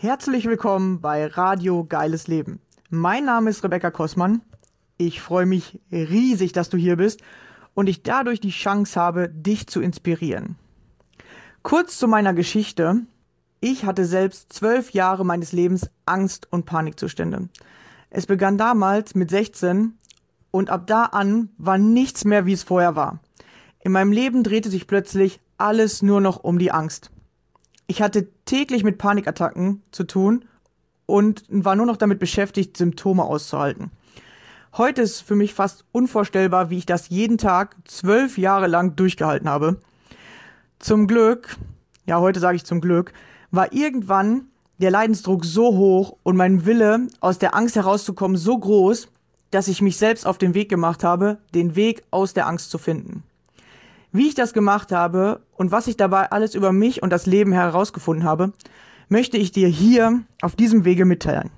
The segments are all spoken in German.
Herzlich willkommen bei Radio Geiles Leben. Mein Name ist Rebecca Kossmann. Ich freue mich riesig, dass du hier bist und ich dadurch die Chance habe, dich zu inspirieren. Kurz zu meiner Geschichte. Ich hatte selbst 12 Jahre meines Lebens Angst- und Panikzustände. Es begann damals mit 16 und ab da an war nichts mehr, wie es vorher war. In meinem Leben drehte sich plötzlich alles nur noch um die Angst. Ich hatte täglich mit Panikattacken zu tun und war nur noch damit beschäftigt, Symptome auszuhalten. Heute ist für mich fast unvorstellbar, wie ich das jeden Tag 12 Jahre lang durchgehalten habe. Zum Glück, ja heute sage ich zum Glück, war irgendwann der Leidensdruck so hoch und mein Wille, aus der Angst herauszukommen, so groß, dass ich mich selbst auf den Weg gemacht habe, den Weg aus der Angst zu finden. Wie ich das gemacht habe und was ich dabei alles über mich und das Leben herausgefunden habe, möchte ich dir hier auf diesem Wege mitteilen.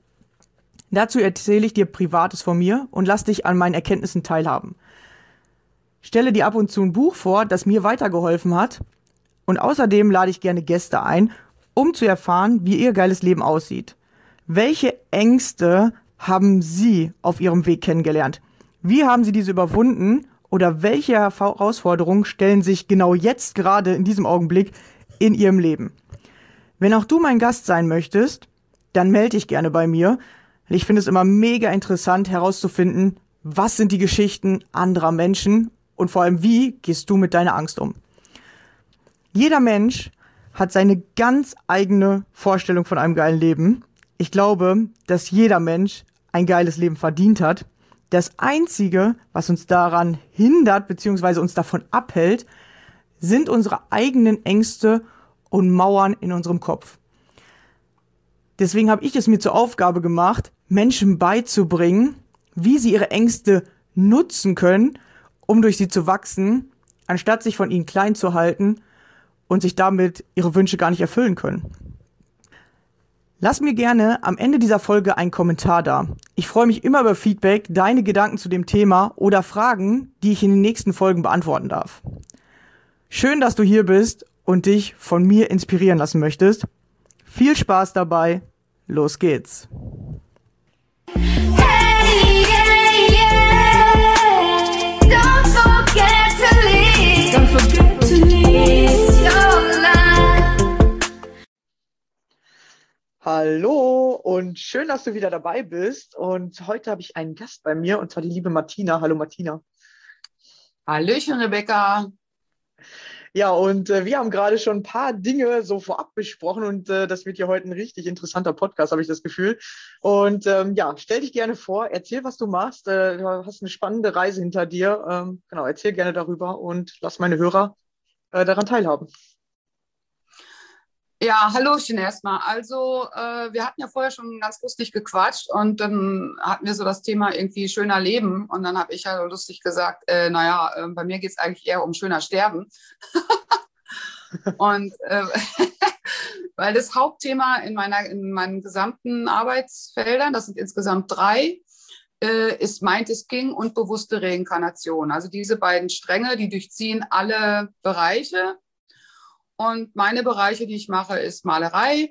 Dazu erzähle ich dir Privates von mir und lass dich an meinen Erkenntnissen teilhaben. Stelle dir ab und zu ein Buch vor, das mir weitergeholfen hat, und außerdem lade ich gerne Gäste ein, um zu erfahren, wie ihr geiles Leben aussieht. Welche Ängste haben Sie auf Ihrem Weg kennengelernt? Wie haben Sie diese überwunden? Oder welche Herausforderungen stellen sich genau jetzt gerade in diesem Augenblick in Ihrem Leben? Wenn auch du mein Gast sein möchtest, dann melde dich gerne bei mir. Ich finde es immer mega interessant herauszufinden, was sind die Geschichten anderer Menschen und vor allem, wie gehst du mit deiner Angst um? Jeder Mensch hat seine ganz eigene Vorstellung von einem geilen Leben. Ich glaube, dass jeder Mensch ein geiles Leben verdient hat. Das Einzige, was uns daran hindert bzw. uns davon abhält, sind unsere eigenen Ängste und Mauern in unserem Kopf. Deswegen habe ich es mir zur Aufgabe gemacht, Menschen beizubringen, wie sie ihre Ängste nutzen können, um durch sie zu wachsen, anstatt sich von ihnen klein zu halten und sich damit ihre Wünsche gar nicht erfüllen können. Lass mir gerne am Ende dieser Folge einen Kommentar da. Ich freue mich immer über Feedback, deine Gedanken zu dem Thema oder Fragen, die ich in den nächsten Folgen beantworten darf. Schön, dass du hier bist und dich von mir inspirieren lassen möchtest. Viel Spaß dabei. Los geht's. Hey, yeah, yeah. Don't forget to leave. Don't forget to leave your life. Hallo und schön, dass du wieder dabei bist. Und heute habe ich einen Gast bei mir, und zwar die liebe Martina. Hallo Martina. Hallöchen, Rebecca. Ja, und wir haben gerade schon ein paar Dinge so vorab besprochen und das wird ja heute ein richtig interessanter Podcast, habe ich das Gefühl. Und ja, stell dich gerne vor, erzähl, was du machst. Du hast eine spannende Reise hinter dir. Genau, erzähl gerne darüber und lass meine Hörer daran teilhaben. Ja, Hallöchen erstmal. Also, wir hatten ja vorher schon ganz lustig gequatscht und dann hatten wir so das Thema irgendwie schöner Leben. Und dann habe ich ja lustig gesagt, bei mir geht es eigentlich eher um schöner Sterben. Und weil das Hauptthema in meinen gesamten Arbeitsfeldern, das sind insgesamt 3, ist Mind is King und bewusste Reinkarnation. Also diese beiden Stränge, die durchziehen alle Bereiche. Und meine Bereiche, die ich mache, ist Malerei,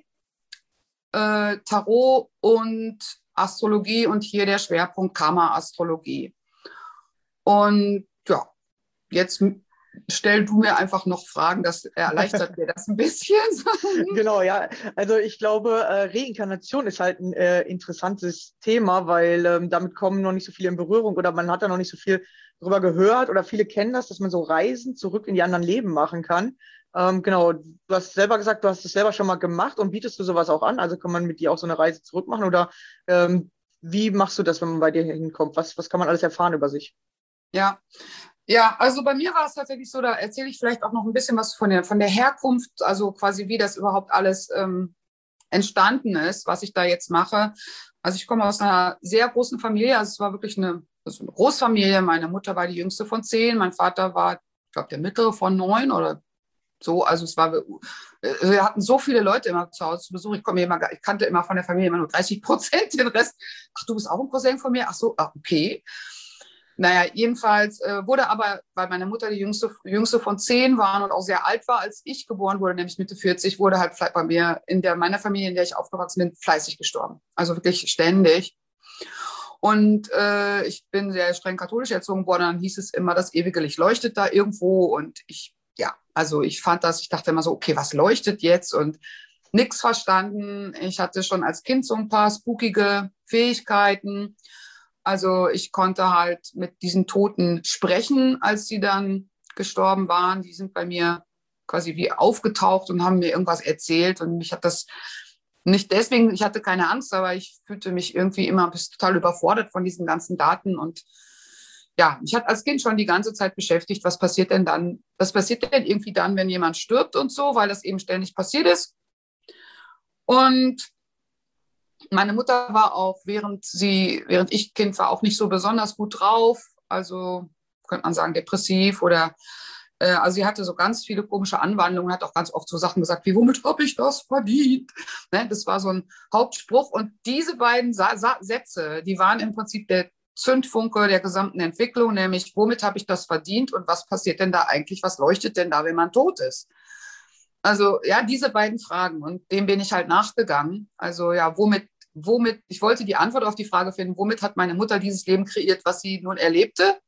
Tarot und Astrologie und hier der Schwerpunkt Karma-Astrologie. Und ja, jetzt stell du mir einfach noch Fragen, das erleichtert mir das ein bisschen. Genau, ja. Also ich glaube, Reinkarnation ist halt ein interessantes Thema, weil damit kommen noch nicht so viele in Berührung oder man hat da noch nicht so viel drüber gehört oder viele kennen das, dass man so Reisen zurück in die anderen Leben machen kann. Genau, du hast selber gesagt, du hast es selber schon mal gemacht und bietest du sowas auch an? Also kann man mit dir auch so eine Reise zurück machen oder wie machst du das, wenn man bei dir hinkommt? Was kann man alles erfahren über sich? Ja, also bei mir war es tatsächlich so, da erzähle ich vielleicht auch noch ein bisschen was von der Herkunft, also quasi wie das überhaupt alles entstanden ist, was ich da jetzt mache. Also ich komme aus einer sehr großen Familie, also es war wirklich eine Großfamilie. Meine Mutter war die jüngste von 10, mein Vater war, ich glaube, der mittlere von 9 oder so. Also wir hatten so viele Leute immer zu Hause zu Besuch. Ich kannte immer von der Familie immer nur 30%, den Rest. Ach, du bist auch ein Cousin von mir? Ach so, okay. Naja, jedenfalls wurde aber, weil meine Mutter die jüngste von 10 war und auch sehr alt war, als ich geboren wurde, nämlich Mitte 40, wurde halt bei mir meiner Familie, in der ich aufgewachsen bin, fleißig gestorben. Also wirklich ständig. Und ich bin sehr streng katholisch erzogen worden. Dann hieß es immer, das ewige Licht leuchtet da irgendwo. Und ich fand das, ich dachte immer so, okay, was leuchtet jetzt? Und nichts verstanden. Ich hatte schon als Kind so ein paar spookige Fähigkeiten. Also ich konnte halt mit diesen Toten sprechen, als sie dann gestorben waren. Die sind bei mir quasi wie aufgetaucht und haben mir irgendwas erzählt. Und mich hat das nicht deswegen, ich hatte keine Angst, aber ich fühlte mich irgendwie immer total überfordert von diesen ganzen Daten. Und ja, mich hat als Kind schon die ganze Zeit beschäftigt, was passiert denn dann? Was passiert denn irgendwie dann, wenn jemand stirbt und so, weil das eben ständig passiert ist. Und meine Mutter war auch, während ich Kind war, auch nicht so besonders gut drauf. Also könnte man sagen, depressiv oder also sie hatte so ganz viele komische Anwandlungen, hat auch ganz oft so Sachen gesagt, wie, womit habe ich das verdient? Ne, das war so ein Hauptspruch. Und diese beiden Sätze, die waren im Prinzip der Zündfunke der gesamten Entwicklung, nämlich, womit habe ich das verdient und was passiert denn da eigentlich? Was leuchtet denn da, wenn man tot ist? Also ja, diese beiden Fragen, und dem bin ich halt nachgegangen. Also ja, womit, ich wollte die Antwort auf die Frage finden, womit hat meine Mutter dieses Leben kreiert, was sie nun erlebte?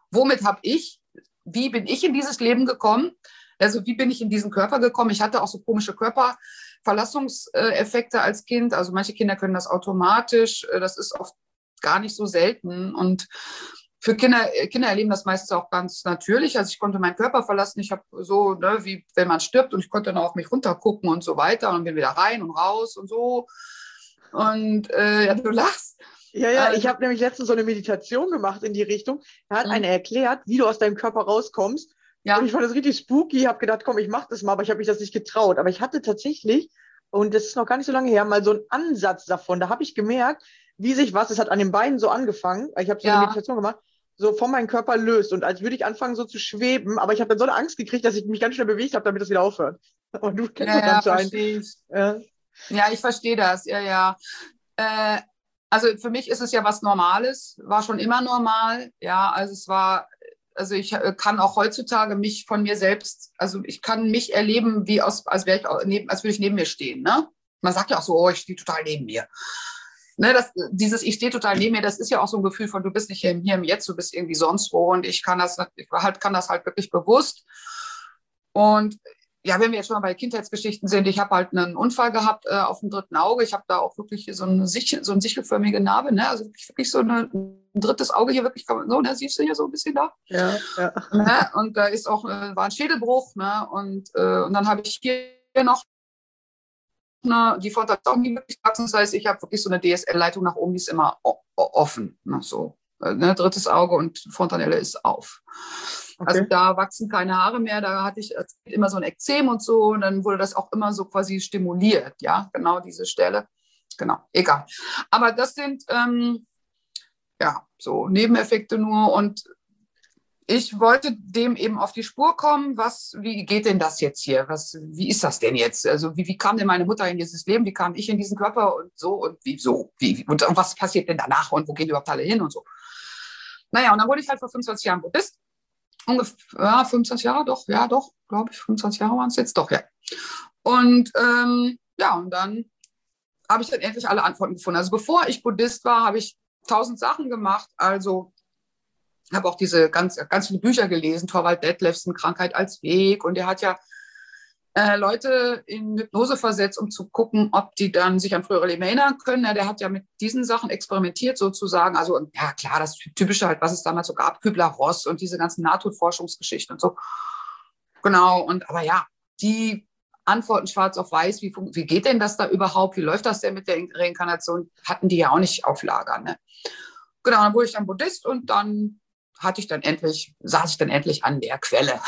Wie bin ich in dieses Leben gekommen? Also wie bin ich in diesen Körper gekommen? Ich hatte auch so komische Körperverlassungseffekte als Kind. Also manche Kinder können das automatisch. Das ist oft gar nicht so selten. Und für Kinder erleben das meistens auch ganz natürlich. Also ich konnte meinen Körper verlassen. Ich habe so, ne, wie wenn man stirbt, und ich konnte dann auch mich runtergucken und so weiter und bin wieder rein und raus und so. Und ja, du lachst. Ja, ich habe nämlich letztens so eine Meditation gemacht in die Richtung. Da hat einer erklärt, wie du aus deinem Körper rauskommst. Ja. Und ich fand das richtig spooky, habe gedacht, komm, ich mache das mal, aber ich habe mich das nicht getraut. Aber ich hatte tatsächlich, und das ist noch gar nicht so lange her, mal so einen Ansatz davon. Da habe ich gemerkt, wie sich es hat an den Beinen so angefangen, ich habe so eine Meditation gemacht, so von meinem Körper löst. Und als würde ich anfangen so zu schweben, aber ich habe dann so eine Angst gekriegt, dass ich mich ganz schnell bewegt habe, damit das wieder aufhört. Und du kennst das anscheinend. Ja, ich verstehe das, ja. Also für mich ist es ja was Normales, war schon immer normal, ja, also ich kann auch heutzutage mich von mir selbst, also ich kann mich erleben, als würde ich neben mir stehen, ne? Man sagt ja auch so, oh, ich stehe total neben mir. Ne, ich stehe total neben mir, das ist ja auch so ein Gefühl von, du bist nicht hier im Jetzt, du bist irgendwie sonst wo, und ich kann das halt wirklich bewusst. Und ja, wenn wir jetzt schon mal bei Kindheitsgeschichten sind, ich habe halt einen Unfall gehabt auf dem dritten Auge. Ich habe da auch wirklich so eine sichelförmige Narbe, ne? Also wirklich so ein drittes Auge hier wirklich, so, ne? Siehst du hier so ein bisschen da? Ja. Ne? Und da ist auch, war ein Schädelbruch, ne? Und dann habe ich hier noch die Frontale auch nie wirklich gewachsen. Das heißt, ich habe wirklich so eine DSL-Leitung nach oben, die ist immer offen, ne? So, ne? Drittes Auge und Fontanelle ist auf. Okay. Also da wachsen keine Haare mehr, da hatte ich immer so ein Ekzem und so, und dann wurde das auch immer so quasi stimuliert, ja, genau diese Stelle. Genau, egal. Aber das sind so Nebeneffekte nur, und ich wollte dem eben auf die Spur kommen, wie geht denn das jetzt hier? Wie ist das denn jetzt? Also wie kam denn meine Mutter in dieses Leben? Wie kam ich in diesen Körper und so, und und was passiert denn danach und wo gehen überhaupt alle hin und so? Naja, und dann wurde ich halt vor 25 Jahren Buddhist. Ungefähr 25 Jahre, doch, glaube ich, 25 Jahre waren es jetzt, doch, ja. Und und dann habe ich dann endlich alle Antworten gefunden. Also bevor ich Buddhist war, habe ich 1000 Sachen gemacht. Also habe auch diese ganz viele Bücher gelesen, Thorvald Detlefsen, Krankheit als Weg. Und der hat ja Leute in Hypnose versetzt, um zu gucken, ob die dann sich an frühere Leben erinnern können. Ja, der hat ja mit diesen Sachen experimentiert sozusagen. Also ja, klar, das Typische halt, was es damals so gab, Kübler-Ross und diese ganzen Nahtodforschungsgeschichten und so. Genau, aber ja, die Antworten schwarz auf weiß, wie geht denn das da überhaupt? Wie läuft das denn mit der Reinkarnation? Hatten die ja auch nicht auf Lager, ne? Genau, dann wurde ich dann Buddhist, und dann saß ich dann endlich an der Quelle.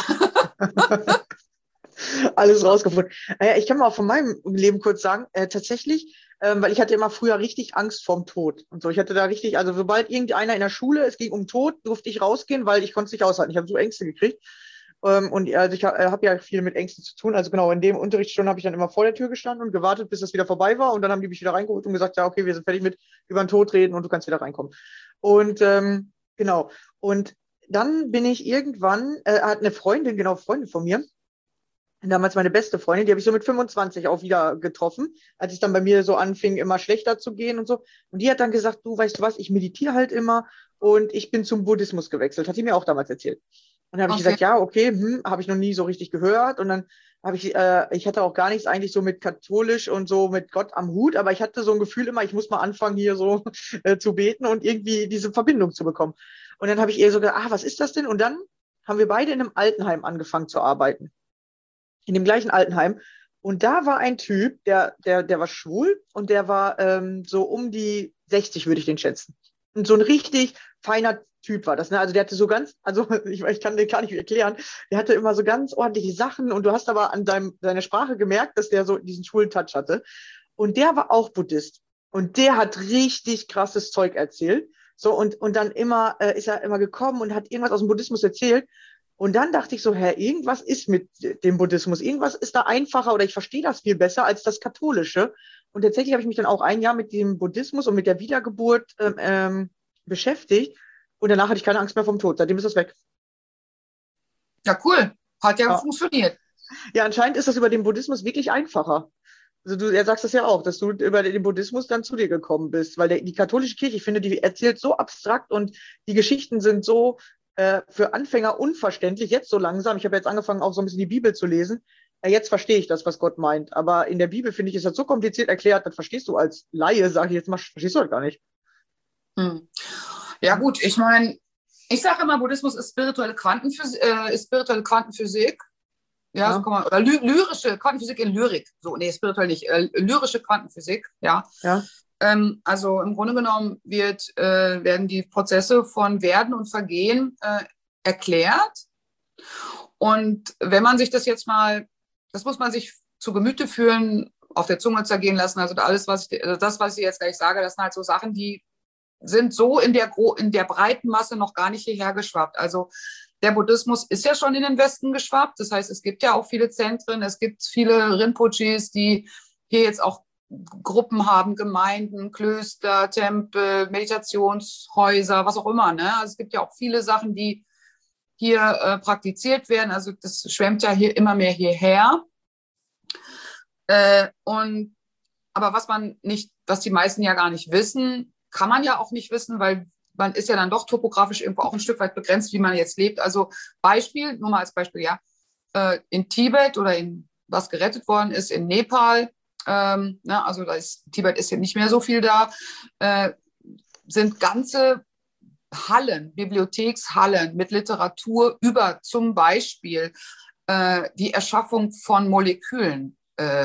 Alles rausgefunden. Ich kann mal von meinem Leben kurz sagen, tatsächlich, weil ich hatte immer früher richtig Angst vorm Tod und so. Ich hatte da richtig, also sobald irgendeiner in der Schule, es ging um Tod, durfte ich rausgehen, weil ich konnte es nicht aushalten. Ich habe so Ängste gekriegt. Und also ich habe ja viel mit Ängsten zu tun. Also genau, in dem Unterrichtsstunde habe ich dann immer vor der Tür gestanden und gewartet, bis das wieder vorbei war. Und dann haben die mich wieder reingeholt und gesagt, ja, okay, wir sind fertig mit über den Tod reden und du kannst wieder reinkommen. Und Genau. Und dann bin ich irgendwann, hat eine Freundin, genau, Freundin von mir, damals meine beste Freundin, die habe ich so mit 25 auch wieder getroffen, als es dann bei mir so anfing, immer schlechter zu gehen und so. Und die hat dann gesagt, du weißt du was, ich meditiere halt immer und ich bin zum Buddhismus gewechselt. Hat sie mir auch damals erzählt. Und dann habe ich Okay. gesagt, ja, okay, habe ich noch nie so richtig gehört. Und dann habe ich hatte auch gar nichts eigentlich so mit katholisch und so mit Gott am Hut, aber ich hatte so ein Gefühl immer, ich muss mal anfangen, hier so zu beten und irgendwie diese Verbindung zu bekommen. Und dann habe ich ihr so gedacht, was ist das denn? Und dann haben wir beide in einem Altenheim angefangen zu arbeiten. In dem gleichen Altenheim. Und da war ein Typ, der war schwul und der war so um die 60, würde ich den schätzen. Und so ein richtig feiner Typ war das. Ne? Also der hatte so ganz, also ich kann den gar nicht erklären, der hatte immer so ganz ordentliche Sachen und du hast aber an seiner Sprache gemerkt, dass der so diesen schwulen Touch hatte. Und der war auch Buddhist. Und der hat richtig krasses Zeug erzählt. So, und dann ist er immer gekommen und hat irgendwas aus dem Buddhismus erzählt. Und dann dachte ich so, irgendwas ist mit dem Buddhismus, irgendwas ist da einfacher oder ich verstehe das viel besser als das Katholische. Und tatsächlich habe ich mich dann auch ein Jahr mit dem Buddhismus und mit der Wiedergeburt beschäftigt. Und danach hatte ich keine Angst mehr vom Tod. Seitdem ist das weg. Ja, cool. Hat ja Ja. funktioniert. Ja, anscheinend ist das über den Buddhismus wirklich einfacher. Also er sagst das ja auch, dass du über den Buddhismus dann zu dir gekommen bist, weil die katholische Kirche, ich finde, die erzählt so abstrakt und die Geschichten sind so für Anfänger unverständlich, jetzt so langsam. Ich habe jetzt angefangen, auch so ein bisschen die Bibel zu lesen. Jetzt verstehe ich das, was Gott meint. Aber in der Bibel, finde ich, ist das so kompliziert erklärt, das verstehst du als Laie, sage ich jetzt mal, verstehst du das gar nicht. Ja gut, ich meine, ich sage immer, Buddhismus ist spirituelle Quantenphysik. Ja, so kann man, oder lyrische Quantenphysik in Lyrik. So, nee, spirituell nicht. Lyrische Quantenphysik, ja. Ja. Also im Grunde genommen werden die Prozesse von Werden und Vergehen erklärt. Und wenn man sich das jetzt mal, das muss man sich zu Gemüte führen, auf der Zunge zergehen lassen. Also alles, was ich jetzt gleich sage, das sind halt so Sachen, die sind so in der breiten Masse noch gar nicht hierher geschwappt. Also der Buddhismus ist ja schon in den Westen geschwappt. Das heißt, es gibt ja auch viele Zentren, es gibt viele Rinpoches, die hier jetzt auch Gruppen haben, Gemeinden, Klöster, Tempel, Meditationshäuser, was auch immer. Ne? Also es gibt ja auch viele Sachen, die hier praktiziert werden. Also das schwemmt ja hier immer mehr hierher. Aber was die meisten ja gar nicht wissen, kann man ja auch nicht wissen, weil man ist ja dann doch topografisch irgendwo auch ein Stück weit begrenzt, wie man jetzt lebt. Also nur mal als Beispiel, ja, in Tibet oder was gerettet worden ist, in Nepal, also Tibet ist ja nicht mehr so viel da, sind ganze Hallen, Bibliothekshallen mit Literatur über zum Beispiel die Erschaffung von Molekülen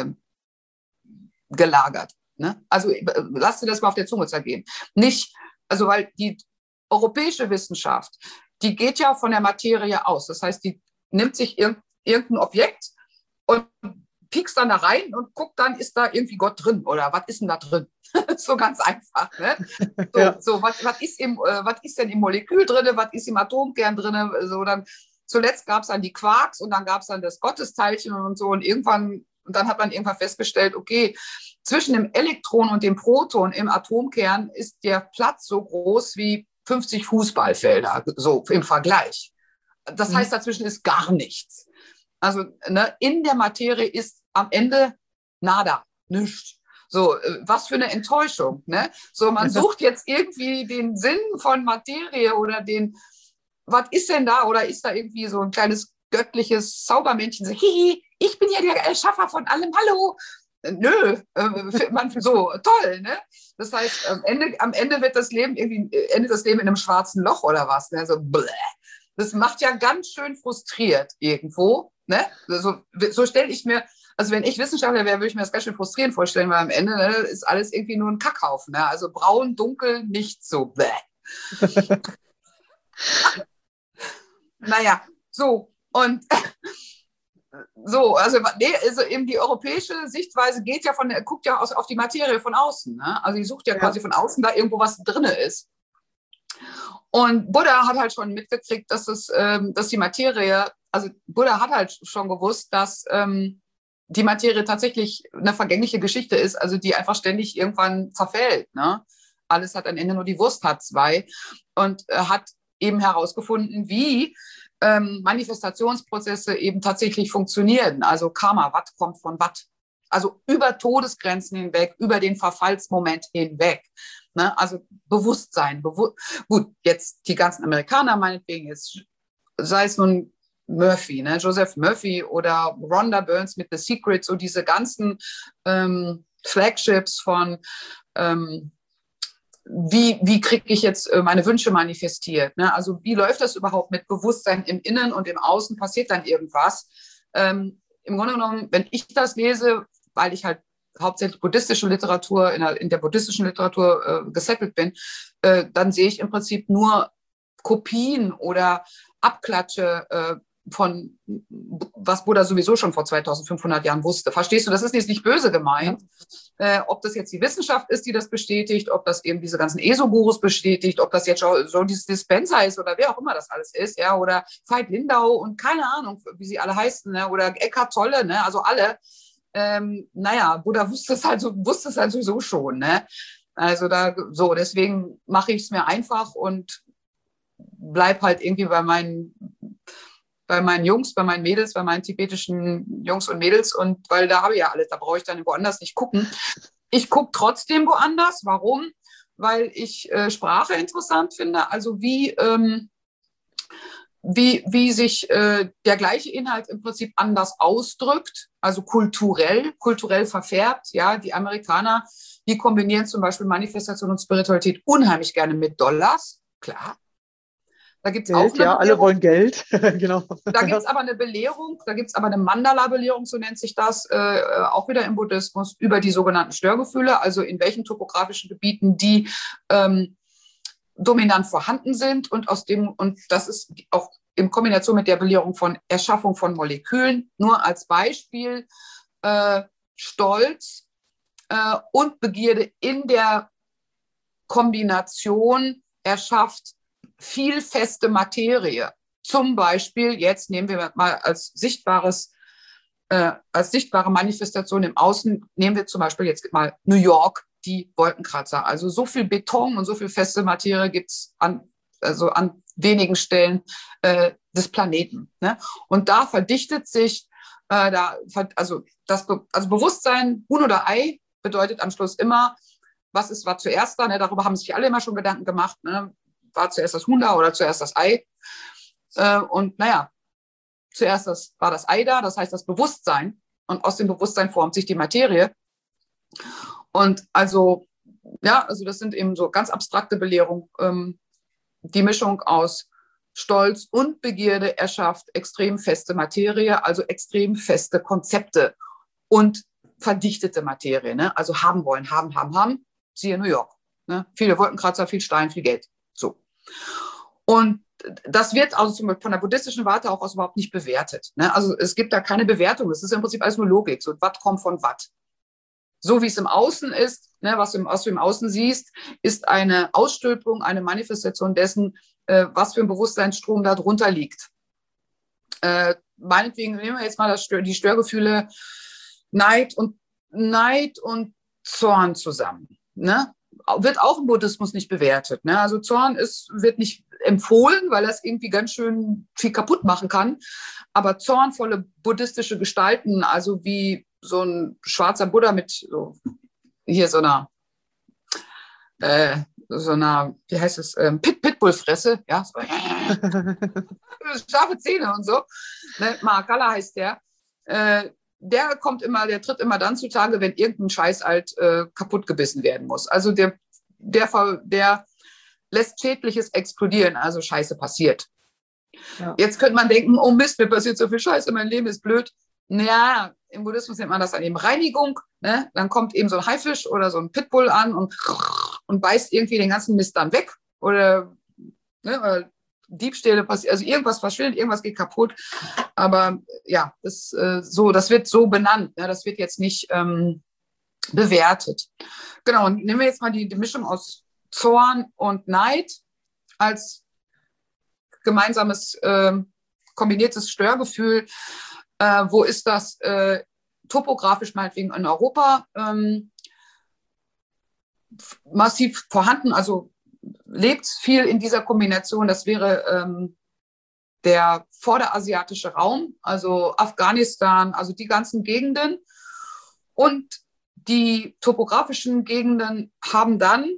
gelagert. Ne? Also lass dir das mal auf der Zunge zergehen. Weil die europäische Wissenschaft, die geht ja von der Materie aus. Das heißt, die nimmt sich irgendein Objekt und piekst dann da rein und guckt dann, ist da irgendwie Gott drin oder was ist denn da drin? So ganz einfach. Ne? Was ist denn im Molekül drin? Was ist im Atomkern drin? So, zuletzt gab es dann die Quarks und dann gab es dann das Gottesteilchen und so und dann hat man irgendwann festgestellt, okay, zwischen dem Elektron und dem Proton im Atomkern ist der Platz so groß wie 50 Fußballfelder, so im Vergleich. Das heißt, dazwischen ist gar nichts. Also in der Materie ist am Ende nada, nichts. So, was für eine Enttäuschung. Ne? So, man sucht jetzt irgendwie den Sinn von Materie oder was ist denn da? Oder ist da irgendwie so ein kleines göttliches Zaubermännchen, so, hihi, ich bin ja der Erschaffer von allem, hallo. Nö, man so toll, ne? Das heißt, am Ende endet das Leben in einem schwarzen Loch oder was, ne? So, bleh. Das macht ja ganz schön frustriert irgendwo, ne? So stelle ich mir, also wenn ich Wissenschaftler wäre, würde ich mir das ganz schön frustrierend vorstellen, weil am Ende ist alles irgendwie nur ein Kackhaufen, ne? Also braun, dunkel, nicht so, bleh. Naja, so, und also eben die europäische Sichtweise guckt ja auf die Materie von außen. Ne? Also die sucht ja quasi von außen da irgendwo, was drin ist. Und Buddha hat halt schon mitgekriegt, dass die Materie, also Buddha hat halt schon gewusst, dass die Materie tatsächlich eine vergängliche Geschichte ist, also die einfach ständig irgendwann zerfällt. Ne? Alles hat ein Ende, nur die Wurst hat zwei. Und hat eben herausgefunden, wie Manifestationsprozesse eben tatsächlich funktionieren. Also Karma, was kommt von was? Also über Todesgrenzen hinweg, über den Verfallsmoment hinweg. Ne? Also Bewusstsein. Gut, jetzt die ganzen Amerikaner meinetwegen, jetzt sei es nun Murphy, ne? Joseph Murphy oder Rhonda Burns mit The Secret, so diese ganzen Flagships von wie kriege ich jetzt meine Wünsche manifestiert? Ne? Also wie läuft das überhaupt mit Bewusstsein im Innen und im Außen? Passiert dann irgendwas? Im Grunde genommen, wenn ich das lese, weil ich halt hauptsächlich buddhistische Literatur, in der buddhistischen Literatur gesettelt bin, dann sehe ich im Prinzip nur Kopien oder Abklatsche von was Buddha sowieso schon vor 2500 Jahren wusste. Verstehst du? Das ist jetzt nicht böse gemeint. Ob das jetzt die Wissenschaft ist, die das bestätigt, ob das eben diese ganzen ESO-Gurus bestätigt, ob das jetzt schon dieses Dispenser ist oder wer auch immer das alles ist, ja, oder Veit Lindau und keine Ahnung, wie sie alle heißen, ne? Oder Eckhart Tolle, ne? Also alle. Naja, Buddha wusste es halt sowieso schon, ne? Also deswegen mache ich es mir einfach und bleib halt irgendwie bei meinen Jungs, bei meinen Mädels, bei meinen tibetischen Jungs und Mädels und weil da habe ich ja alles, da brauche ich dann woanders nicht gucken. Ich gucke trotzdem woanders. Warum? Weil ich Sprache interessant finde, also wie sich der gleiche Inhalt im Prinzip anders ausdrückt, also kulturell verfärbt. Ja, die Amerikaner, die kombinieren zum Beispiel Manifestation und Spiritualität unheimlich gerne mit Dollars, klar. Da gibt es auch Geld, ja, alle wollen Geld. Genau. Da gibt es aber eine Belehrung, da gibt es aber eine Mandala-Belehrung, so nennt sich das, auch wieder im Buddhismus, über die sogenannten Störgefühle, also in welchen topografischen Gebieten die dominant vorhanden sind und das ist auch in Kombination mit der Belehrung von Erschaffung von Molekülen, nur als Beispiel Stolz und Begierde in der Kombination erschafft viel feste Materie. Zum Beispiel, jetzt nehmen wir mal als sichtbare Manifestation im Außen, nehmen wir zum Beispiel jetzt mal New York, die Wolkenkratzer. Also so viel Beton und so viel feste Materie gibt es an wenigen Stellen des Planeten. Ne? Und da verdichtet sich, Bewusstsein, Huhn oder Ei, bedeutet am Schluss immer, was war zuerst da? Ne? Darüber haben sich alle immer schon Gedanken gemacht. Ne? War zuerst das Huhn da oder zuerst das Ei? Und naja, zuerst war das Ei da, das heißt das Bewusstsein. Und aus dem Bewusstsein formt sich die Materie. Und also das sind eben so ganz abstrakte Belehrungen. Die Mischung aus Stolz und Begierde erschafft extrem feste Materie, also extrem feste Konzepte und verdichtete Materie. Ne? Also haben wollen, haben. Siehe New York. Ne? Viele Wolkenkratzer, viel Stein, viel Geld. So. Und das wird also von der buddhistischen Warte auch aus überhaupt nicht bewertet. Ne? Also es gibt da keine Bewertung. Es ist im Prinzip alles nur Logik. So, was kommt von was? So wie es im Außen ist, ne, was du im Außen siehst, ist eine Ausstülpung, eine Manifestation dessen, was für ein Bewusstseinsstrom da drunter liegt. Meinetwegen nehmen wir jetzt mal die Störgefühle Neid und Zorn zusammen. Ne? Wird auch im Buddhismus nicht bewertet. Ne? Also Zorn wird nicht empfohlen, weil das irgendwie ganz schön viel kaputt machen kann. Aber zornvolle buddhistische Gestalten, also wie so ein schwarzer Buddha mit so einer, wie heißt es, Pitbull-Fresse, ja, so, scharfe Zähne und so. Ne? Mahakala heißt der. Der tritt immer dann zutage, wenn irgendein Scheiß halt kaputt gebissen werden muss. Also der lässt Schädliches explodieren, also Scheiße passiert. Ja. Jetzt könnte man denken, oh Mist, mir passiert so viel Scheiße, mein Leben ist blöd. Naja, im Buddhismus nennt man das dann eben Reinigung. Ne? Dann kommt eben so ein Haifisch oder so ein Pitbull an und beißt irgendwie den ganzen Mist dann weg. Oder Diebstähle passieren, also irgendwas verschwindet, irgendwas geht kaputt. Aber ja, das wird so benannt. Ja? Das wird jetzt nicht bewertet. Genau, und nehmen wir jetzt mal die Mischung aus Zorn und Neid als gemeinsames kombiniertes Störgefühl. Wo ist das topografisch meinetwegen in Europa massiv vorhanden? Also lebt viel in dieser Kombination. Das wäre der vorderasiatische Raum, also Afghanistan, also die ganzen Gegenden. Und die topografischen Gegenden haben dann,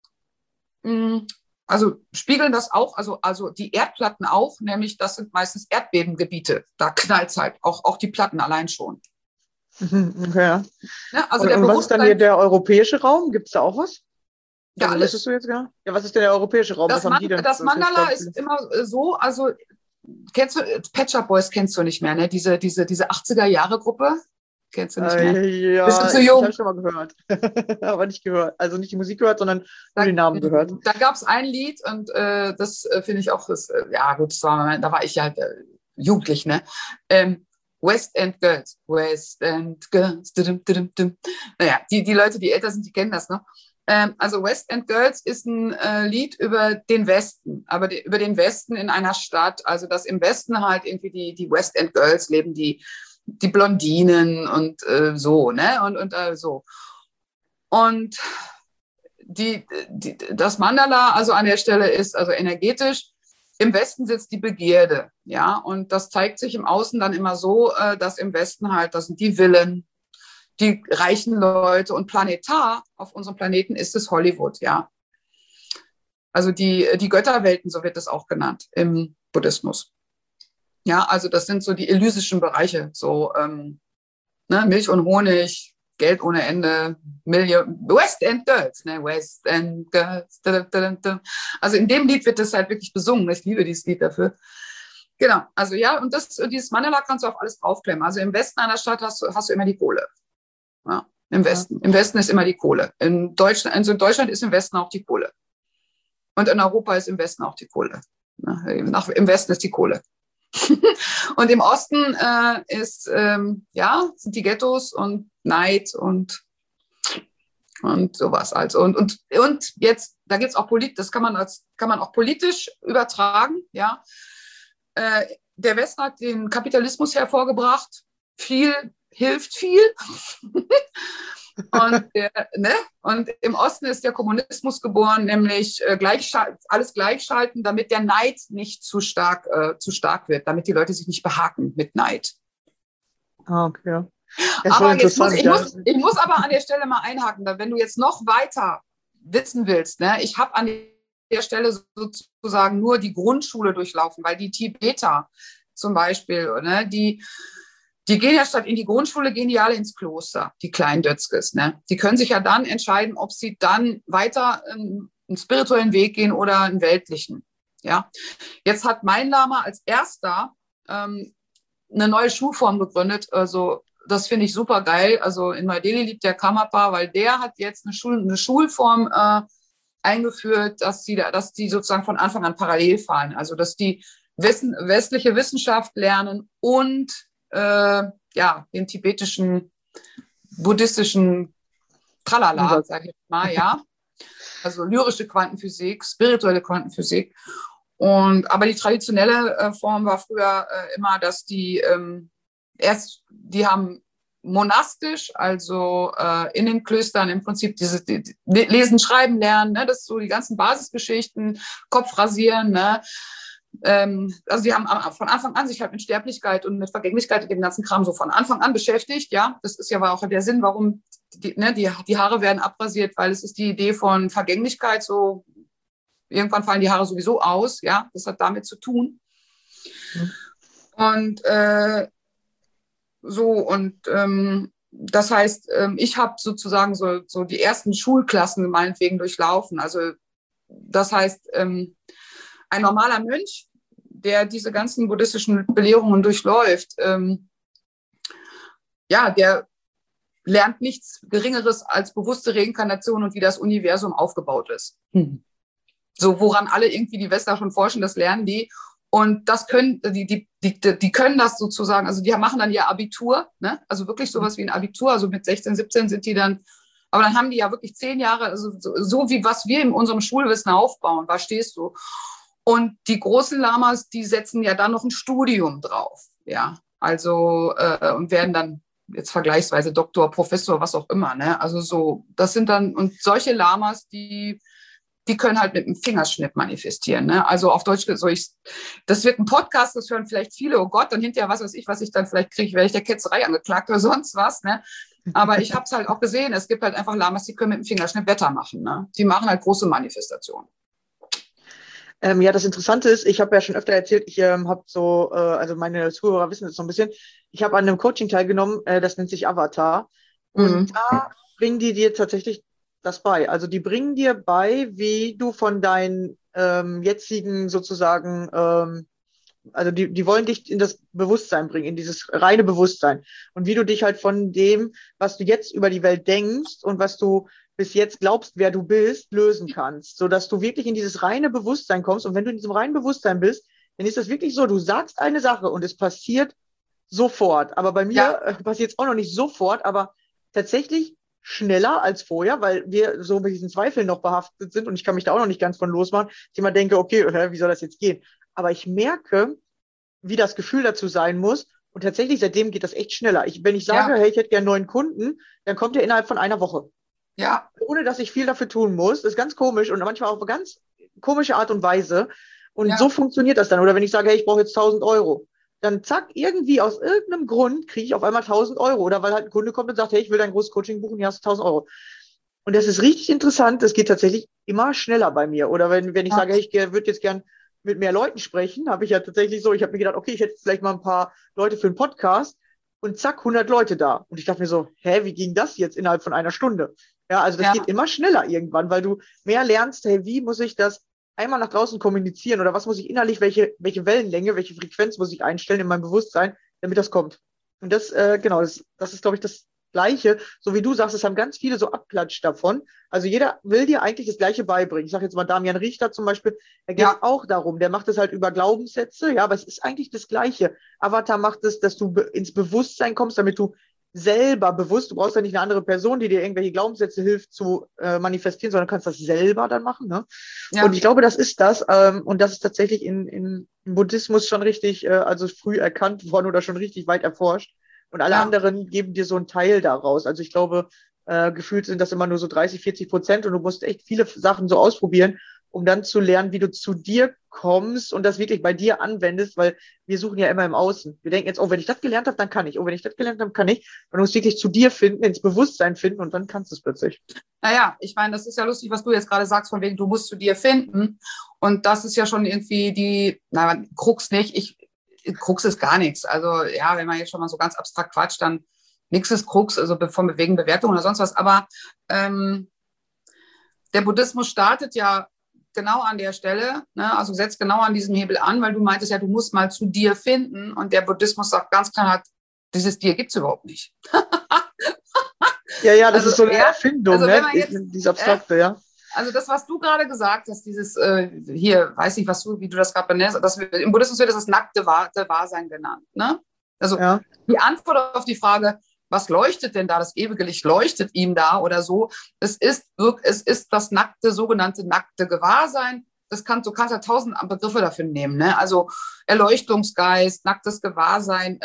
also spiegeln das auch, also die Erdplatten auch, nämlich das sind meistens Erdbebengebiete. Da knallt es halt, auch die Platten allein schon. Okay. Ne? Also Und was ist dann hier der europäische Raum? Gibt es da auch was? Ja, also, alles. Du jetzt, ja, was ist denn der europäische Raum? Das, was haben die denn? das Mandala ist immer so, also kennst du, Pet Shop Boys kennst du nicht mehr, ne? Diese 80er-Jahre-Gruppe? Kennst du nicht mehr? Ja, Bist du zu jung? Ich habe schon mal gehört. Aber nicht gehört. Also nicht die Musik gehört, sondern nur den Namen gehört. Da gab es ein Lied und das finde ich auch, ja gut, da war ich ja jugendlich, ne? West End Girls. West End Girls. Naja, die Leute, die älter sind, die kennen das noch. Also West End Girls ist ein Lied über den Westen, aber über den Westen in einer Stadt. Also dass im Westen halt irgendwie die West End Girls leben, die Blondinen und so, ne? Und so. Und das Mandala also an der Stelle ist also energetisch. Im Westen sitzt die Begierde, ja, und das zeigt sich im Außen dann immer so, dass im Westen halt, das sind die Villen, die reichen Leute und planetar auf unserem Planeten ist es Hollywood, ja. Also die Götterwelten, so wird es auch genannt im Buddhismus. Ja, also das sind so die elysischen Bereiche, so ne, Milch und Honig, Geld ohne Ende, West End Girls, ne? West End Girls. Also in dem Lied wird das halt wirklich besungen. Ich liebe dieses Lied dafür. Genau, also ja, und dieses Mandala kannst du auf alles draufklemmen. Also im Westen einer Stadt hast du immer die Kohle. Ja, im Westen. Im Westen ist immer die Kohle. In Deutschland ist im Westen auch die Kohle. Und in Europa ist im Westen auch die Kohle. Im Westen ist die Kohle. Und im Osten sind die Ghettos und Neid und sowas. Also. Und jetzt, da gibt es auch das kann man auch politisch übertragen. Ja. Der Westen hat den Kapitalismus hervorgebracht. Viel hilft viel. Und im Osten ist der Kommunismus geboren, nämlich alles gleichschalten, damit der Neid nicht zu stark wird, damit die Leute sich nicht behaken mit Neid. Okay. Aber ich muss aber an der Stelle mal einhaken, wenn du jetzt noch weiter wissen willst, ne, ich habe an der Stelle sozusagen nur die Grundschule durchlaufen, weil die Tibeter zum Beispiel, ne, die gehen ja statt in die Grundschule, gehen die alle ins Kloster, die kleinen Dötzkes. Ne? Die können sich ja dann entscheiden, ob sie dann weiter einen spirituellen Weg gehen oder einen weltlichen. Ja? Jetzt hat mein Lama als erster eine neue Schulform gegründet. Also das finde ich super geil. Also in Neu-Delhi liegt der Karmapa, weil der hat jetzt eine Schulform eingeführt, dass die sozusagen von Anfang an parallel fahren. Also dass die westliche Wissenschaft lernen und den tibetischen, buddhistischen Tralala, sage ich mal, ja. Also lyrische Quantenphysik, spirituelle Quantenphysik. Aber die traditionelle Form war früher immer, dass die haben monastisch, also in den Klöstern im Prinzip die Lesen, Schreiben lernen, ne? Das ist so die ganzen Basisgeschichten, Kopf rasieren, ne? Also die haben von Anfang an sich halt mit Sterblichkeit und mit Vergänglichkeit und dem ganzen Kram so von Anfang an beschäftigt, ja. Das ist ja auch der Sinn, warum die Haare werden abrasiert, weil es ist die Idee von Vergänglichkeit, so irgendwann fallen die Haare sowieso aus, ja. Das hat damit zu tun. Und das heißt, ich habe sozusagen so die ersten Schulklassen meinetwegen durchlaufen. Also das heißt, ein normaler Mönch, der diese ganzen buddhistischen Belehrungen durchläuft, der lernt nichts Geringeres als bewusste Reinkarnation und wie das Universum aufgebaut ist. So, woran alle irgendwie die Westler schon forschen, das lernen die. Und das können, die können das sozusagen, also die machen dann ihr Abitur, ne? Also wirklich sowas wie ein Abitur, also mit 16, 17 sind die dann, aber dann haben die ja wirklich 10 Jahre, also so wie was wir in unserem Schulwissen aufbauen, verstehst du? Und die großen Lamas, die setzen ja dann noch ein Studium drauf, ja, also und werden dann jetzt vergleichsweise Doktor, Professor, was auch immer, ne? Also so, das sind dann, und solche Lamas, die die können halt mit einem Fingerschnipp manifestieren. Ne? Also auf Deutsch, das wird ein Podcast, das hören vielleicht viele, oh Gott, und hinterher was weiß ich, was ich dann vielleicht kriege, werde ich der Ketzerei angeklagt oder sonst was. Ne? Aber ich habe es halt auch gesehen, es gibt halt einfach Lamas, die können mit dem Fingerschnipp Wetter machen. Ne? Die machen halt große Manifestationen. Ja, das Interessante ist, ich habe ja schon öfter erzählt, ich habe so, also meine Zuhörer wissen es so ein bisschen, ich habe an einem Coaching teilgenommen, das nennt sich Avatar. Und da bringen die dir tatsächlich das bei. Also die bringen dir bei, wie du von deinen jetzigen sozusagen, also die wollen dich in das Bewusstsein bringen, in dieses reine Bewusstsein. Und wie du dich halt von dem, was du jetzt über die Welt denkst und was du bis jetzt glaubst, wer du bist, lösen kannst, sodass du wirklich in dieses reine Bewusstsein kommst. Und wenn du in diesem reinen Bewusstsein bist, dann ist das wirklich so, du sagst eine Sache und es passiert sofort. Aber bei mir passiert es auch noch nicht sofort, aber tatsächlich schneller als vorher, weil wir so mit diesen Zweifeln noch behaftet sind und ich kann mich da auch noch nicht ganz von losmachen. Ich immer denke, okay, wie soll das jetzt gehen? Aber ich merke, wie das Gefühl dazu sein muss. Und tatsächlich, seitdem geht das echt schneller. Wenn ich sage, hey, ich hätte gerne einen neuen Kunden, dann kommt der innerhalb von einer Woche. Ja. Ohne dass ich viel dafür tun muss. Das ist ganz komisch und manchmal auf eine ganz komische Art und Weise. Und so funktioniert das dann. Oder wenn ich sage, hey, ich brauche jetzt 1.000 Euro, dann zack, irgendwie aus irgendeinem Grund kriege ich auf einmal 1.000 Euro. Oder weil halt ein Kunde kommt und sagt, hey, ich will dein großes Coaching buchen, hier hast du 1.000 Euro. Und das ist richtig interessant. Das geht tatsächlich immer schneller bei mir. Oder wenn ich sage, hey, ich würde jetzt gern mit mehr Leuten sprechen, habe ich ja tatsächlich so, ich habe mir gedacht, okay, ich hätte vielleicht mal ein paar Leute für einen Podcast und zack, 100 Leute da. Und ich dachte mir so, wie ging das jetzt innerhalb von einer Stunde? Ja, also das geht immer schneller irgendwann, weil du mehr lernst, hey, wie muss ich das einmal nach draußen kommunizieren oder was muss ich innerlich, welche Wellenlänge, welche Frequenz muss ich einstellen in meinem Bewusstsein, damit das kommt. Und das, genau, das ist, glaube ich, das Gleiche. So wie du sagst, es haben ganz viele so Abklatsch davon. Also jeder will dir eigentlich das Gleiche beibringen. Ich sage jetzt mal Damian Richter zum Beispiel, da geht es auch darum, der macht es halt über Glaubenssätze, ja, aber es ist eigentlich das Gleiche. Avatar macht es, dass du ins Bewusstsein kommst, damit du selber bewusst, du brauchst ja nicht eine andere Person, die dir irgendwelche Glaubenssätze hilft zu manifestieren, sondern du kannst das selber dann machen. Ne? Ja. Und ich glaube, das ist das. Und das ist tatsächlich im Buddhismus schon richtig, also früh erkannt worden oder schon richtig weit erforscht. Und alle anderen geben dir so einen Teil daraus. Also ich glaube, gefühlt sind das immer nur so 30-40% und du musst echt viele Sachen so ausprobieren, um dann zu lernen, wie du zu dir kommst und das wirklich bei dir anwendest, weil wir suchen ja immer im Außen. Wir denken jetzt, oh, wenn ich das gelernt habe, dann kann ich. Oh, wenn ich das gelernt habe, kann ich. Und du musst wirklich zu dir finden, ins Bewusstsein finden und dann kannst du es plötzlich. Naja, ich meine, das ist ja lustig, was du jetzt gerade sagst, von wegen, du musst zu dir finden. Und das ist ja schon irgendwie Krux nicht. Krux ist gar nichts. Also ja, wenn man jetzt schon mal so ganz abstrakt quatscht, dann nichts ist Krux, also wegen Bewertung oder sonst was. Aber der Buddhismus startet ja genau an der Stelle, ne? Also setzt genau an diesem Hebel an, weil du meintest ja, du musst mal zu dir finden. Und der Buddhismus sagt ganz klar, dieses Dir gibt es überhaupt nicht. Ja, das ist so eine Erfindung, also, ne? Dieses Abstrakte, ja. Also das, was du gerade gesagt hast, dieses hier, weiß nicht, wie du das gerade benennst, im Buddhismus wird das nackte Wahrsein genannt. Ne? Also die Antwort auf die Frage, was leuchtet denn da? Das ewige Licht leuchtet ihm da oder so. Es ist das sogenannte nackte Gewahrsein. Du kannst ja 1000 Begriffe dafür nehmen. Ne? Also Erleuchtungsgeist, nacktes Gewahrsein.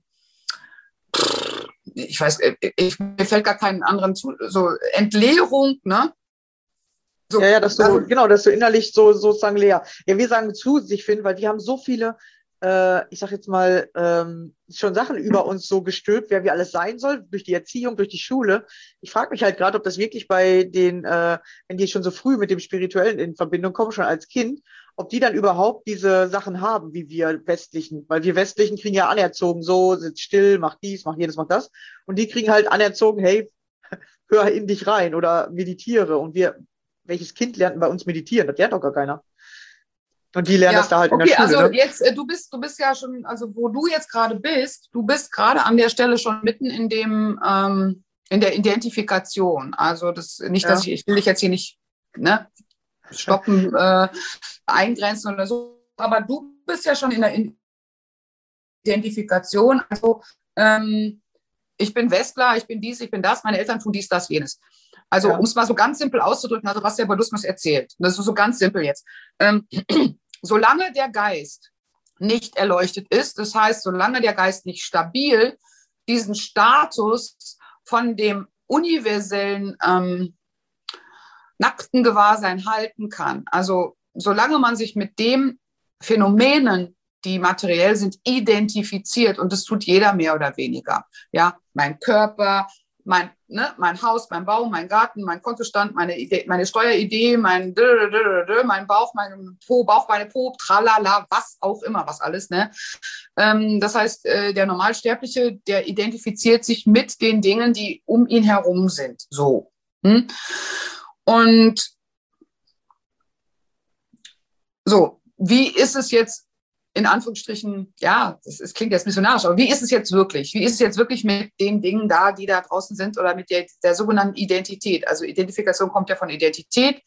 Ich weiß, mir fällt gar keinen anderen zu. So Entleerung, ne? So, dass du innerlich so sozusagen leer. Ja, wir sagen zu sich finden, weil die haben so viele, ich sag jetzt mal, schon Sachen über uns so gestülpt, wer wir alles sein soll, durch die Erziehung, durch die Schule. Ich frage mich halt gerade, ob das wirklich bei den, wenn die schon so früh mit dem Spirituellen in Verbindung kommen, schon als Kind, ob die dann überhaupt diese Sachen haben, wie wir Westlichen. Weil wir Westlichen kriegen ja anerzogen, so, sitz still, mach dies, mach jenes, mach das. Und die kriegen halt anerzogen, hey, hör in dich rein oder meditiere. Und welches Kind lernt bei uns meditieren? Das lernt doch gar keiner. Und die lernen das da halt in der Schule. Also ne? Jetzt, du bist ja schon, also wo du jetzt gerade bist, du bist gerade an der Stelle schon mitten in der Identifikation. Also das nicht, dass ich will dich jetzt hier nicht stoppen, eingrenzen oder so, aber du bist ja schon in der Identifikation. Also ich bin Westler, ich bin dies, ich bin das, meine Eltern tun dies, das, jenes. Also um es mal so ganz simpel auszudrücken, also was der Buddhismus erzählt, das ist so ganz simpel jetzt. Solange der Geist nicht erleuchtet ist, das heißt, solange der Geist nicht stabil diesen Status von dem universellen nackten Gewahrsein halten kann, also solange man sich mit den Phänomenen, die materiell sind, identifiziert, und das tut jeder mehr oder weniger. Ja, mein Körper, mein Haus, mein Baum, mein Garten, mein Kontostand, meine Steueridee, mein Bauch, mein Po, Bauchbeine, Po, tralala, was auch immer, was alles. Ne? Das heißt, der Normalsterbliche, der identifiziert sich mit den Dingen, die um ihn herum sind. So. Und so, wie ist es jetzt in Anführungsstrichen, ja, es klingt jetzt missionarisch, aber wie ist es jetzt wirklich? Wie ist es jetzt wirklich mit den Dingen da, die da draußen sind, oder mit der sogenannten Identität? Also Identifikation kommt ja von Identität.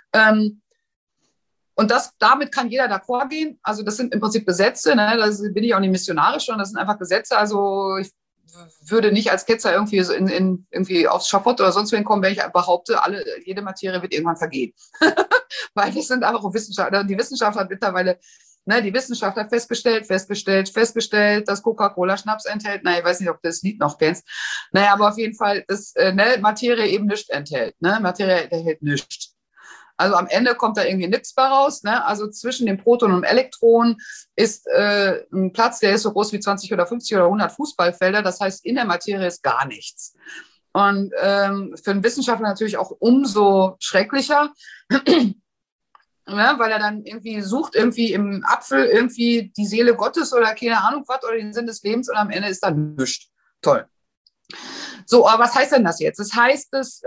Und damit kann jeder d'accord gehen. Also das sind im Prinzip Gesetze, ne? Da bin ich auch nicht missionarisch, sondern das sind einfach Gesetze. Also ich würde nicht als Ketzer irgendwie so irgendwie aufs Schafott oder sonst wohin kommen, wenn ich behaupte, jede Materie wird irgendwann vergehen. Weil das sind einfach Wissenschaftler. Die Wissenschaft hat mittlerweile, die Wissenschaft hat festgestellt, dass Coca-Cola Schnaps enthält. Ich weiß nicht, ob du das Lied noch kennst. Aber auf jeden Fall, dass Materie eben nichts enthält. Materie enthält nichts. Also am Ende kommt da irgendwie nichts bei raus. Also zwischen dem Proton und dem Elektron ist ein Platz, der ist so groß wie 20 oder 50 oder 100 Fußballfelder. Das heißt, in der Materie ist gar nichts. Und für einen Wissenschaftler natürlich auch umso schrecklicher, weil er dann irgendwie sucht, irgendwie im Apfel irgendwie die Seele Gottes oder keine Ahnung was oder den Sinn des Lebens, und am Ende ist da nichts. Toll. So, aber was heißt denn das jetzt? Das heißt, dass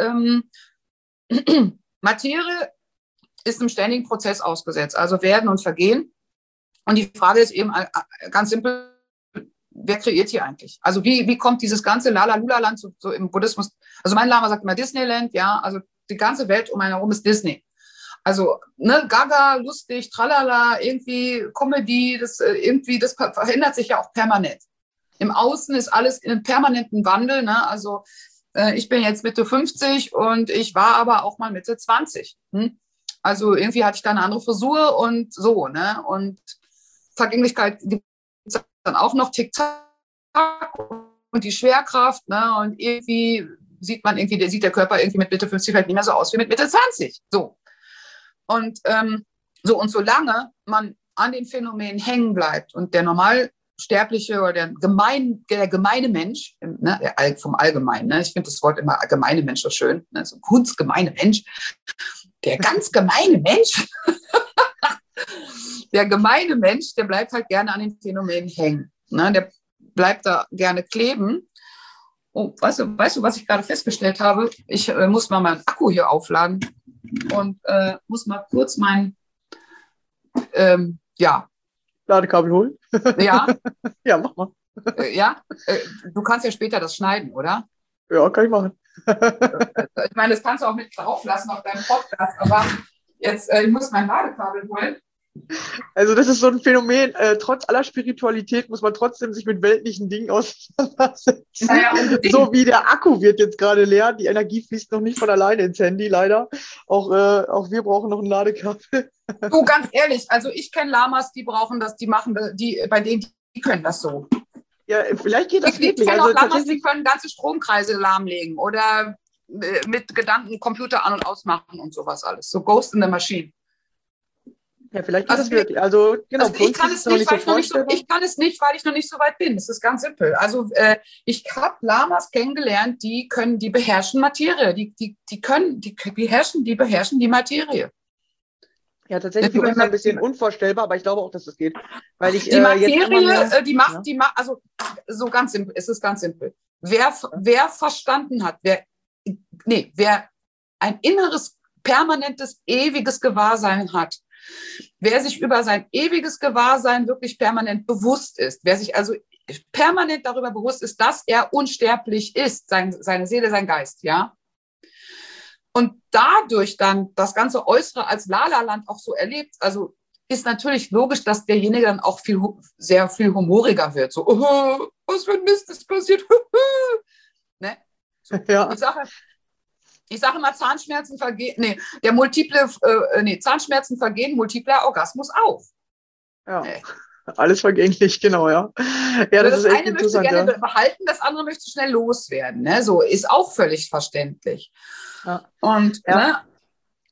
Materie ist einem ständigen Prozess ausgesetzt, also Werden und Vergehen. Und die Frage ist eben ganz simpel, wer kreiert hier eigentlich? Also wie kommt dieses ganze Lala-Lula-Land so im Buddhismus? Also mein Lama sagt immer Disneyland, ja, also die ganze Welt um einen herum ist Disney. Also Gaga, lustig, tralala, irgendwie Comedy, das verändert sich ja auch permanent. Im Außen ist alles in einem permanenten Wandel, ne? Also ich bin jetzt Mitte 50 und ich war aber auch mal Mitte 20. Also irgendwie hatte ich da eine andere Frisur und so, ne? Und Vergänglichkeit gibt es dann auch noch, Tick-Tack und die Schwerkraft, ne? Und irgendwie sieht der Körper irgendwie mit Mitte 50 halt nicht mehr so aus wie mit Mitte 20. So. Und solange man an den Phänomenen hängen bleibt und der Normalsterbliche oder der gemeine Mensch, vom Allgemeinen, ich finde das Wort immer gemeine Mensch so schön, so ein kunstgemeine Mensch, der ganz gemeine Mensch, der gemeine Mensch, der bleibt halt gerne an den Phänomenen hängen. Der bleibt da gerne kleben. Oh, weißt du, was ich gerade festgestellt habe? Ich muss mal meinen Akku hier aufladen und muss mal kurz mein Ladekabel holen. Ja. Ja, mach mal. Du kannst ja später das schneiden, oder? Ja, kann ich machen. Ich meine, das kannst du auch mit drauf lassen auf deinem Podcast, aber jetzt, ich muss mein Ladekabel holen. Also das ist so ein Phänomen, trotz aller Spiritualität muss man trotzdem sich mit weltlichen Dingen auseinandersetzen. So wie der Akku wird jetzt gerade leer, die Energie fließt noch nicht von alleine ins Handy, leider. Auch wir brauchen noch ein Ladekabel. Du, ganz ehrlich, also ich kenne Lamas, die brauchen das, bei denen, die können das so. Ja, vielleicht geht das wirklich. Ich kenne auch Lamas, die können ganze Stromkreise lahmlegen oder mit Gedanken Computer an- und ausmachen und sowas alles. So Ghost in the Machine. Ja, vielleicht geht das wirklich. Also, genau. Also ich kann es nicht, weil ich noch nicht so weit bin. Das ist ganz simpel. Also ich habe Lamas kennengelernt, die beherrschen Materie. Die beherrschen die Materie. Ja, tatsächlich für uns ein bisschen unvorstellbar, aber ich glaube auch, dass das geht. Weil ich, die Materie, die macht, also so ganz simpel, es ist ganz simpel. Wer verstanden hat, wer ein inneres, permanentes, ewiges Gewahrsein hat, wer sich über sein ewiges Gewahrsein wirklich permanent bewusst ist, wer sich also permanent darüber bewusst ist, dass er unsterblich ist, seine Seele, sein Geist, ja, und dadurch dann das ganze Äußere als Lala-Land auch so erlebt, also ist natürlich logisch, dass derjenige dann auch sehr viel humoriger wird. So, oh, was für ein Mist ist passiert. Ne? So, ja. Ich sage immer, Zahnschmerzen vergehen, Zahnschmerzen vergehen, multipler Orgasmus auch. Ja. Alles vergänglich, genau, ja. Ja, das eine möchte gerne behalten, das andere möchte schnell loswerden. Ne? So ist auch völlig verständlich. Ja. Und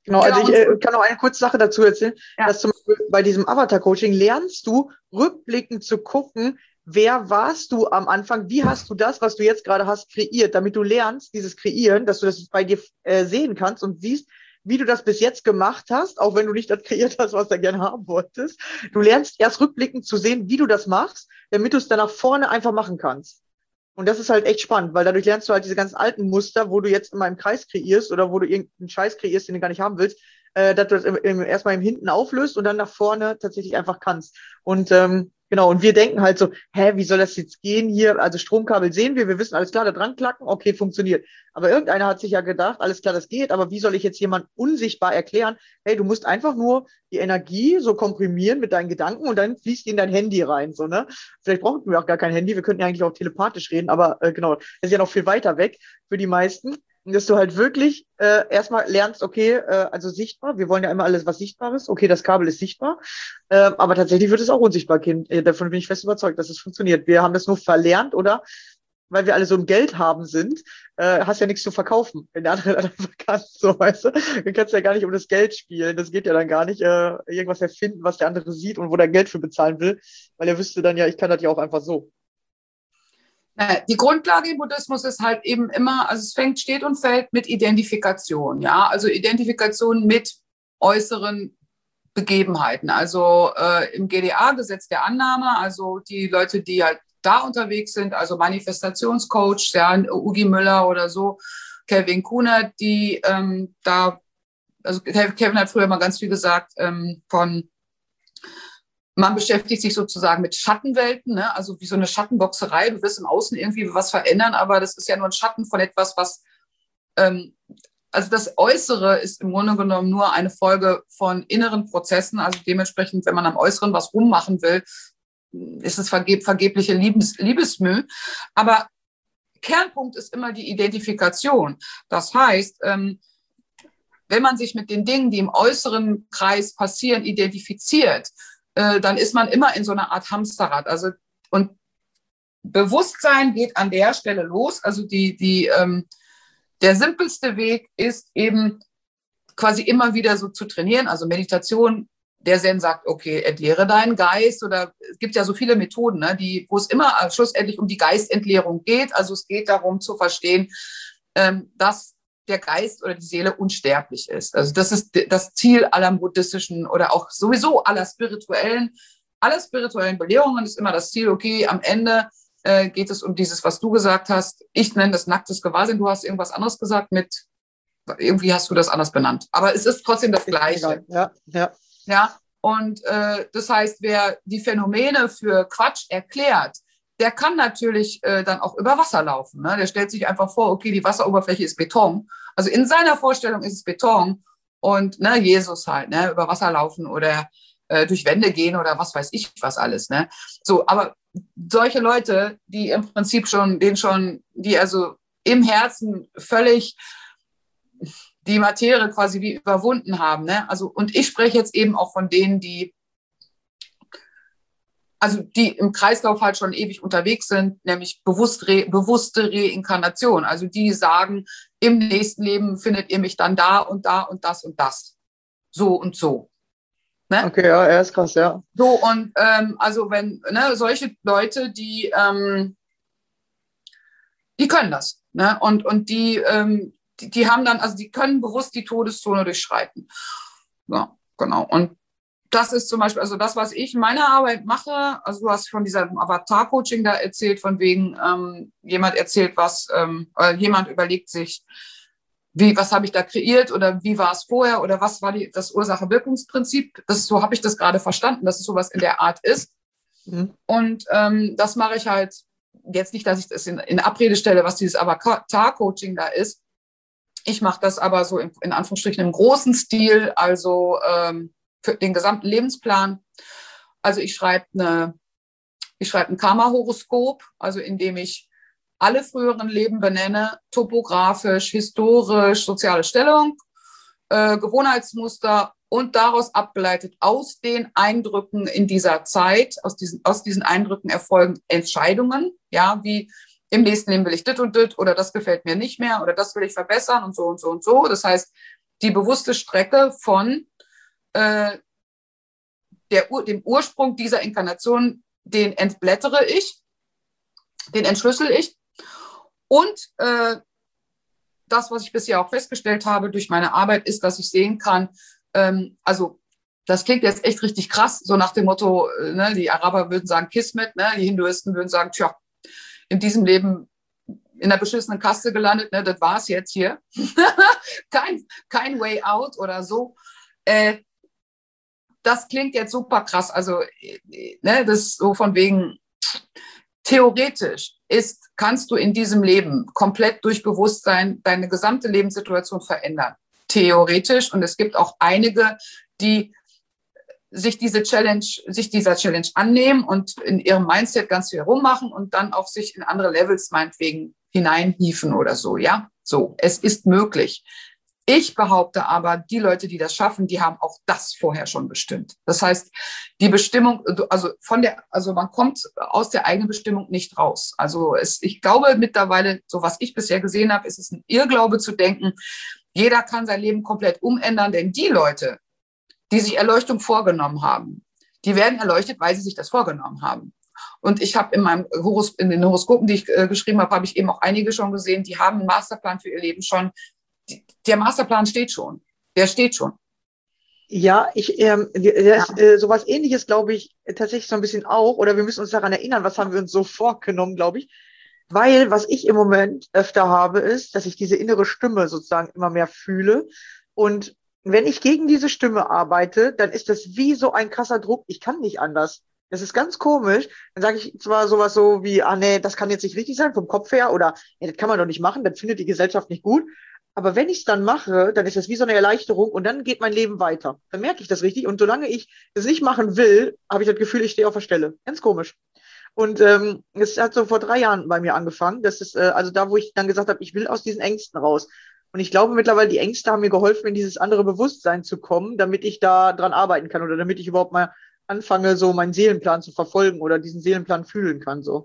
Genau, also Genau. ich kann noch eine kurze Sache dazu erzählen, Ja. dass zum Beispiel bei diesem Avatar-Coaching lernst du rückblickend zu gucken, wer warst du am Anfang, wie hast du das, was du jetzt gerade hast, kreiert, damit du lernst, dieses Kreieren, dass du das bei dir sehen kannst und siehst, wie du das bis jetzt gemacht hast, auch wenn du nicht das kreiert hast, was du gerne haben wolltest. Du lernst erst rückblickend zu sehen, wie du das machst, damit du es dann nach vorne einfach machen kannst. Und das ist halt echt spannend, weil dadurch lernst du halt diese ganzen alten Muster, wo du jetzt immer im Kreis kreierst oder wo du irgendeinen Scheiß kreierst, den du gar nicht haben willst, dass du das erstmal im Hinten auflöst und dann nach vorne tatsächlich einfach kannst. Und genau, und wir denken halt so, wie soll das jetzt gehen hier? Also Stromkabel sehen wir wissen, alles klar, da dran klacken, okay, funktioniert. Aber irgendeiner hat sich ja gedacht, alles klar, das geht, aber wie soll ich jetzt jemand unsichtbar erklären, hey, du musst einfach nur die Energie so komprimieren mit deinen Gedanken und dann fließt die in dein Handy rein, so, ne? Vielleicht brauchen wir auch gar kein Handy, wir könnten ja eigentlich auch telepathisch reden, aber genau, das ist ja noch viel weiter weg für die meisten. Und dass du halt wirklich erstmal lernst, okay, also sichtbar, wir wollen ja immer alles, was sichtbar ist. Okay, das Kabel ist sichtbar, aber tatsächlich wird es auch unsichtbar, Kind. Davon bin ich fest überzeugt, dass es funktioniert. Wir haben das nur verlernt, oder? Weil wir alle so im Geld haben sind, hast ja nichts zu verkaufen, wenn der andere dann verkauft, so, weißt du? Du kannst ja gar nicht um das Geld spielen, das geht ja dann gar nicht, irgendwas erfinden, was der andere sieht und wo der Geld für bezahlen will, weil er wüsste dann ja, ich kann das ja auch einfach so. Die Grundlage im Buddhismus ist halt eben immer, also es steht und fällt mit Identifikation, ja, also Identifikation mit äußeren Begebenheiten. Also im GDA, Gesetz der Annahme, also die Leute, die halt da unterwegs sind, also Manifestationscoach, ja, Ugi Müller oder so, Kevin Kuhner, die also Kevin hat früher mal ganz viel gesagt man beschäftigt sich sozusagen mit Schattenwelten, ne? Also wie so eine Schattenboxerei. Du wirst im Außen irgendwie was verändern, aber das ist ja nur ein Schatten von etwas, was, also das Äußere ist im Grunde genommen nur eine Folge von inneren Prozessen. Also dementsprechend, wenn man am Äußeren was rummachen will, ist es vergebliche Liebesmüh. Aber Kernpunkt ist immer die Identifikation. Das heißt, wenn man sich mit den Dingen, die im äußeren Kreis passieren, identifiziert, dann ist man immer in so einer Art Hamsterrad. Also, und Bewusstsein geht an der Stelle los. Also der simpelste Weg ist eben quasi immer wieder so zu trainieren. Also Meditation, der Zen sagt, okay, entleere deinen Geist. Oder es gibt ja so viele Methoden, ne, wo es immer schlussendlich um die Geistentleerung geht. Also es geht darum zu verstehen, dass der Geist oder die Seele unsterblich ist. Also das ist das Ziel aller buddhistischen oder auch sowieso aller spirituellen Belehrungen ist immer das Ziel, okay, am Ende geht es um dieses, was du gesagt hast. Ich nenne das nacktes Gewahrsein. Du hast irgendwas anderes gesagt irgendwie hast du das anders benannt. Aber es ist trotzdem das Gleiche. Ja. Und das heißt, wer die Phänomene für Quatsch erklärt, der kann natürlich dann auch über Wasser laufen. Ne? Der stellt sich einfach vor, okay, die Wasseroberfläche ist Beton. Also in seiner Vorstellung ist es Beton und ne, Jesus halt, ne, über Wasser laufen oder durch Wände gehen oder was weiß ich was alles. Ne? So, aber solche Leute, die im Prinzip die also im Herzen völlig die Materie quasi wie überwunden haben. Ne? Also, und ich spreche jetzt eben auch von denen, die im Kreislauf halt schon ewig unterwegs sind, nämlich bewusste Reinkarnation. Also die sagen, im nächsten Leben findet ihr mich dann da und das und das. So und so. Ne? Okay, ja, er ist krass, ja. So, und also wenn, ne, solche Leute, die können das. Ne? Und die haben dann, also die können bewusst die Todeszone durchschreiten. Ja, genau. Und das ist zum Beispiel, also das, was ich in meiner Arbeit mache, also du hast von diesem Avatar-Coaching da erzählt, von wegen, jemand erzählt was, jemand überlegt sich, was habe ich da kreiert oder wie war es vorher oder was war das Ursache-Wirkungsprinzip. So habe ich das gerade verstanden, dass es sowas in der Art ist. Mhm. Und das mache ich halt jetzt nicht, dass ich das in Abrede stelle, was dieses Avatar-Coaching da ist. Ich mache das aber so in Anführungsstrichen im großen Stil, also für den gesamten Lebensplan. Also ich schreibe ein Karma-Horoskop, also indem ich alle früheren Leben benenne, topografisch, historisch, soziale Stellung, Gewohnheitsmuster und daraus abgeleitet aus den Eindrücken in dieser Zeit, aus diesen Eindrücken erfolgen Entscheidungen, ja, wie im nächsten Leben will ich dit und dit oder das gefällt mir nicht mehr oder das will ich verbessern und so und so und so. Das heißt, die bewusste Strecke von dem Ursprung dieser Inkarnation, den entblättere ich, den entschlüssel ich. Und das, was ich bisher auch festgestellt habe durch meine Arbeit, ist, dass ich sehen kann, also das klingt jetzt echt richtig krass, so nach dem Motto, ne, die Araber würden sagen Kismet, ne, die Hinduisten würden sagen, tja, in diesem Leben in der beschissenen Kaste gelandet, ne, das war's jetzt hier. kein Way out oder so. Das klingt jetzt super krass. Also, ne, das ist so von wegen, theoretisch kannst du in diesem Leben komplett durch Bewusstsein deine gesamte Lebenssituation verändern. Theoretisch. Und es gibt auch einige, die sich dieser Challenge annehmen und in ihrem Mindset ganz viel rummachen und dann auch sich in andere Levels meinetwegen hineinhieven oder so, ja. So, es ist möglich. Ich behaupte aber, die Leute, die das schaffen, die haben auch das vorher schon bestimmt. Das heißt, die Bestimmung, also man kommt aus der eigenen Bestimmung nicht raus. Also ich glaube mittlerweile, so was ich bisher gesehen habe, ist es ein Irrglaube zu denken, jeder kann sein Leben komplett umändern, denn die Leute, die sich Erleuchtung vorgenommen haben, die werden erleuchtet, weil sie sich das vorgenommen haben. Und ich habe in den Horoskopen, die ich geschrieben habe, habe ich eben auch einige schon gesehen, die haben einen Masterplan für ihr Leben schon. Der Masterplan steht schon. Der steht schon. Ja, sowas Ähnliches glaube ich tatsächlich so ein bisschen auch, oder wir müssen uns daran erinnern, was haben wir uns so vorgenommen, glaube ich. Weil was ich im Moment öfter habe, ist, dass ich diese innere Stimme sozusagen immer mehr fühle. Und wenn ich gegen diese Stimme arbeite, dann ist das wie so ein krasser Druck. Ich kann nicht anders. Das ist ganz komisch. Dann sage ich zwar sowas so wie, nee, das kann jetzt nicht richtig sein vom Kopf her, oder das kann man doch nicht machen, das findet die Gesellschaft nicht gut. Aber wenn ich es dann mache, dann ist das wie so eine Erleichterung und dann geht mein Leben weiter. Dann merke ich das richtig. Und solange ich das nicht machen will, habe ich das Gefühl, ich stehe auf der Stelle. Ganz komisch. Und es hat so vor 3 Jahren bei mir angefangen. Das ist also da, wo ich dann gesagt habe, ich will aus diesen Ängsten raus. Und ich glaube mittlerweile, die Ängste haben mir geholfen, in dieses andere Bewusstsein zu kommen, damit ich da dran arbeiten kann oder damit ich überhaupt mal anfange, so meinen Seelenplan zu verfolgen oder diesen Seelenplan fühlen kann. So.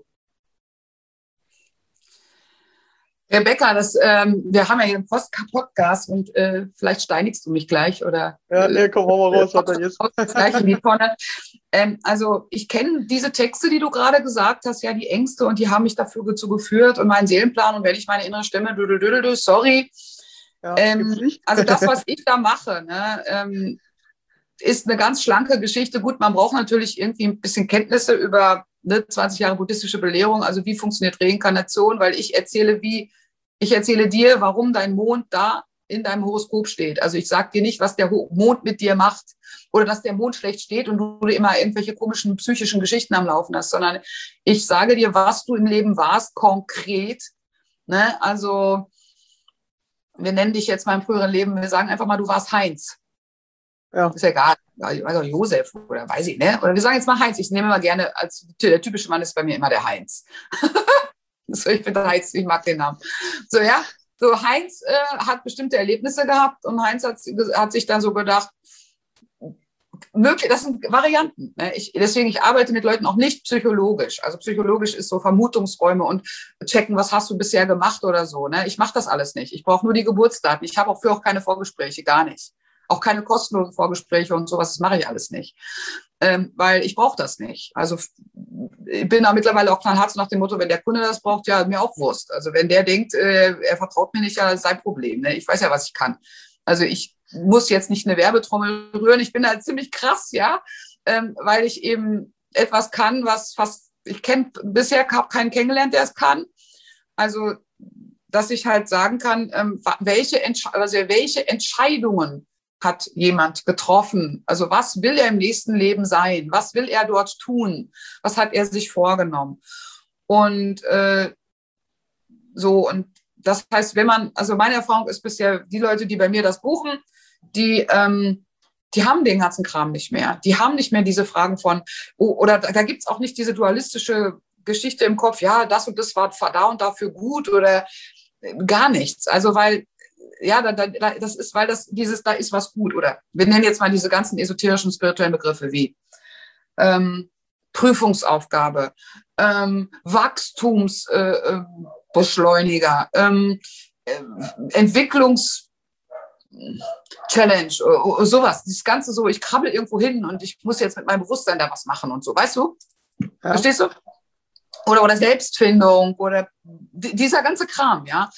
Rebecca, wir haben ja hier einen Podcast und vielleicht steinigst du mich gleich oder komm, hau mal raus, was da ist. Gleich in die Tonne. Also ich kenne diese Texte, die du gerade gesagt hast, ja, die Ängste, und die haben mich dazu geführt und meinen Seelenplan, und wenn ich meine innere Stimme, sorry. Ja, also das, was ich da mache, ne, ist eine ganz schlanke Geschichte. Gut, man braucht natürlich irgendwie ein bisschen Kenntnisse über 20 Jahre buddhistische Belehrung, also wie funktioniert Reinkarnation, weil ich erzähle dir, warum dein Mond da in deinem Horoskop steht. Also ich sage dir nicht, was der Mond mit dir macht oder dass der Mond schlecht steht und du immer irgendwelche komischen psychischen Geschichten am Laufen hast, sondern ich sage dir, was du im Leben warst, konkret. Ne? Also wir nennen dich jetzt mal im früheren Leben, wir sagen einfach mal, du warst Heinz. Ja. Ist ja egal, also Josef oder weiß ich, ne? Oder wir sagen jetzt mal Heinz. Ich nehme mal gerne, der typische Mann ist bei mir immer der Heinz. So, ich finde Heinz, ich mag den Namen. So, ja, so Heinz hat bestimmte Erlebnisse gehabt und Heinz hat sich dann so gedacht, das sind Varianten. Ne? Deswegen, ich arbeite mit Leuten auch nicht psychologisch. Also psychologisch ist so Vermutungsräume und checken, was hast du bisher gemacht oder so. Ne? Ich mache das alles nicht. Ich brauche nur die Geburtsdaten. Ich habe auch keine Vorgespräche, gar nicht. Auch keine kostenlosen Vorgespräche und sowas, das mache ich alles nicht. Weil ich brauche das nicht. Also ich bin da mittlerweile auch knallhart nach dem Motto, wenn der Kunde das braucht, ja, mir auch Wurst. Also wenn der denkt, er vertraut mir nicht, ja, das ist sein Problem. Ne? Ich weiß ja, was ich kann. Also ich muss jetzt nicht eine Werbetrommel rühren. Ich bin da ziemlich krass, ja, weil ich eben etwas kann, was ich kenne, bisher habe keinen kennengelernt, der es kann. Also, dass ich halt sagen kann, welche Entscheidungen hat jemand getroffen? Also was will er im nächsten Leben sein? Was will er dort tun? Was hat er sich vorgenommen? Und und das heißt, also meine Erfahrung ist bisher, die Leute, die bei mir das buchen, die haben den ganzen Kram nicht mehr. Die haben nicht mehr diese Fragen von, oder da gibt es auch nicht diese dualistische Geschichte im Kopf, ja, das und das war da und dafür gut oder gar nichts. Also weil ja, da ist was gut, oder wir nennen jetzt mal diese ganzen esoterischen, spirituellen Begriffe wie Prüfungsaufgabe, Wachstumsbeschleuniger, Entwicklungsmotor, Challenge, sowas. Das Ganze so, ich krabbel irgendwo hin und ich muss jetzt mit meinem Bewusstsein da was machen und so, weißt du? Ja. Verstehst du? Oder Selbstfindung oder dieser ganze Kram, ja.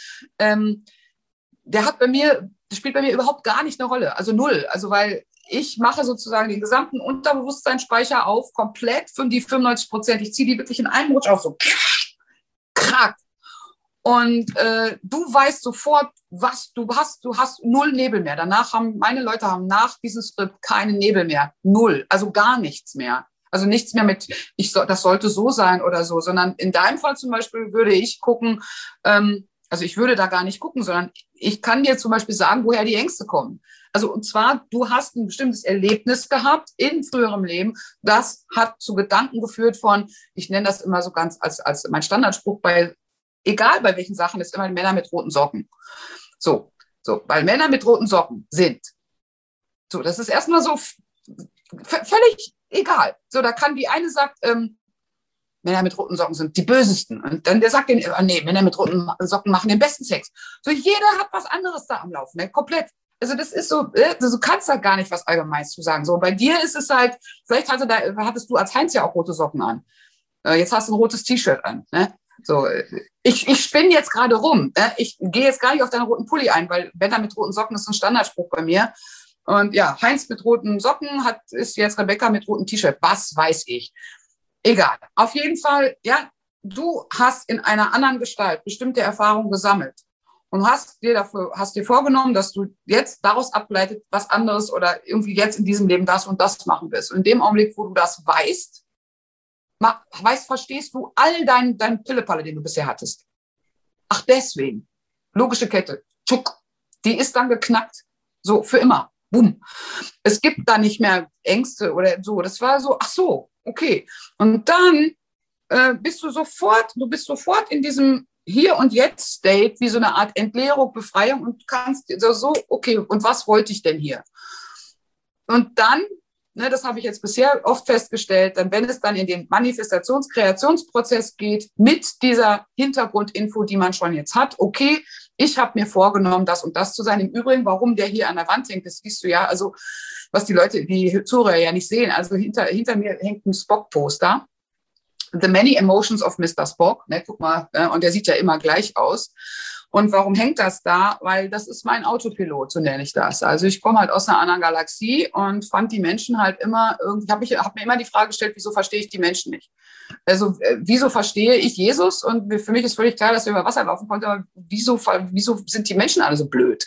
Der spielt bei mir überhaupt gar nicht eine Rolle, also null. Also weil ich mache sozusagen den gesamten Unterbewusstseinsspeicher auf, komplett für die 95%. Ich ziehe die wirklich in einem Rutsch auf, so krack. Und du weißt sofort, was du hast. Du hast null Nebel mehr. Meine Leute haben nach diesem Skript keinen Nebel mehr. Null. Also gar nichts mehr. Also nichts mehr mit, das sollte so sein oder so, sondern in deinem Fall zum Beispiel würde ich gucken, also ich würde da gar nicht gucken, sondern ich kann dir zum Beispiel sagen, woher die Ängste kommen. Also und zwar, du hast ein bestimmtes Erlebnis gehabt in früherem Leben, das hat zu Gedanken geführt von, ich nenne das immer so ganz als mein Standardspruch egal bei welchen Sachen, ist immer Männer mit roten Socken. So, weil Männer mit roten Socken sind. So, das ist erstmal so völlig egal. So, da kann die eine sagt, Männer mit roten Socken sind die bösesten. Und dann der sagt, nee, Männer mit roten Socken machen den besten Sex. So, jeder hat was anderes da am Laufen, ne? Komplett. Also das ist so, du kannst da gar nicht was Allgemeines zu sagen. So, bei dir ist es halt, vielleicht hattest du als Heinz ja auch rote Socken an. Jetzt hast du ein rotes T-Shirt an. Ne? So, ich spinne jetzt gerade rum. Ne? Ich gehe jetzt gar nicht auf deinen roten Pulli ein, weil Männer mit roten Socken ist ein Standardspruch bei mir. Und ja, Heinz mit roten Socken ist jetzt Rebecca mit rotem T-Shirt. Was weiß ich. Egal. Auf jeden Fall, ja, du hast in einer anderen Gestalt bestimmte Erfahrungen gesammelt und hast dir vorgenommen, dass du jetzt daraus abgeleitet was anderes oder irgendwie jetzt in diesem Leben das und das machen willst. Und in dem Augenblick, wo du das weißt, verstehst du all dein Pillepalle, den du bisher hattest. Ach, deswegen. Logische Kette. Tschuck. Die ist dann geknackt. So, für immer. Bumm. Es gibt da nicht mehr Ängste oder so. Das war so, ach so, okay. Und dann bist du sofort in diesem Hier- und Jetzt-State, wie so eine Art Entleerung, Befreiung und kannst so, okay, und was wollte ich denn hier? Und dann, ne, das habe ich jetzt bisher oft festgestellt, wenn es dann in den Manifestations-Kreationsprozess geht, mit dieser Hintergrundinfo, die man schon jetzt hat, okay, ich habe mir vorgenommen, das und das zu sein. Im Übrigen, warum der hier an der Wand hängt, das siehst du ja, also was die Zuhörer ja nicht sehen. Also hinter mir hängt ein Spock-Poster. The Many Emotions of Mr. Spock. Ne, guck mal, und der sieht ja immer gleich aus. Und warum hängt das da? Weil das ist mein Autopilot, so nenne ich das. Also ich komme halt aus einer anderen Galaxie und fand die Menschen halt immer, hab mir immer die Frage gestellt, wieso verstehe ich die Menschen nicht? Also wieso verstehe ich Jesus? Und für mich ist völlig klar, dass er über Wasser laufen konnte, aber wieso sind die Menschen alle so blöd?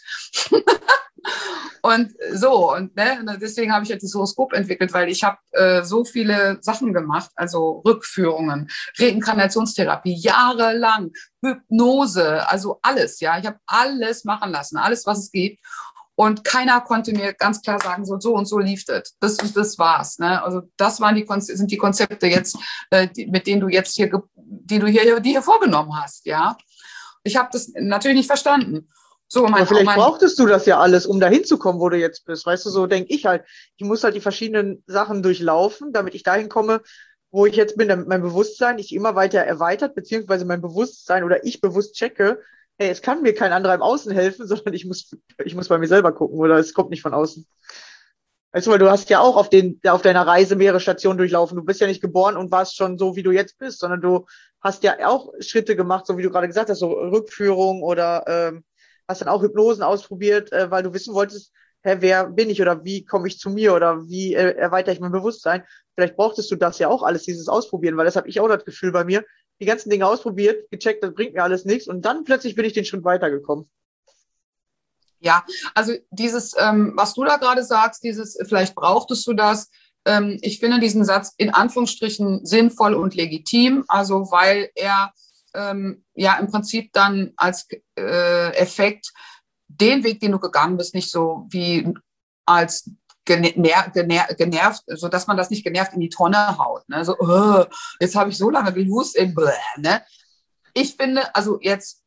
Und so, und ne, deswegen habe ich jetzt das Horoskop entwickelt, weil ich habe so viele Sachen gemacht, also Rückführungen, Reinkarnationstherapie, jahrelang, Hypnose, also alles, ja. Ich habe alles machen lassen, alles, was es geht. Und keiner konnte mir ganz klar sagen, so und so lief das. Das war's. Ne? Also das sind die Konzepte jetzt, mit denen du jetzt die du hier vorgenommen hast, ja. Ich habe das natürlich nicht verstanden. So, aber vielleicht brauchtest du das ja alles, um dahin zu kommen, wo du jetzt bist. Weißt du, so denke ich halt. Ich muss halt die verschiedenen Sachen durchlaufen, damit ich dahin komme, wo ich jetzt bin, damit mein Bewusstsein sich immer weiter erweitert, beziehungsweise mein Bewusstsein oder ich bewusst checke, hey, es kann mir kein anderer im Außen helfen, sondern ich muss bei mir selber gucken oder es kommt nicht von außen. Weißt du, weil du hast ja auch auf deiner Reise mehrere Stationen durchlaufen. Du bist ja nicht geboren und warst schon so, wie du jetzt bist, sondern du hast ja auch Schritte gemacht, so wie du gerade gesagt hast, so Rückführung oder hast dann auch Hypnosen ausprobiert, weil du wissen wolltest, wer bin ich oder wie komme ich zu mir oder wie erweitere ich mein Bewusstsein. Vielleicht brauchtest du das ja auch alles, dieses Ausprobieren, weil das habe ich auch das Gefühl bei mir, die ganzen Dinge ausprobiert, gecheckt, das bringt mir alles nichts und dann plötzlich bin ich den Schritt weitergekommen. Ja, also dieses, was du da gerade sagst, vielleicht brauchtest du das, ich finde diesen Satz in Anführungsstrichen sinnvoll und legitim, also weil er ja im Prinzip dann als Effekt den Weg, den du gegangen bist, nicht so wie als genervt, so dass man das nicht genervt in die Tonne haut. Ne? So, jetzt habe ich so lange gelust, ne? Ich finde, also jetzt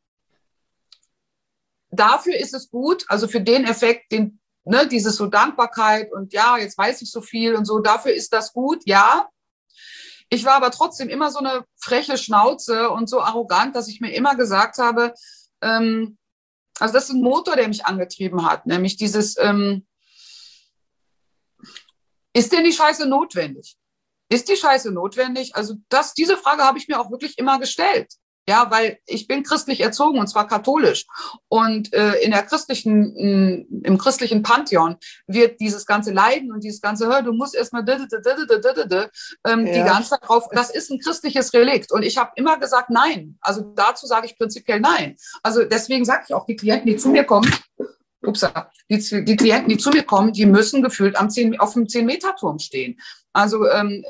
dafür ist es gut, also für den Effekt, ne, dieses so Dankbarkeit und ja, jetzt weiß ich so viel und so, dafür ist das gut, ja. Ich war aber trotzdem immer so eine freche Schnauze und so arrogant, dass ich mir immer gesagt habe, Also das ist ein Motor, der mich angetrieben hat, nämlich dieses, ist denn die Scheiße notwendig? Ist die Scheiße notwendig? Also diese Frage habe ich mir auch wirklich immer gestellt. Ja, weil ich bin christlich erzogen und zwar katholisch. Und im christlichen Pantheon wird dieses ganze Leiden und dieses ganze, du musst erstmal die ganze Zeit drauf, das ist ein christliches Relikt. Und ich habe immer gesagt, nein. Also dazu sage ich prinzipiell nein. Also deswegen sage ich auch, die Klienten, die zu mir kommen, die Klienten, die zu mir kommen, die müssen gefühlt auf dem 10-Meter-Turm stehen. Also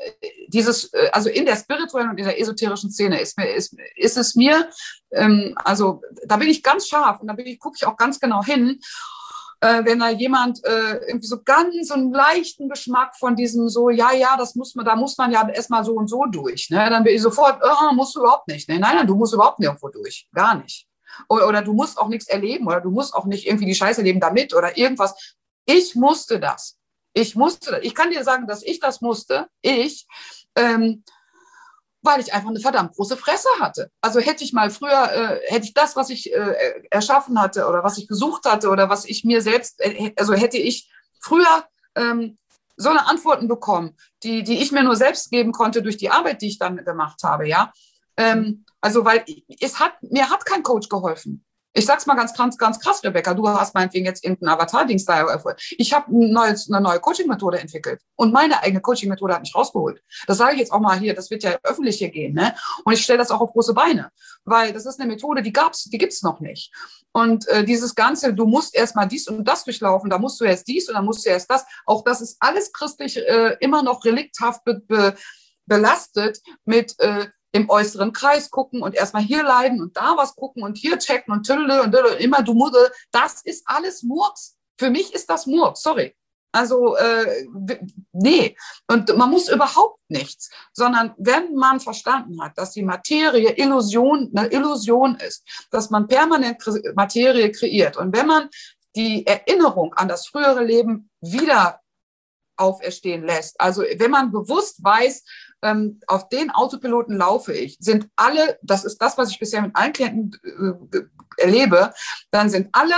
also in der spirituellen und in der esoterischen Szene ist es mir, also da bin ich ganz scharf und gucke ich auch ganz genau hin, wenn da jemand irgendwie so ganz so einen leichten Geschmack von diesem so, da muss man ja erstmal so und so durch, ne? Dann bin ich sofort, musst du überhaupt nicht. Ne? Nein, du musst überhaupt nirgendwo durch, gar nicht. Oder du musst auch nichts erleben oder du musst auch nicht irgendwie die Scheiße erleben damit oder irgendwas. Ich musste das. Ich kann dir sagen, dass ich das musste, weil ich einfach eine verdammt große Fresse hatte. Also hätte ich mal früher, hätte ich das, was ich erschaffen hatte oder was ich gesucht hatte oder was ich mir selbst, also hätte ich früher so eine Antworten bekommen, die ich mir nur selbst geben konnte durch die Arbeit, die ich dann gemacht habe, ja. Also, weil mir hat kein Coach geholfen. Ich sag's mal ganz krass, Rebecca, du hast meinetwegen jetzt irgendein Avatar-Dings da. Ich habe eine neue Coaching-Methode entwickelt und meine eigene Coaching-Methode hat mich rausgeholt. Das sage ich jetzt auch mal hier, das wird ja öffentlich hier gehen, ne? Und ich stelle das auch auf große Beine, weil das ist eine Methode, die gibt's noch nicht. Und dieses Ganze, du musst erst mal dies und das durchlaufen, da musst du erst dies und dann musst du erst das. Auch das ist alles christlich immer noch relikthaft belastet mit im äußeren Kreis gucken und erstmal hier leiden und da was gucken und hier checken und tüdele und immer du Muddel. Das ist alles Murks. Für mich ist das Murks, sorry. Also, nee. Und man muss überhaupt nichts, sondern wenn man verstanden hat, dass die Materie eine Illusion ist, dass man permanent Materie kreiert und wenn man die Erinnerung an das frühere Leben wieder auferstehen lässt, also wenn man bewusst weiß, auf den Autopiloten laufe ich, sind alle, das ist das, was ich bisher mit allen Klienten erlebe, dann sind alle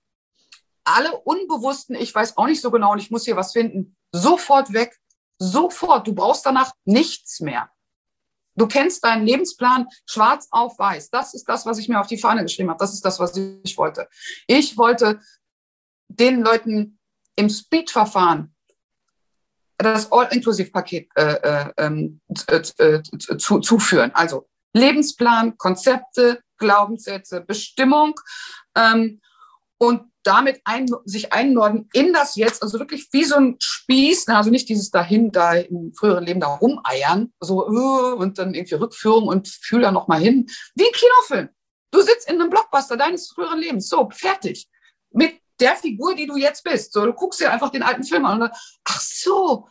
Unbewussten, ich weiß auch nicht so genau und ich muss hier was finden, sofort weg, sofort, du brauchst danach nichts mehr. Du kennst deinen Lebensplan schwarz auf weiß. Das ist das, was ich mir auf die Fahne geschrieben habe. Das ist das, was ich wollte. Ich wollte den Leuten im Speed-Verfahren das All-Inklusiv-Paket zuführen. Also Lebensplan, Konzepte, Glaubenssätze, Bestimmung und damit sich einnorden in das Jetzt, also wirklich wie so ein Spieß, also nicht dieses da im früheren Leben da rumeiern, so und dann irgendwie Rückführung und fühl da nochmal hin. Wie ein Kinofilm. Du sitzt in einem Blockbuster deines früheren Lebens, so, fertig. Mit der Figur, die du jetzt bist. So, du guckst dir einfach den alten Film an und dann, ach so,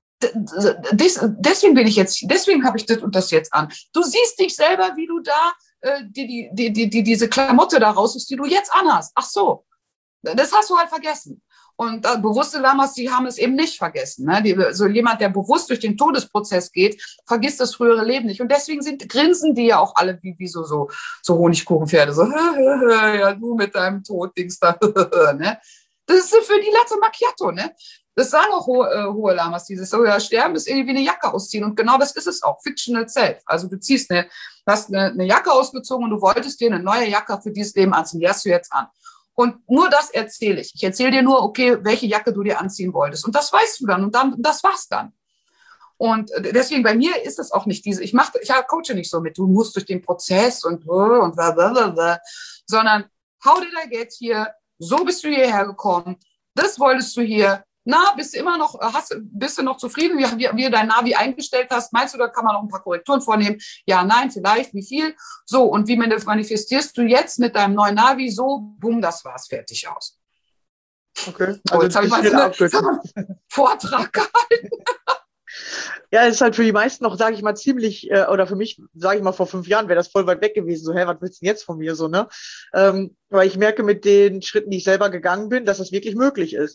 deswegen habe ich das und das jetzt an. Du siehst dich selber, wie du da diese Klamotte da raussuchst, die du jetzt anhast. Ach so, das hast du halt vergessen. Und bewusste Lamas, die haben es eben nicht vergessen. Ne? So jemand, der bewusst durch den Todesprozess geht, vergisst das frühere Leben nicht. Und deswegen grinsen die ja auch alle wie so Honigkuchenpferde. So, ja, du mit deinem Toddings da. Ne? Das ist für die Latte Macchiato. Ne? Das sagen auch hohe Lamas, dieses so, ja, sterben ist irgendwie eine Jacke ausziehen. Und genau das ist es auch, fictional self. Also du hast eine Jacke ausgezogen und du wolltest dir eine neue Jacke für dieses Leben anziehen. Die hast du jetzt an. Und nur das erzähle ich. Ich erzähle dir nur, okay, welche Jacke du dir anziehen wolltest. Und das weißt du dann. Und das war's dann. Und deswegen bei mir ist es auch nicht ich coache nicht so mit, du musst durch den Prozess und blablabla, sondern hau dir dein Geld hier, so bist du hierher gekommen, das wolltest du hier. Na, bist du noch zufrieden, wie du dein Navi eingestellt hast? Meinst du, da kann man noch ein paar Korrekturen vornehmen? Ja, nein, vielleicht, wie viel? So, und wie manifestierst du jetzt mit deinem neuen Navi? So, bumm, das war's, fertig aus. Okay. Also jetzt habe ich mal einen Vortrag gehalten. Ja, es ist halt für die meisten noch, sage ich mal, ziemlich, oder für mich, sage ich mal, vor 5 Jahren wäre das voll weit weg gewesen. So, was willst du denn jetzt von mir? So, ne? Weil ich merke mit den Schritten, die ich selber gegangen bin, dass das wirklich möglich ist.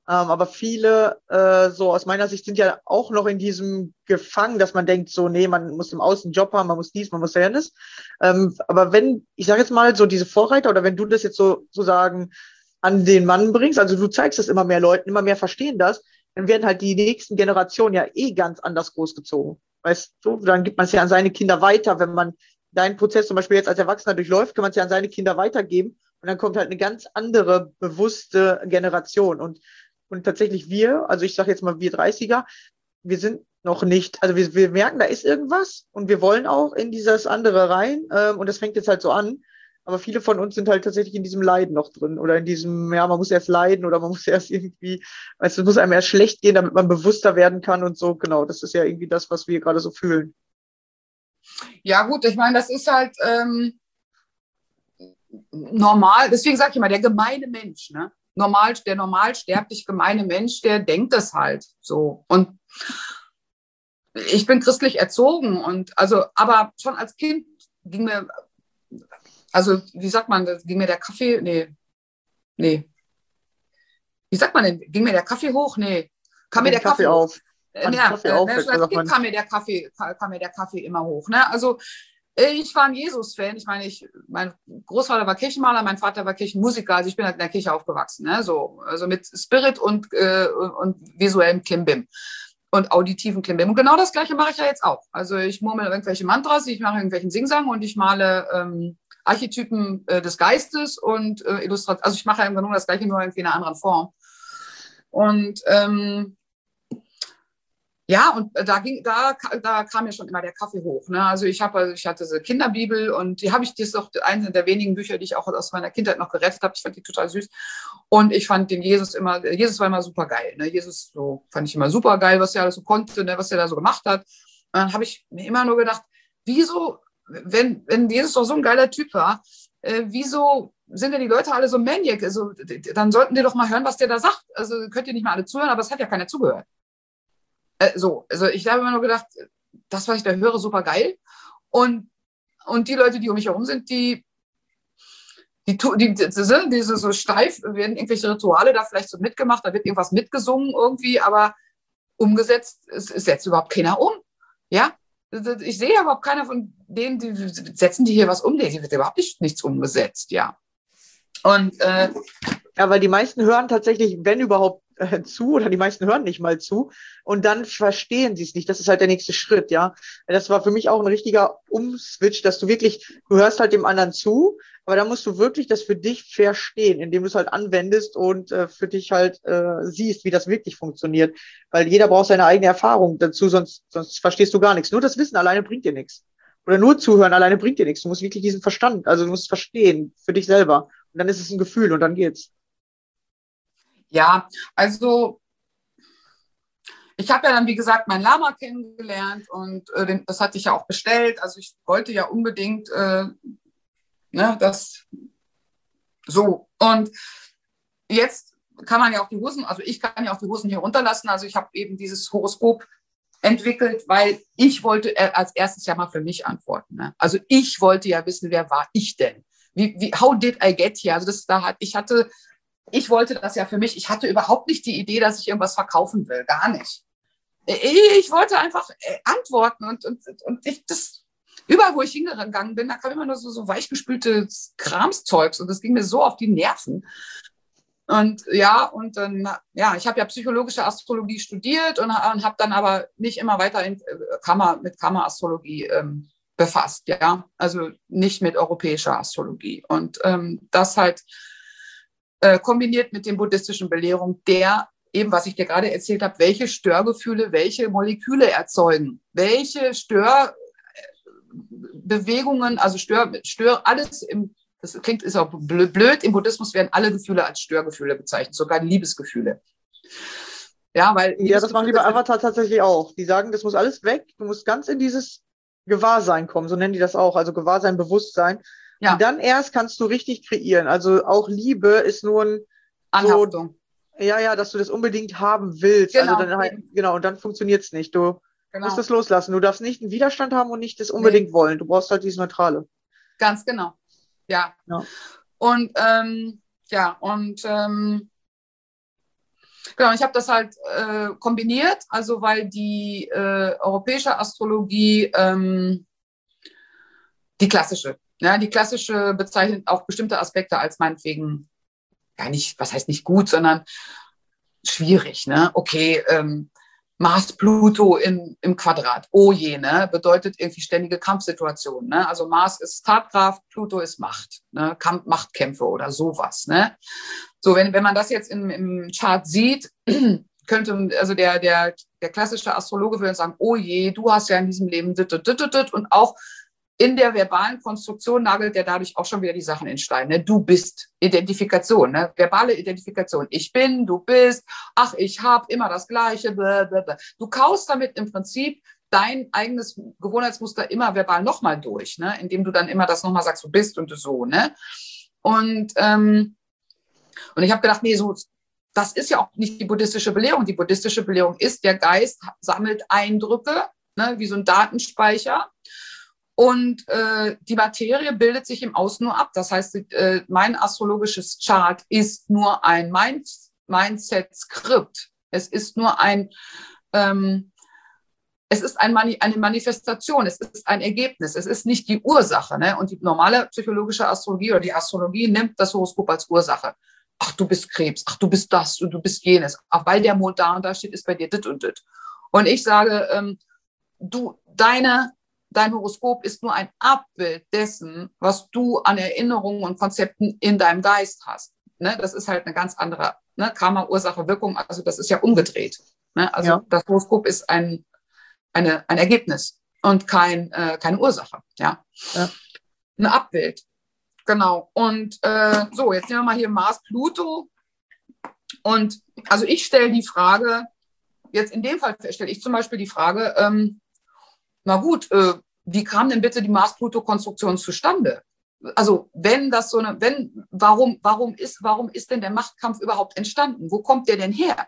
Aber viele, so aus meiner Sicht, sind ja auch noch in diesem gefangen, dass man denkt, so, nee, man muss im Außen einen Job haben, man muss dies, man muss jenes. Aber wenn, ich sage jetzt mal, so diese Vorreiter oder wenn du das jetzt sozusagen an den Mann bringst, also du zeigst das immer mehr Leuten, immer mehr verstehen das, dann werden halt die nächsten Generationen ja eh ganz anders großgezogen. Weißt du, dann gibt man es ja an seine Kinder weiter. Wenn man deinen Prozess zum Beispiel jetzt als Erwachsener durchläuft, kann man es ja an seine Kinder weitergeben. Und dann kommt halt eine ganz andere, bewusste Generation. Und tatsächlich also ich sage jetzt mal wir 30er, wir sind noch nicht, also wir merken, da ist irgendwas und wir wollen auch in dieses andere rein. Und das fängt jetzt halt so an. Aber viele von uns sind halt tatsächlich in diesem Leiden noch drin oder in diesem, ja, man muss erst leiden oder man muss erst irgendwie, also es muss einem erst schlecht gehen, damit man bewusster werden kann und so. Genau, das ist ja irgendwie das, was wir gerade so fühlen. Ja gut, ich meine, das ist halt normal, deswegen sage ich immer, der gemeine Mensch, ne? Der normalsterblich gemeine Mensch, der denkt das halt so. Und ich bin christlich erzogen und also, aber schon als Kind ging mir, also wie sagt man, ging mir der Kaffee, nee. Wie sagt man denn, ging mir der Kaffee hoch? Nee. Kam mir der Kaffee auf? Schon als Kind kam mir der Kaffee immer hoch. Ne? Also ich war ein Jesus-Fan. Ich meine, mein Großvater war Kirchenmaler, mein Vater war Kirchenmusiker. Also ich bin halt in der Kirche aufgewachsen. Ne? So, also mit Spirit und visuellem Klimbim und auditiven Klimbim. Und genau das Gleiche mache ich ja jetzt auch. Also ich murmel irgendwelche Mantras, ich mache irgendwelchen Singsang und ich male Archetypen des Geistes und Illustration. Also ich mache ja nur das Gleiche, nur irgendwie in einer anderen Form. Und ja, und da kam mir schon immer der Kaffee hoch. Ne? Also ich hatte diese Kinderbibel und das ist auch eines der wenigen Bücher, die ich auch aus meiner Kindheit noch gerettet habe. Ich fand die total süß. Und ich fand Jesus war immer super geil. Ne? Jesus so, fand ich immer super geil, was er alles so konnte, ne? Was er da so gemacht hat. Und dann habe ich mir immer nur gedacht, wieso, wenn Jesus doch so ein geiler Typ war, wieso sind denn die Leute alle so maniac? Also, dann sollten die doch mal hören, was der da sagt. Also könnt ihr nicht mal alle zuhören, aber es hat ja keiner zugehört. Also ich habe immer nur gedacht, das, was ich da höre, super geil. Und die Leute, die um mich herum sind, die so steif, werden irgendwelche Rituale da vielleicht so mitgemacht, da wird irgendwas mitgesungen irgendwie, aber umgesetzt ist jetzt überhaupt keiner um. Ja? Ich sehe ja überhaupt keiner von denen, die setzen die hier was um, die wird überhaupt nichts umgesetzt, ja. Und ja, weil die meisten hören tatsächlich, wenn überhaupt, zu oder die meisten hören nicht mal zu und dann verstehen sie es nicht. Das ist halt der nächste Schritt, ja. Das war für mich auch ein richtiger Umswitch, dass du hörst halt dem anderen zu, aber da musst du wirklich das für dich verstehen, indem du es halt anwendest und für dich halt siehst, wie das wirklich funktioniert. Weil jeder braucht seine eigene Erfahrung dazu, sonst verstehst du gar nichts. Nur das Wissen alleine bringt dir nichts. Oder nur zuhören alleine bringt dir nichts. Du musst wirklich diesen Verstand, also du musst es verstehen für dich selber. Und dann ist es ein Gefühl und dann geht's. Ja, also ich habe ja dann, wie gesagt, meinen Lama kennengelernt und das hatte ich ja auch bestellt. Also ich wollte ja unbedingt das so. Und jetzt kann man ja auch die Hosen, also ich kann ja auch die Hosen hier runterlassen. Also ich habe eben dieses Horoskop entwickelt, weil ich wollte als erstes ja mal für mich antworten. Ne? Also ich wollte ja wissen, wer war ich denn? How did I get here? Also ich wollte das ja für mich. Ich hatte überhaupt nicht die Idee, dass ich irgendwas verkaufen will. Gar nicht. Ich wollte einfach antworten und überall, wo ich hingegangen bin, da kam immer nur so weichgespültes Kramszeugs und das ging mir so auf die Nerven. Und ja, und dann, ja, ich habe ja psychologische Astrologie studiert und habe dann aber nicht immer weiter mit Kammer-Astrologie befasst, ja. Also nicht mit europäischer Astrologie. Und das halt kombiniert mit den buddhistischen Belehrungen, eben, was ich dir gerade erzählt habe, welche Störgefühle, welche Moleküle erzeugen, welche Störbewegungen, also alles das ist auch blöd, im Buddhismus werden alle Gefühle als Störgefühle bezeichnet, sogar Liebesgefühle. Ja, das machen die bei Avatar tatsächlich auch. Die sagen, das muss alles weg, du musst ganz in dieses Gewahrsein kommen, so nennen die das auch, also Gewahrsein, Bewusstsein. Ja. Und dann erst kannst du richtig kreieren. Also auch Liebe ist nur ein Anhaftung. Ja, dass du das unbedingt haben willst. Genau. Also dann, und dann funktioniert es nicht. Du musst es loslassen. Du darfst nicht einen Widerstand haben und nicht das unbedingt wollen. Du brauchst halt dieses Neutrale. Ganz genau. Ja. Und Genau, ich habe das halt kombiniert, also weil die europäische Astrologie, die klassische bezeichnet auch bestimmte Aspekte als meinetwegen, ja nicht, was heißt nicht gut, sondern schwierig. Ne? Okay, Mars-Pluto im Quadrat, oh je, ne? Bedeutet irgendwie ständige Kampfsituationen. Ne? Also Mars ist Tatkraft, Pluto ist Macht, ne? Machtkämpfe oder sowas. Ne? So, wenn man das jetzt im Chart sieht, könnte, also der klassische Astrologe würde sagen, oh je, du hast ja in diesem Leben und auch in der verbalen Konstruktion nagelt der dadurch auch schon wieder die Sachen in Stein. Ne? Du bist Identifikation, ne? Verbale Identifikation. Ich bin, du bist, ach, ich habe immer das Gleiche. Blablabla. Du kaust damit im Prinzip dein eigenes Gewohnheitsmuster immer verbal nochmal durch, ne? Indem du dann immer das nochmal sagst, du bist und du so. Ne? Und ich habe gedacht, nee, so, das ist ja auch nicht die buddhistische Belehrung. Die buddhistische Belehrung ist, der Geist sammelt Eindrücke, ne, wie so ein Datenspeicher. Und die Materie bildet sich im Außen nur ab. Das heißt, mein astrologisches Chart ist nur ein Mindset-Skript. Es ist nur eine Manifestation, es ist ein Ergebnis, es ist nicht die Ursache. Ne? Und die normale psychologische Astrologie oder die Astrologie nimmt das Horoskop als Ursache. Ach, du bist Krebs, ach, du bist das und du bist jenes. Ach, weil der Mond da und da steht, ist bei dir dit und dit. Und ich sage, dein Horoskop ist nur ein Abbild dessen, was du an Erinnerungen und Konzepten in deinem Geist hast. Ne? Das ist halt eine ganz andere, ne? Karma, Ursache, Wirkung, also das ist ja umgedreht. Ne? Also ja. Das Horoskop ist ein Ergebnis und keine Ursache. Ja? Ja. Ein Abbild, genau. Und so, jetzt nehmen wir mal hier Mars, Pluto. Und also ich stelle die Frage, jetzt in dem Fall stelle ich zum Beispiel die Frage, na gut, wie kam denn bitte die Mars-Pluto-Konstruktion zustande? Also warum ist denn der Machtkampf überhaupt entstanden? Wo kommt der denn her?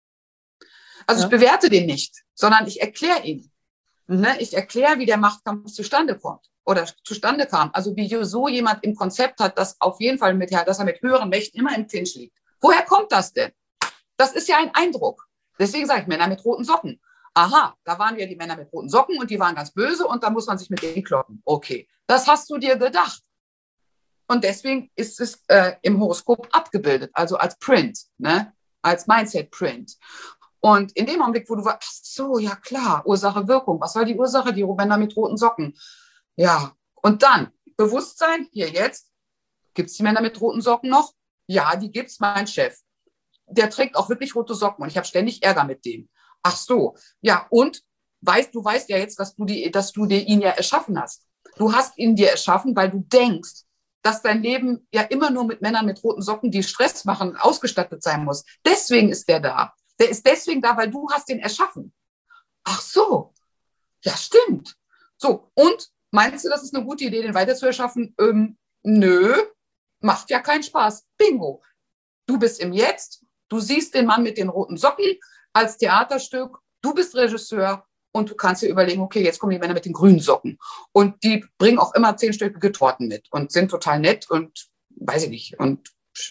Also ja. Ich bewerte den nicht, sondern ich erkläre ihn. Ne? Ich erkläre, wie der Machtkampf zustande kommt oder zustande kam. Also wie so jemand im Konzept hat, dass auf jeden Fall dass er mit höheren Mächten immer im Clinch liegt. Woher kommt das denn? Das ist ja ein Eindruck. Deswegen sage ich Männer mit roten Socken. Aha, da waren ja die Männer mit roten Socken und die waren ganz böse und da muss man sich mit denen kloppen. Okay, das hast du dir gedacht. Und deswegen ist es im Horoskop abgebildet, also als Print, ne? Als Mindset-Print. Und in dem Augenblick, wo du warst, ach so, ja klar, Ursache, Wirkung. Was war die Ursache? Die Männer mit roten Socken. Ja, und dann Bewusstsein, hier jetzt, gibt es die Männer mit roten Socken noch? Ja, die gibt es, mein Chef. Der trägt auch wirklich rote Socken und ich habe ständig Ärger mit dem. Ach so, ja, und du weißt ja jetzt, dass du dir ihn ja erschaffen hast. Du hast ihn dir erschaffen, weil du denkst, dass dein Leben ja immer nur mit Männern mit roten Socken, die Stress machen, ausgestattet sein muss. Deswegen ist der da. Der ist deswegen da, weil du hast den erschaffen. Ach so, ja, stimmt. So, und meinst du, das ist eine gute Idee, den weiter zu erschaffen? Nö, macht ja keinen Spaß. Bingo. Du bist im Jetzt, du siehst den Mann mit den roten Socken als Theaterstück, du bist Regisseur und du kannst dir überlegen, okay, jetzt kommen die Männer mit den grünen Socken. Und die bringen auch immer 10-stöckige Torten mit und sind total nett und weiß ich nicht. Und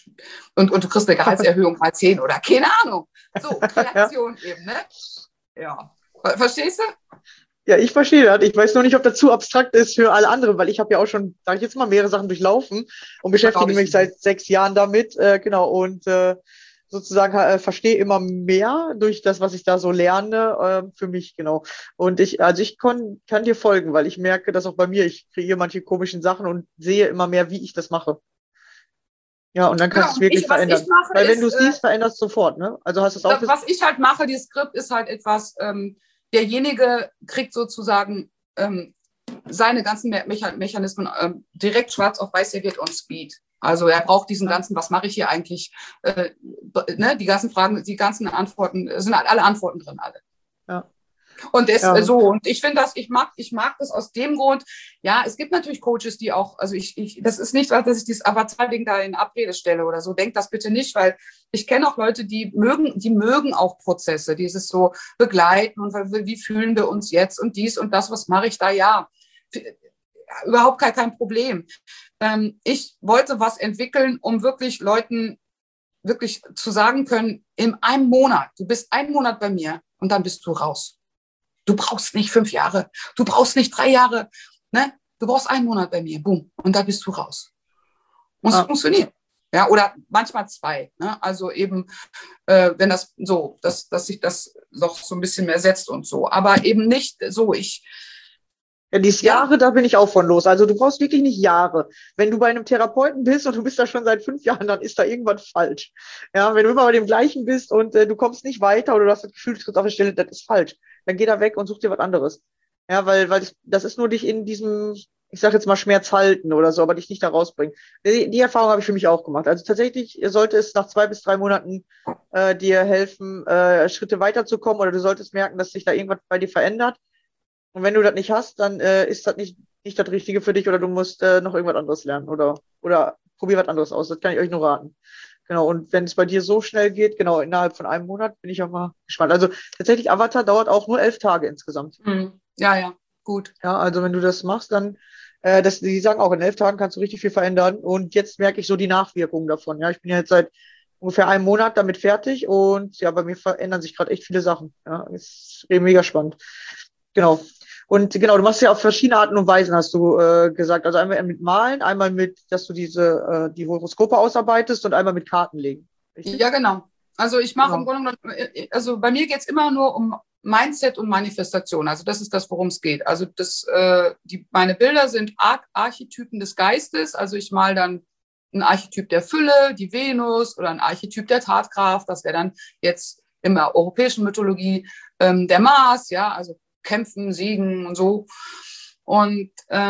du kriegst eine Gehaltserhöhung mal 10 oder keine Ahnung. So, Kreation eben, ne? Ja. Verstehst du? Ja, ich verstehe das. Ich weiß nur nicht, ob das zu abstrakt ist für alle anderen, weil ich habe ja auch schon, sage ich jetzt mal, mehrere Sachen durchlaufen und beschäftige mich seit 6 Jahren damit. Genau, und sozusagen verstehe immer mehr durch das, was ich da so lerne, für mich, genau. Und ich kann dir folgen, weil ich merke, dass auch bei mir, ich kreiere manche komischen Sachen und sehe immer mehr, wie ich das mache. Ja, und dann kannst du es wirklich verändern. Weil wenn du es siehst, veränderst du sofort, ne? Also hast du es auch. Was ich halt mache, dieses Skript ist halt etwas, derjenige kriegt sozusagen seine ganzen Mechanismen direkt schwarz auf weiß serviert on Speed. Also er braucht diesen ganzen, was mache ich hier eigentlich, ne? Die ganzen Fragen, die ganzen Antworten, sind halt alle Antworten drin, alle. Ja. Und und ich finde das, ich mag das aus dem Grund, ja, es gibt natürlich Coaches, die auch, also das ist nicht, dass ich dieses Avatar-Ding da in Abrede stelle oder so, denkt das bitte nicht, weil ich kenne auch Leute, die mögen auch Prozesse, dieses so begleiten und wie fühlen wir uns jetzt und dies und das, was mache ich da, ja, überhaupt kein Problem. Ich wollte was entwickeln, um wirklich Leuten wirklich zu sagen können, in einem Monat, du bist einen Monat bei mir und dann bist du raus. Du brauchst nicht 5 Jahre, du brauchst nicht 3 Jahre, ne? Du brauchst einen Monat bei mir, boom, und da bist du raus. Und es funktioniert. Ja, oder manchmal 2. Ne? Also eben, wenn das so, dass sich das doch so ein bisschen mehr setzt und so. Aber eben nicht so, Ja, dieses Jahre, da bin ich auch von los. Also du brauchst wirklich nicht Jahre. Wenn du bei einem Therapeuten bist und du bist da schon seit 5 Jahren, dann ist da irgendwas falsch. Ja, wenn du immer bei dem gleichen bist und du kommst nicht weiter oder du hast das Gefühl, du trittst auf der Stelle, das ist falsch. Dann geh da weg und such dir was anderes. Ja, weil das ist nur dich in diesem, ich sag jetzt mal, Schmerz halten oder so, aber dich nicht da rausbringen. Die Erfahrung habe ich für mich auch gemacht. Also tatsächlich sollte es nach 2 bis 3 Monaten dir helfen, Schritte weiterzukommen, oder du solltest merken, dass sich da irgendwas bei dir verändert. Und wenn du das nicht hast, dann ist das nicht das Richtige für dich, oder du musst noch irgendwas anderes lernen oder probier was anderes aus. Das kann ich euch nur raten. Genau, und wenn es bei dir so schnell geht, genau, innerhalb von einem Monat, bin ich auch mal gespannt. Also tatsächlich, Avatar dauert auch nur 11 Tage insgesamt. Ja, gut. Ja, also wenn du das machst, dann, die sagen auch, in 11 Tagen kannst du richtig viel verändern. Und jetzt merke ich so die Nachwirkungen davon. Ja, ich bin ja jetzt seit ungefähr einem Monat damit fertig, und ja, bei mir verändern sich gerade echt viele Sachen. Ja, ist mega spannend. Genau. Und genau, du machst ja auf verschiedene Arten und Weisen, hast du gesagt. Also einmal mit Malen, einmal mit, dass du die Horoskope ausarbeitest, und einmal mit Karten legen. Richtig? Ja, genau. Also ich mache im Grunde genommen, also bei mir geht es immer nur um Mindset und Manifestation. Also das ist das, worum es geht. Also meine Bilder sind Archetypen des Geistes. Also ich male dann ein Archetyp der Fülle, die Venus, oder ein Archetyp der Tatkraft. Das wäre dann jetzt in der europäischen Mythologie der Mars, ja, also kämpfen, siegen und so. Und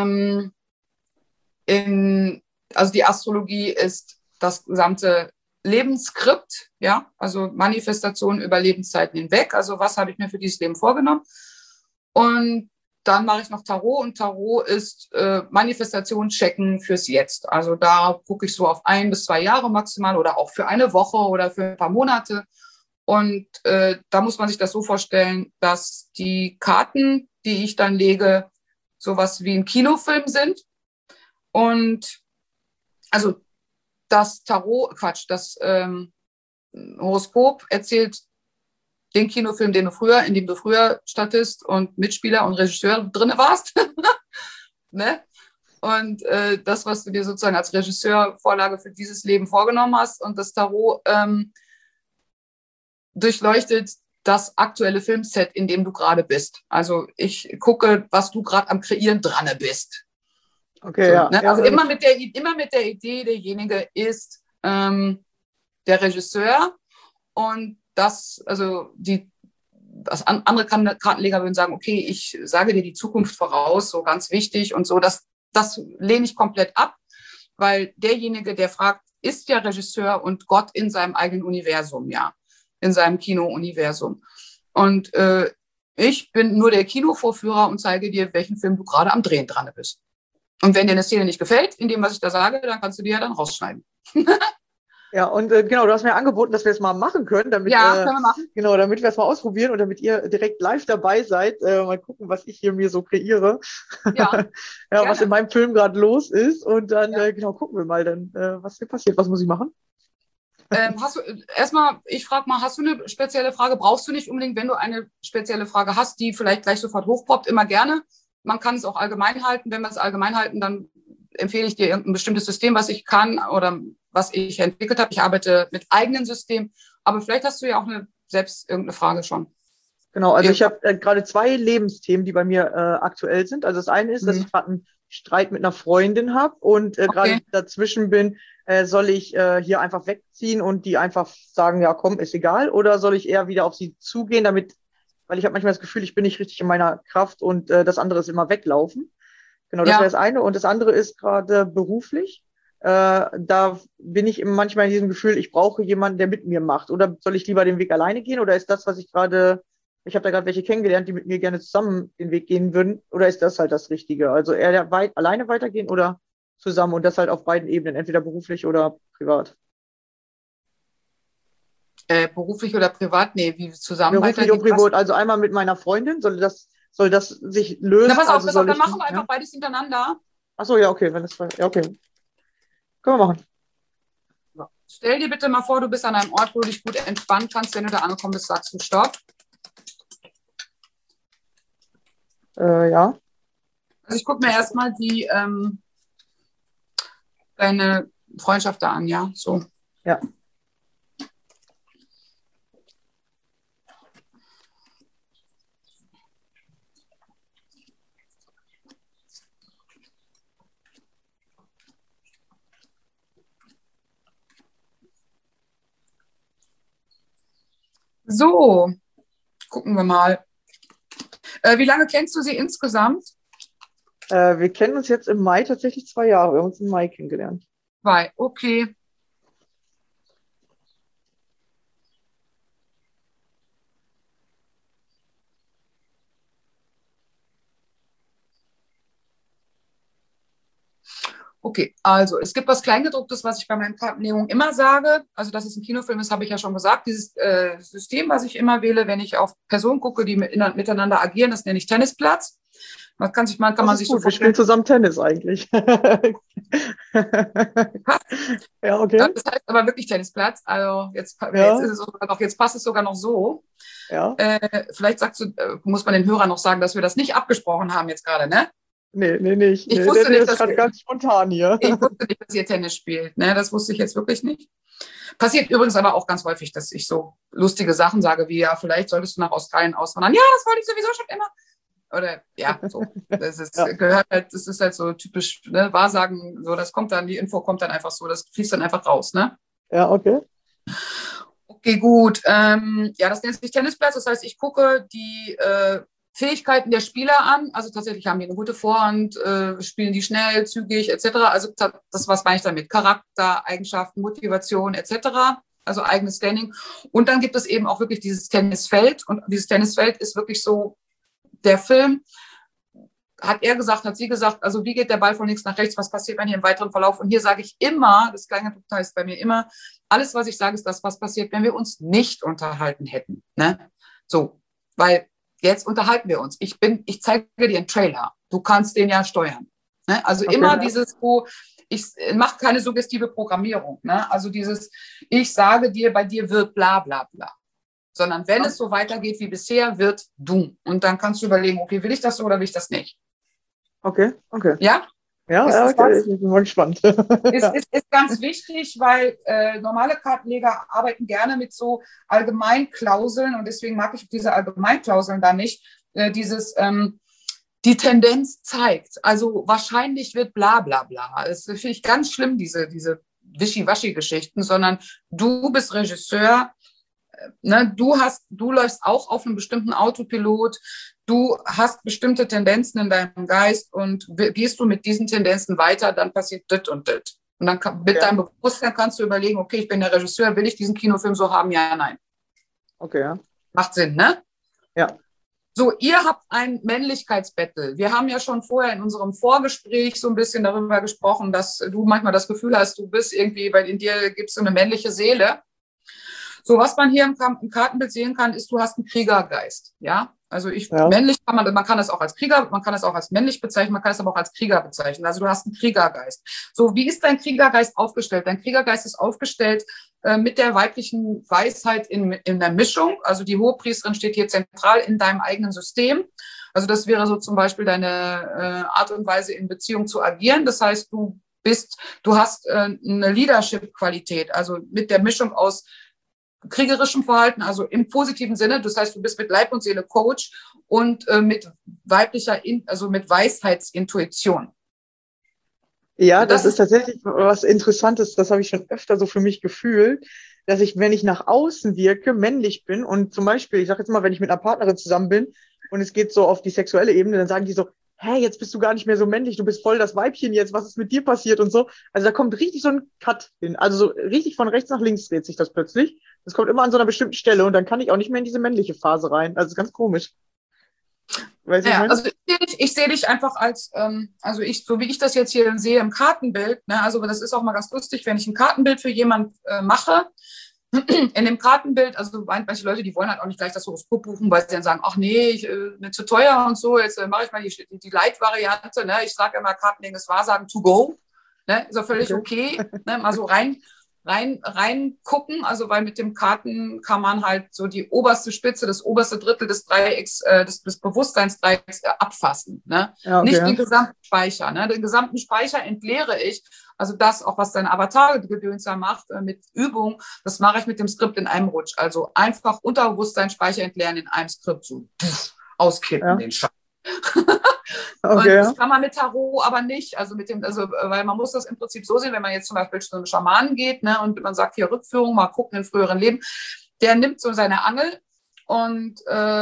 also die Astrologie ist das gesamte Lebensskript, ja, also Manifestation über Lebenszeiten hinweg. Also was habe ich mir für dieses Leben vorgenommen? Und dann mache ich noch Tarot, und Tarot ist Manifestation checken fürs Jetzt. Also da gucke ich so auf 1 bis 2 Jahre maximal, oder auch für eine Woche oder für ein paar Monate. Und da muss man sich das so vorstellen, dass die Karten, die ich dann lege, sowas wie ein Kinofilm sind. Und also das Horoskop erzählt den Kinofilm, in dem du früher Statist und Mitspieler und Regisseur drin warst. Ne? Und das, was du dir sozusagen als Regisseur Vorlage für dieses Leben vorgenommen hast. Und das Tarot durchleuchtet das aktuelle Filmset, in dem du gerade bist. Also ich gucke, was du gerade am Kreieren dran bist. Okay, so, ja. Ne? Also immer mit der Idee, derjenige ist der Regisseur, und andere Kartenleger würden sagen, okay, ich sage dir die Zukunft voraus, so ganz wichtig und so. Das lehne ich komplett ab, weil derjenige, der fragt, ist ja Regisseur und Gott in seinem eigenen Universum, ja, in seinem Kino-Universum. Und ich bin nur der Kinovorführer und zeige dir, welchen Film du gerade am Drehen dran bist. Und wenn dir eine Szene nicht gefällt, in dem, was ich da sage, dann kannst du die ja dann rausschneiden. Ja, und genau, du hast mir angeboten, dass wir es mal machen können, können wir machen. Genau, damit wir es mal ausprobieren und damit ihr direkt live dabei seid. Mal gucken, was ich hier mir so kreiere. Ja, ja, was in meinem Film gerade los ist. Und dann genau gucken wir mal dann, was hier passiert. Was muss ich machen? Ich frage mal, hast du eine spezielle Frage? Brauchst du nicht unbedingt, wenn du eine spezielle Frage hast, die vielleicht gleich sofort hochpoppt, immer gerne. Man kann es auch allgemein halten. Wenn wir es allgemein halten, dann empfehle ich dir irgendein bestimmtes System, was ich kann oder was ich entwickelt habe. Ich arbeite mit eigenen Systemen, aber vielleicht hast du ja auch selbst irgendeine Frage schon. Genau, also ich habe gerade 2 Lebensthemen, die bei mir aktuell sind. Also das eine ist, dass ich gerade einen Streit mit einer Freundin habe und gerade dazwischen bin, soll ich hier einfach wegziehen und die einfach sagen, ja komm, ist egal, oder soll ich eher wieder auf sie zugehen, weil ich habe manchmal das Gefühl, ich bin nicht richtig in meiner Kraft, und das andere ist immer weglaufen. Genau, das wäre das eine. Und das andere ist gerade beruflich. Da bin ich manchmal in diesem Gefühl, ich brauche jemanden, der mit mir macht. Oder soll ich lieber den Weg alleine gehen? Oder ist das, was ich habe da gerade welche kennengelernt, die mit mir gerne zusammen den Weg gehen würden? Oder ist das halt das Richtige? Also eher alleine weitergehen oder zusammen, und das halt auf beiden Ebenen, entweder beruflich oder privat. Beruflich oder privat? Nee, wie zusammen beruflich und privat. Also einmal mit meiner Freundin, soll das sich lösen? Na, pass auf, also dann machen wir einfach beides hintereinander. Ach so, ja, okay. Ja, okay. Können wir machen. Stell dir bitte mal vor, du bist an einem Ort, wo du dich gut entspannen kannst. Wenn du da angekommen bist, sagst du Stopp. Ja. Also ich gucke mir erstmal deine Freundschaft da an, ja? So. Ja. So, gucken wir mal. Wie lange kennst du sie insgesamt? Wir kennen uns jetzt im Mai tatsächlich 2 Jahre. Wir haben uns im Mai kennengelernt. 2, okay. Okay, also es gibt was Kleingedrucktes, was ich bei meinen Kartenlegungen immer sage. Also, dass es ein Kinofilm ist, habe ich ja schon gesagt. Dieses System, was ich immer wähle, wenn ich auf Personen gucke, die miteinander agieren, das nenne ich Tennisplatz. Man kann sich gut. Wir spielen zusammen Tennis eigentlich. Ja, okay. Das heißt aber wirklich Tennisplatz. Also jetzt passt es sogar noch so. Ja. Vielleicht muss man den Hörern noch sagen, dass wir das nicht abgesprochen haben jetzt gerade, ne? Nee, nicht. Ich wusste nicht, das ist gerade ganz spontan hier. Ich wusste nicht, dass ihr Tennis spielt. Ne? Das wusste ich jetzt wirklich nicht. Passiert übrigens aber auch ganz häufig, dass ich so lustige Sachen sage, wie, ja, vielleicht solltest du nach Australien auswandern. Ja, das wollte ich sowieso schon immer. Oder, ja, so. Das ist, gehört halt, das ist halt so typisch, ne? Wahrsagen, so, das kommt dann, die Info kommt dann einfach so, das fließt dann einfach raus, ne? Ja, okay. Okay, gut. Ja, das nennt sich Tennisplatz. Das heißt, ich gucke die Fähigkeiten der Spieler an. Also tatsächlich haben die eine gute Vorhand, spielen die schnell, zügig etc. Also das, was meine ich damit? Charakter, Eigenschaften, Motivation etc. Also eigenes Standing. Und dann gibt es eben auch wirklich dieses Tennisfeld. Und dieses Tennisfeld ist wirklich so der Film. Hat er gesagt, hat sie gesagt, also wie geht der Ball von links nach rechts, was passiert dann hier im weiteren Verlauf? Und hier sage ich immer, das kleine heißt bei mir immer, alles, was ich sage, ist das, was passiert, wenn wir uns nicht unterhalten hätten. Ne? So, weil jetzt unterhalten wir uns. Ich zeige dir einen Trailer. Du kannst den ja steuern. Ne? Also okay, immer dieses, ich mache keine suggestive Programmierung. Ne? Also dieses, ich sage dir, bei dir wird bla bla bla. Sondern wenn es so weitergeht wie bisher, wird du. Und dann kannst du überlegen, okay, will ich das so oder will ich das nicht? Okay. Ja? Ja, okay. Ich bin mal gespannt. Ist ganz wichtig, weil normale Kartenleger arbeiten gerne mit so Allgemeinklauseln und deswegen mag ich diese Allgemeinklauseln da nicht. Die Tendenz zeigt, also wahrscheinlich wird bla bla bla. Das finde ich ganz schlimm, diese Wischiwaschi-Geschichten, sondern du bist Regisseur, ne, du läufst auch auf einem bestimmten Autopilot, du hast bestimmte Tendenzen in deinem Geist und gehst du mit diesen Tendenzen weiter, dann passiert das und das. Und dann mit deinem Bewusstsein kannst du überlegen, okay, ich bin der Regisseur, will ich diesen Kinofilm so haben? Ja, nein. Okay, ja. Macht Sinn, ne? Ja. So, ihr habt ein Männlichkeitsbattle. Wir haben ja schon vorher in unserem Vorgespräch so ein bisschen darüber gesprochen, dass du manchmal das Gefühl hast, du bist irgendwie, in dir gibt es so eine männliche Seele. So, was man hier im Kartenbild sehen kann, ist, du hast einen Kriegergeist, ja? Also männlich man kann das auch als Krieger, man kann das auch als männlich bezeichnen, man kann es aber auch als Krieger bezeichnen. Also du hast einen Kriegergeist. So, wie ist dein Kriegergeist aufgestellt? Dein Kriegergeist ist aufgestellt mit der weiblichen Weisheit in der Mischung. Also die Hohepriesterin steht hier zentral in deinem eigenen System. Also das wäre so zum Beispiel deine Art und Weise in Beziehung zu agieren. Das heißt, du hast eine Leadership-Qualität, also mit der Mischung aus kriegerischem Verhalten, also im positiven Sinne. Das heißt, du bist mit Leib und Seele Coach und mit mit Weisheitsintuition. Ja, das ist tatsächlich was Interessantes. Das habe ich schon öfter so für mich gefühlt, dass ich, wenn ich nach außen wirke, männlich bin und zum Beispiel, ich sage jetzt mal, wenn ich mit einer Partnerin zusammen bin und es geht so auf die sexuelle Ebene, dann sagen die so, hey, jetzt bist du gar nicht mehr so männlich, du bist voll das Weibchen jetzt, was ist mit dir passiert und so. Also da kommt richtig so ein Cut hin. Also so richtig von rechts nach links dreht sich das plötzlich. Das kommt immer an so einer bestimmten Stelle und dann kann ich auch nicht mehr in diese männliche Phase rein. Also ganz komisch. Weißt du, also ich sehe dich einfach als, so wie ich das jetzt hier sehe im Kartenbild, ne, also das ist auch mal ganz lustig, wenn ich ein Kartenbild für jemanden mache, in dem Kartenbild, also manche Leute, die wollen halt auch nicht gleich das Horoskop buchen, weil sie dann sagen, ach nee, mir zu teuer und so, jetzt mache ich mal die Light-Variante, ne? Ich sage immer, Kartenlegen ist Wahrsagen to go, ne? Ist auch völlig okay, ne? Mal so rein rein gucken, also weil mit dem Karten kann man halt so die oberste Spitze, das oberste Drittel des Dreiecks, des Bewusstseinsdreiecks abfassen. Ne? Ja, okay, Nicht den gesamten Speicher. Ne? Den gesamten Speicher entleere ich. Also das, auch was dein Avatar-Gedöns da macht mit Übung, das mache ich mit dem Skript in einem Rutsch. Also einfach Unterbewusstseinsspeicher entleeren in einem Skript, so auskippen den Scheiß. Okay, und das kann man mit Tarot aber nicht, weil man muss das im Prinzip so sehen, wenn man jetzt zum Beispiel zu einem Schamanen geht, ne, und man sagt hier Rückführung, mal gucken in früheren Leben, der nimmt so seine Angel und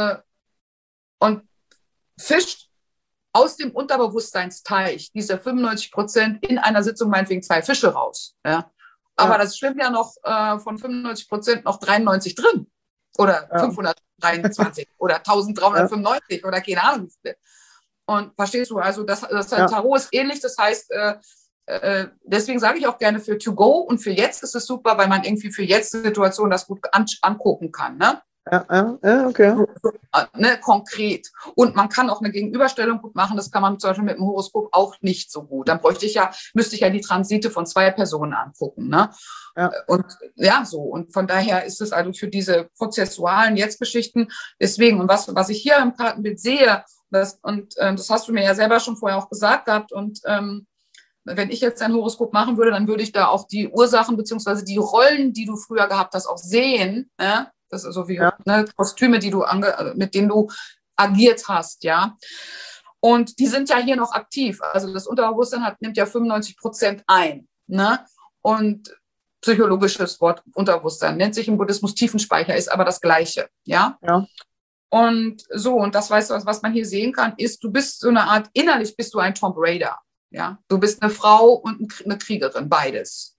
fischt aus dem Unterbewusstseinsteich diese 95% in einer Sitzung meinetwegen 2 Fische raus. Ja? Aber das schwimmen ja noch von 95% noch 93 drin. Oder 523 oder 1395 oder keine Ahnung. Und verstehst du, also das Tarot ist ähnlich, das heißt, deswegen sage ich auch gerne für To Go und für jetzt ist es super, weil man irgendwie für jetzt die Situation das gut angucken kann. Ne? Okay. Ne, konkret. Und man kann auch eine Gegenüberstellung gut machen, das kann man zum Beispiel mit dem Horoskop auch nicht so gut. Dann müsste ich ja die Transite von 2 Personen angucken. Ne? Und so. Und von daher ist es also für diese prozessualen Jetzt-Geschichten deswegen. Und was ich hier im Kartenbild sehe, das hast du mir ja selber schon vorher auch gesagt gehabt. Und wenn ich jetzt ein Horoskop machen würde, dann würde ich da auch die Ursachen bzw. die Rollen, die du früher gehabt hast, auch sehen. Das ist so wie Kostüme, mit denen du agiert hast, ja. Und die sind ja hier noch aktiv. Also das Unterbewusstsein nimmt ja 95% ein. Ne? Und psychologisches Wort Unterbewusstsein nennt sich im Buddhismus Tiefenspeicher, ist aber das Gleiche, ja. Und so, und das weißt du, was man hier sehen kann, ist, du bist so eine Art, innerlich bist du ein Tomb Raider, ja. Du bist eine Frau und eine Kriegerin, beides.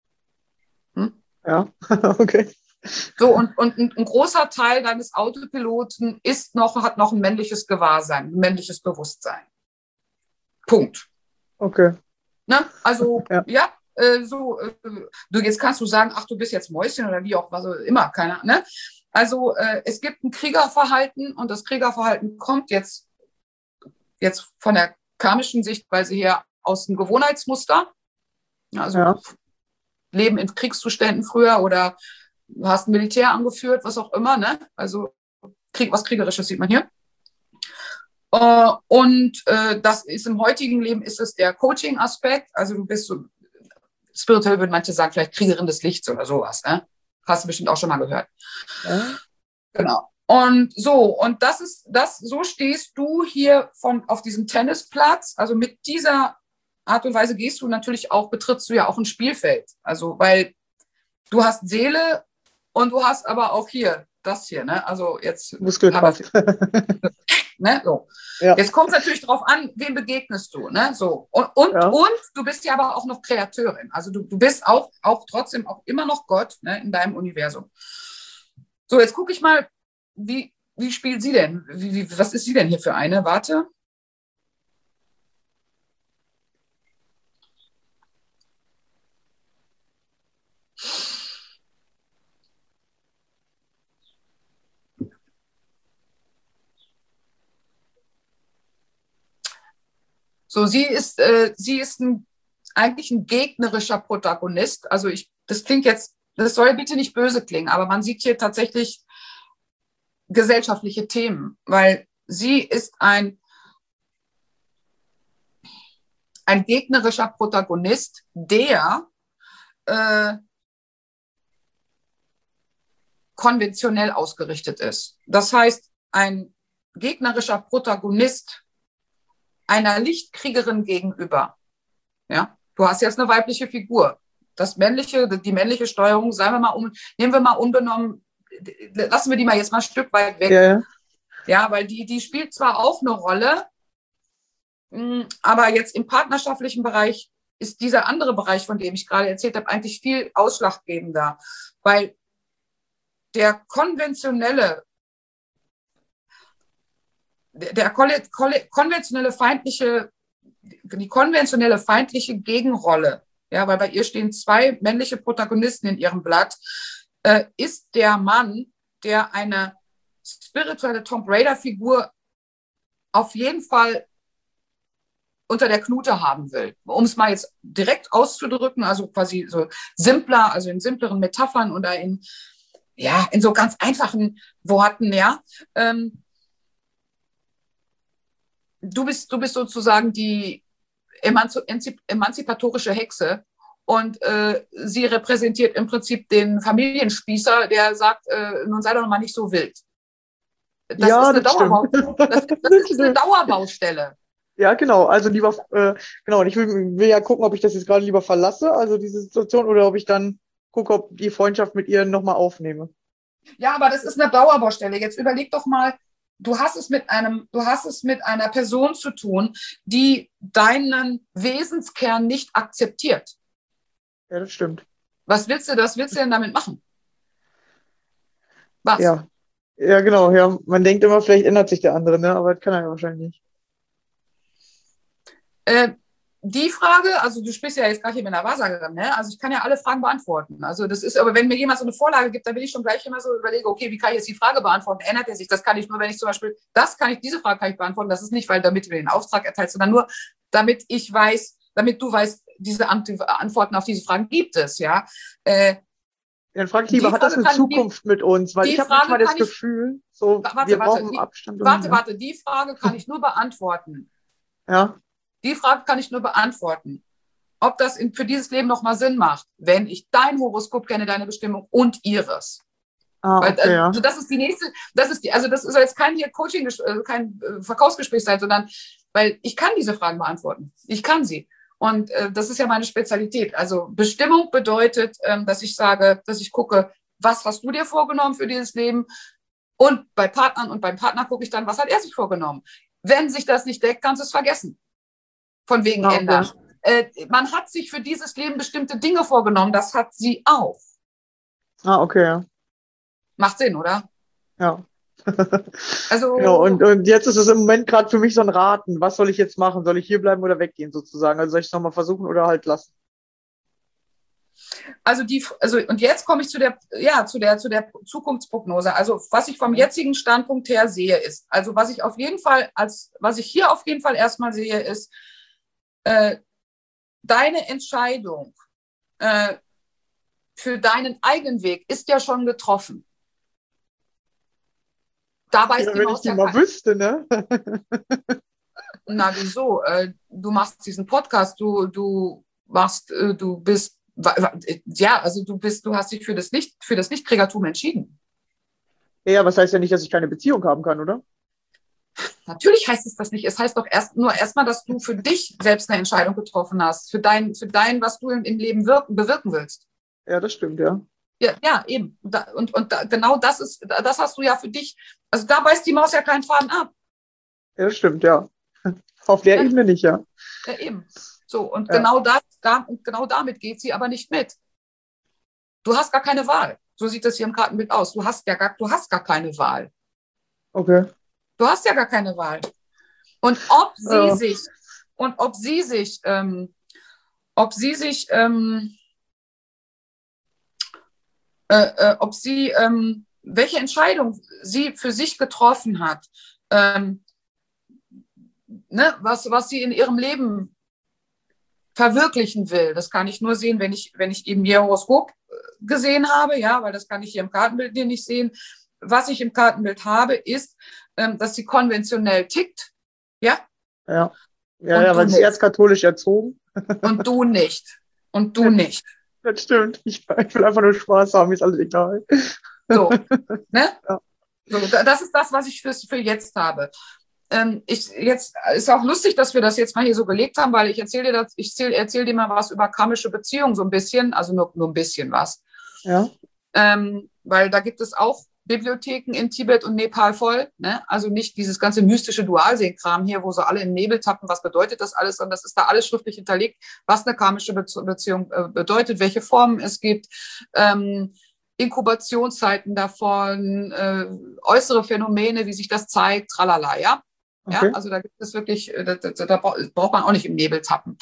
Ja, okay. So, und ein großer Teil deines Autopiloten hat noch ein männliches Gewahrsein, ein männliches Bewusstsein. Punkt. Okay. Ne? Also, jetzt kannst du sagen, ach, du bist jetzt Mäuschen oder wie auch was immer, keiner, ne? Also, es gibt ein Kriegerverhalten und das Kriegerverhalten kommt jetzt von der karmischen Sichtweise her aus dem Gewohnheitsmuster. Also, Leben in Kriegszuständen früher oder du hast ein Militär angeführt, was auch immer, ne? Also was Kriegerisches sieht man hier. Das ist im heutigen Leben ist es der Coaching-Aspekt. Also du bist so, spirituell würden manche sagen, vielleicht Kriegerin des Lichts oder sowas, ne? Hast du bestimmt auch schon mal gehört. Ja. Genau. Und so stehst du hier auf diesem Tennisplatz, also mit dieser Art und Weise betrittst du ja auch ein Spielfeld. Also, weil du hast Seele und du hast aber auch hier das hier, ne? Also jetzt Muskelkraft. Ne? So. Ja. Jetzt kommt es natürlich darauf an, wem begegnest du, ne? So. Und du bist ja aber auch noch Kreateurin. Also du bist auch trotzdem auch immer noch Gott, ne, in deinem Universum. So, jetzt gucke ich mal, wie spielt sie denn? Was ist sie denn hier für eine? Warte. So, sie ist eigentlich ein gegnerischer Protagonist. Also das klingt jetzt, das soll bitte nicht böse klingen, aber man sieht hier tatsächlich gesellschaftliche Themen, weil sie ist ein gegnerischer Protagonist, der konventionell ausgerichtet ist. Das heißt, ein gegnerischer Protagonist einer Lichtkriegerin gegenüber. Ja? Du hast jetzt eine weibliche Figur. Die männliche Steuerung, nehmen wir mal unbenommen, lassen wir die mal jetzt mal ein Stück weit weg. Ja, weil die spielt zwar auch eine Rolle, aber jetzt im partnerschaftlichen Bereich ist dieser andere Bereich, von dem ich gerade erzählt habe, eigentlich viel ausschlaggebender, weil die konventionelle feindliche Gegenrolle, ja, weil bei ihr stehen 2 männliche Protagonisten in ihrem Blatt, ist der Mann, der eine spirituelle Tomb Raider-Figur auf jeden Fall unter der Knute haben will. Um es mal jetzt direkt auszudrücken, also quasi so simpler, also in simpleren Metaphern oder in so ganz einfachen Worten, ja. Du bist sozusagen die emanzipatorische Hexe und sie repräsentiert im Prinzip den Familienspießer, der sagt, nun sei doch mal nicht so wild. Das ist eine das ist eine Dauerbaustelle. Ja, genau. Also lieber, genau. Und ich will ja gucken, ob ich das jetzt gerade lieber verlasse, also diese Situation, oder ob ich dann gucke, ob die Freundschaft mit ihr nochmal aufnehme. Ja, aber das ist eine Dauerbaustelle. Jetzt überleg doch mal, du hast es mit einer Person zu tun, die deinen Wesenskern nicht akzeptiert. Ja, das stimmt. Was willst du denn damit machen? Was? Ja. Ja, genau. Ja, man denkt immer, vielleicht ändert sich der andere, ne? Aber das kann er ja wahrscheinlich nicht. Die Frage, also du sprichst ja jetzt gerade hier mit einer Wahrsagerin, ne? Also ich kann ja alle Fragen beantworten. Also das ist, aber wenn mir jemand so eine Vorlage gibt, dann will ich schon gleich immer so überlegen, okay, wie kann ich jetzt die Frage beantworten? Ändert er sich? Das kann ich nur, wenn ich zum Beispiel, diese Frage kann ich beantworten. Das ist nicht, weil damit du den Auftrag erteilst, sondern nur, damit du weißt, diese Antworten auf diese Fragen gibt es, ja. Dann frage ich lieber, hat das eine Zukunft mit uns? Weil ich habe manchmal das Gefühl, so, wir brauchen Abstand. Warte, die Frage kann ich nur beantworten. Ja. Die Frage kann ich nur beantworten, ob das für dieses Leben nochmal Sinn macht, wenn ich dein Horoskop kenne, deine Bestimmung und ihres. Okay, also das ist die nächste, das soll jetzt kein hier Coaching, kein Verkaufsgespräch sein, sondern, weil ich kann diese Fragen beantworten. Ich kann sie. Und das ist ja meine Spezialität. Also Bestimmung bedeutet, dass ich sage, dass ich gucke, was hast du dir vorgenommen für dieses Leben? Und beim Partner gucke ich dann, was hat er sich vorgenommen? Wenn sich das nicht deckt, kannst du es vergessen. Von wegen ändern. Man hat sich für dieses Leben bestimmte Dinge vorgenommen. Das hat sie auch. Okay, ja. Macht Sinn, oder? Ja. Also, genau, und jetzt ist es im Moment gerade für mich so ein Raten. Was soll ich jetzt machen? Soll ich hier bleiben oder weggehen sozusagen? Also soll ich es nochmal versuchen oder halt lassen? Und jetzt komme ich zu der Zukunftsprognose. Also was ich vom jetzigen Standpunkt her sehe, ist, also was ich hier auf jeden Fall erstmal sehe, ist, deine Entscheidung für deinen eigenen Weg ist ja schon getroffen. Dabei ist wenn ich die mal wüsste, ne? Na, wieso? Du machst diesen Podcast, du hast dich für das Nichtkrägertum entschieden. Ja, was heißt ja nicht, dass ich keine Beziehung haben kann, oder? Natürlich heißt es das nicht. Es heißt doch erstmal, dass du für dich selbst eine Entscheidung getroffen hast, für dein, was du im Leben bewirken willst. Ja, das stimmt, ja. Ja, eben. Genau das hast du ja für dich. Also da beißt die Maus ja keinen Faden ab. Ja, das stimmt, ja. Auf der Ebene nicht, ja. Ja, eben. So, und Ja. genau damit geht sie aber nicht mit. Du hast gar keine Wahl. So sieht das hier im Kartenbild aus. Du hast gar keine Wahl. Okay. Du hast ja gar keine Wahl. Und ob welche Entscheidung sie für sich getroffen hat, was sie in ihrem Leben verwirklichen will, das kann ich nur sehen, wenn ich eben ihr Horoskop gesehen habe, ja, weil das kann ich hier im Kartenbild nicht sehen. Was ich im Kartenbild habe, ist, dass sie konventionell tickt, ja? Ja, weil sie ist erzkatholisch erzogen. Und du nicht. Und du nicht. Das stimmt. Ich will einfach nur Spaß haben, ist alles egal. So, ne? Ja. So, das ist das, was ich für jetzt habe. Jetzt ist auch lustig, dass wir das jetzt mal hier so gelegt haben, weil ich erzähle dir mal was über karmische Beziehungen, so ein bisschen, also nur ein bisschen was. Ja. Weil da gibt es auch Bibliotheken in Tibet und Nepal voll, ne? Also nicht dieses ganze mystische Dualseekram hier, wo so alle im Nebel tappen, was bedeutet das alles, sondern das ist da alles schriftlich hinterlegt, was eine karmische Beziehung bedeutet, welche Formen es gibt, Inkubationszeiten davon, äußere Phänomene, wie sich das zeigt, tralala, ja? Okay. Ja, also da gibt es wirklich, da braucht man auch nicht im Nebel tappen.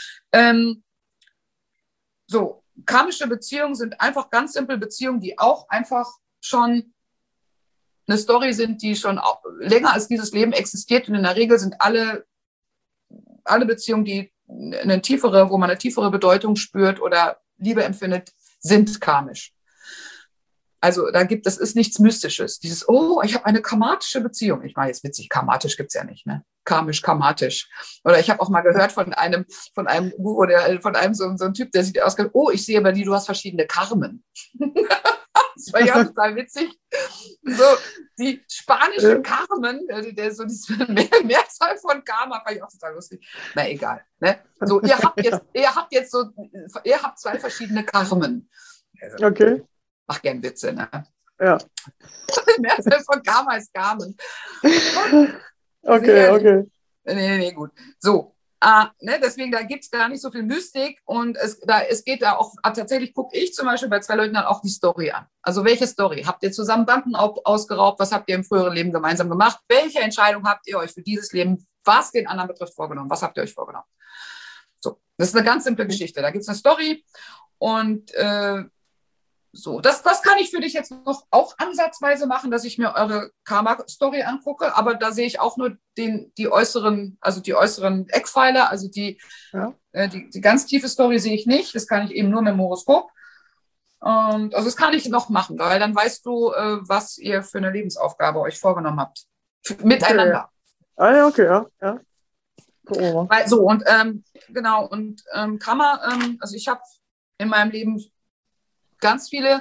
So, karmische Beziehungen sind einfach ganz simpel Beziehungen, die auch einfach schon eine Story sind, die schon länger als dieses Leben existiert. Und in der Regel sind alle alle Beziehungen, die eine tiefere, wo man eine tiefere Bedeutung spürt oder Liebe empfindet, sind karmisch. Also das ist nichts Mystisches. Dieses, oh, ich habe eine karmatische Beziehung. Ich meine, jetzt witzig, karmatisch gibt es ja nicht, ne? Karmisch, karmatisch. Oder ich habe auch mal gehört von einem Guru, von einem so ein Typ, der sieht aus, oh, ich sehe bei dir, du hast verschiedene Karmen. Das war ja total witzig. So, die spanische Carmen, so diese Mehrzahl von Karma, fand ich auch total lustig. Na egal. Ne? So, ihr habt zwei verschiedene Karmen. Also, Okay. mach gern Witze, ne? Ja. Die Mehrzahl von Karma ist Carmen. Okay. Nee, gut. So. Ne, deswegen, da gibt es gar nicht so viel Mystik und es geht da auch, tatsächlich gucke ich zum Beispiel bei zwei Leuten dann auch die Story an. Also welche Story? Habt ihr zusammen Banken ausgeraubt? Was habt ihr im früheren Leben gemeinsam gemacht? Welche Entscheidung habt ihr euch für dieses Leben, was den anderen betrifft, vorgenommen? Was habt ihr euch vorgenommen? So, das ist eine ganz simple Geschichte. Da gibt es eine Story und so, das kann ich für dich jetzt noch auch ansatzweise machen, dass ich mir eure Karma-Story angucke, aber da sehe ich auch nur die äußeren Eckpfeiler, also die ganz tiefe Story sehe ich nicht, das kann ich eben nur mit dem Horoskop. Und also das kann ich noch machen, weil dann weißt du, was ihr für eine Lebensaufgabe euch vorgenommen habt. Miteinander. Okay. Ja, okay, ja. Weil, so, und genau, und Karma, also ich habe in meinem Leben ganz viele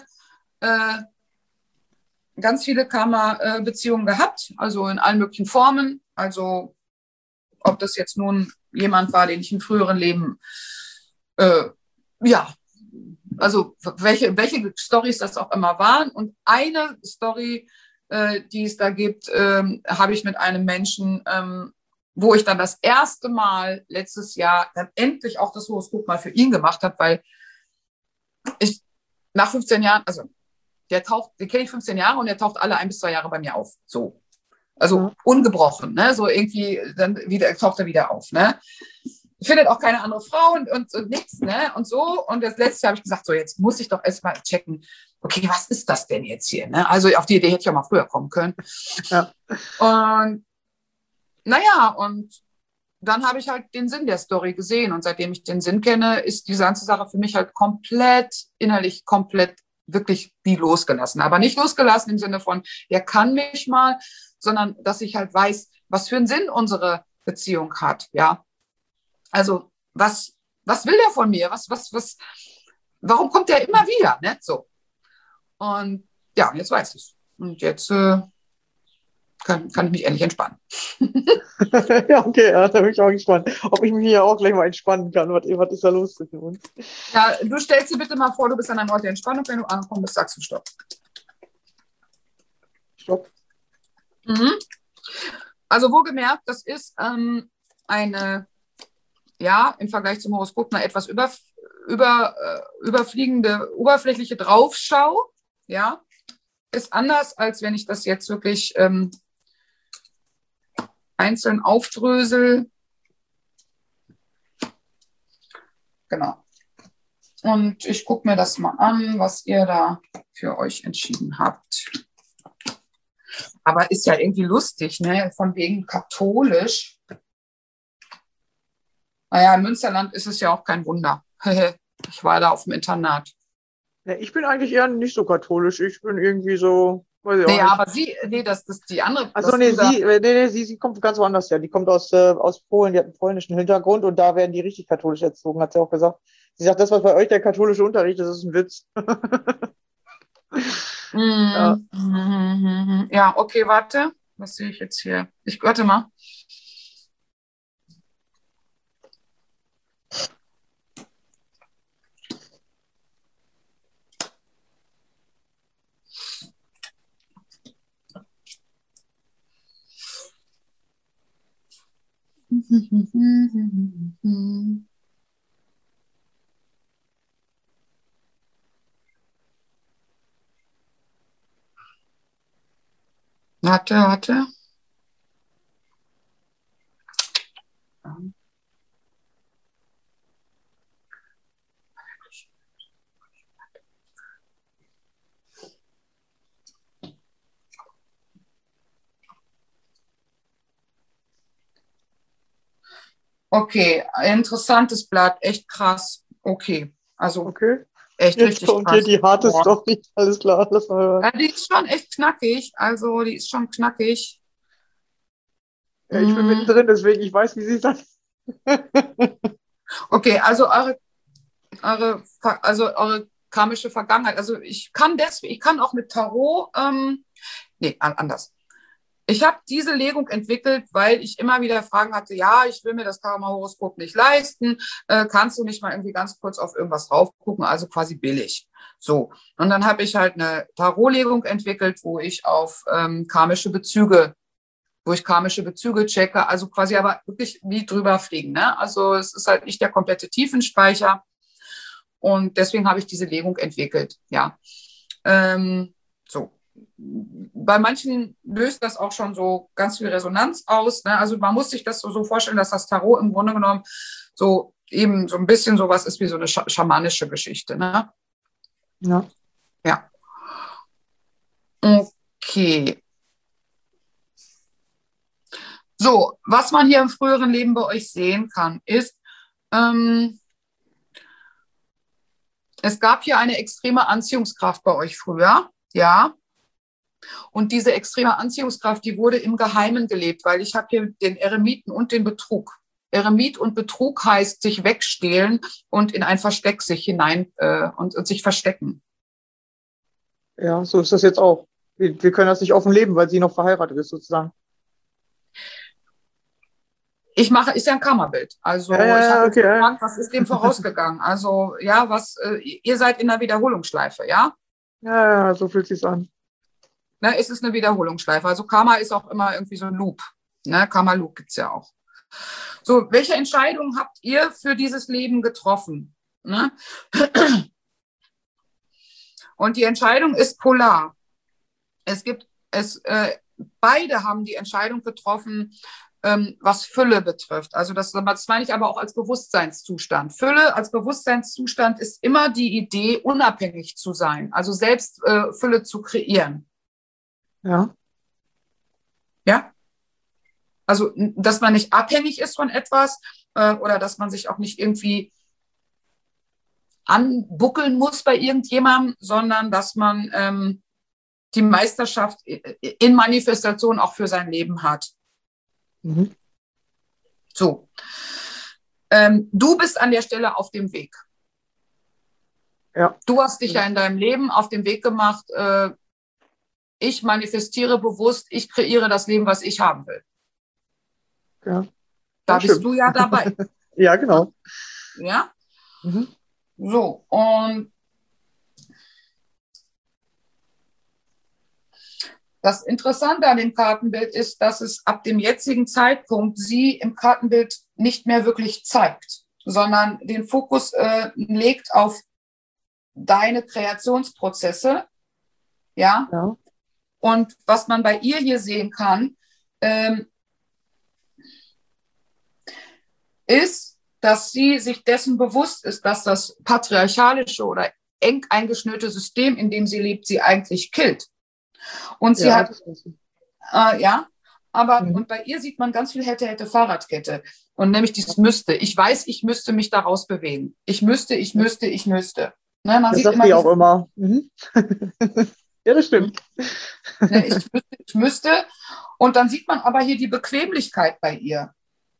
Karma-Beziehungen gehabt, also in allen möglichen Formen. Also ob das jetzt nun jemand war, den ich in früheren Leben, also welche Storys das auch immer waren. Und eine Story, die es da gibt, habe ich mit einem Menschen, wo ich dann das erste Mal letztes Jahr dann endlich auch das Horoskop mal für ihn gemacht habe, weil ich nach 15 Jahren, also den kenne ich 15 Jahre und der taucht alle 1 bis 2 Jahre bei mir auf. So. Also ungebrochen, ne? So irgendwie, dann taucht er wieder auf, ne? Findet auch keine andere Frau und nichts, ne? Und so. Und das letzte habe ich gesagt, so, jetzt muss ich doch erstmal checken, okay, was ist das denn jetzt hier? Ne? Also auf die Idee hätte ich auch mal früher kommen können. Ja. Und naja, und dann habe ich halt den Sinn der Story gesehen. Und seitdem ich den Sinn kenne, ist diese ganze Sache für mich halt innerlich komplett wirklich wie losgelassen. Aber nicht losgelassen im Sinne von, der kann mich mal, sondern dass ich halt weiß, was für einen Sinn unsere Beziehung hat. Ja. Also, was will der von mir? Warum kommt der immer wieder? Ne? So. Und ja, jetzt weiß ich es. Und jetzt kann ich mich endlich entspannen. Ja, okay, ja, da bin ich auch gespannt, ob ich mich hier auch gleich mal entspannen kann. Was ist da los zwischen uns? Ja, du stellst dir bitte mal vor, du bist an einem Ort der Entspannung. Wenn du angekommen bist, sagst du Stopp. Stopp. Mhm. Also wohlgemerkt, das ist im Vergleich zum Horoskop eine etwas überfliegende, oberflächliche Draufschau. Ja, ist anders, als wenn ich das jetzt wirklich einzeln aufdrösel. Genau. Und ich gucke mir das mal an, was ihr da für euch entschieden habt. Aber ist ja irgendwie lustig, ne? Von wegen katholisch. Naja, im Münsterland ist es ja auch kein Wunder. Ich war da auf dem Internat. Ja, ich bin eigentlich eher nicht so katholisch. Ich bin irgendwie so, weiß ich auch Nee, nicht. aber das ist die andere. Also sie kommt ganz woanders her. Die kommt aus Polen, die hat einen polnischen Hintergrund und da werden die richtig katholisch erzogen, hat sie auch gesagt. Sie sagt, das, was bei euch der katholische Unterricht ist, ist ein Witz. Ja. Ja, okay, warte. Was sehe ich jetzt hier? Warte mal. Warte. Okay, interessantes Blatt, echt krass. Okay, also Okay. echt Jetzt richtig kommt hier krass. die harte Boah. Story. Alles klar, lass mal hören. Ja, die ist schon echt knackig. Also, die ist schon knackig. Ja, ich bin Mm, mittendrin, deswegen ich weiß, wie sie sagt. Okay, also eure karmische Vergangenheit. Also ich kann auch mit Tarot, anders. Ich habe diese Legung entwickelt, weil ich immer wieder Fragen hatte, ja, ich will mir das Karma-Horoskop nicht leisten, kannst du nicht mal irgendwie ganz kurz auf irgendwas drauf gucken, also quasi billig. So, und dann habe ich halt eine Tarotlegung entwickelt, wo ich karmische Bezüge checke, also quasi aber wirklich wie drüber fliegen. Ne? Also es ist halt nicht der komplette Tiefenspeicher und deswegen habe ich diese Legung entwickelt. Ja, so. Bei manchen löst das auch schon so ganz viel Resonanz aus. Ne? Also man muss sich das so vorstellen, dass das Tarot im Grunde genommen so eben so ein bisschen sowas ist wie so eine schamanische Geschichte. Ne? Ja. Ja. Okay. So, was man hier im früheren Leben bei euch sehen kann, ist, es gab hier eine extreme Anziehungskraft bei euch früher, ja. Und diese extreme Anziehungskraft, die wurde im Geheimen gelebt, weil ich habe hier den Eremiten und den Betrug. Eremit und Betrug heißt sich wegstehlen und in ein Versteck sich hinein und sich verstecken. Ja, so ist das jetzt auch. Wir können das nicht offen leben, weil sie noch verheiratet ist, sozusagen. Ist ja ein Karma-Bild. Also ich Ja, habe jetzt okay. gefragt, was ist dem vorausgegangen? Also ja, ihr seid in der Wiederholungsschleife, ja? Ja, so fühlt sich's an. Ne, es ist eine Wiederholungsschleife. Also Karma ist auch immer irgendwie so ein Loop. Ne? Karma-Loop gibt es ja auch. So, welche Entscheidungen habt ihr für dieses Leben getroffen? Ne? Und die Entscheidung ist polar. Beide haben die Entscheidung getroffen, was Fülle betrifft. Also das meine ich aber auch als Bewusstseinszustand. Fülle als Bewusstseinszustand ist immer die Idee, unabhängig zu sein, also selbst Fülle zu kreieren. Ja. Ja? Also, dass man nicht abhängig ist von etwas oder dass man sich auch nicht irgendwie anbuckeln muss bei irgendjemandem, sondern dass man die Meisterschaft in Manifestation auch für sein Leben hat. Mhm. So. Du bist an der Stelle auf dem Weg. Ja. Du hast dich ja in deinem Leben auf den Weg gemacht, ich manifestiere bewusst, ich kreiere das Leben, was ich haben will. Ja. Da Ja, bist stimmt. du ja dabei. Ja, genau. Ja? Mhm. So, und das Interessante an dem Kartenbild ist, dass es ab dem jetzigen Zeitpunkt sie im Kartenbild nicht mehr wirklich zeigt, sondern den Fokus legt auf deine Kreationsprozesse. Ja? Ja. Und was man bei ihr hier sehen kann, ist, dass sie sich dessen bewusst ist, dass das patriarchalische oder eng eingeschnürte System, in dem sie lebt, sie eigentlich killt. Und sie Ja, hat, das weiß ich. aber, Mhm. und bei ihr sieht man ganz viel hätte Fahrradkette. Und nämlich dieses müsste. Ich weiß, ich müsste mich daraus bewegen. Ich müsste. Ne, man Das sieht sagt immer die auch dieses, immer. Mhm. Ja, das stimmt. ne, ich müsste. Und dann sieht man aber hier die Bequemlichkeit bei ihr.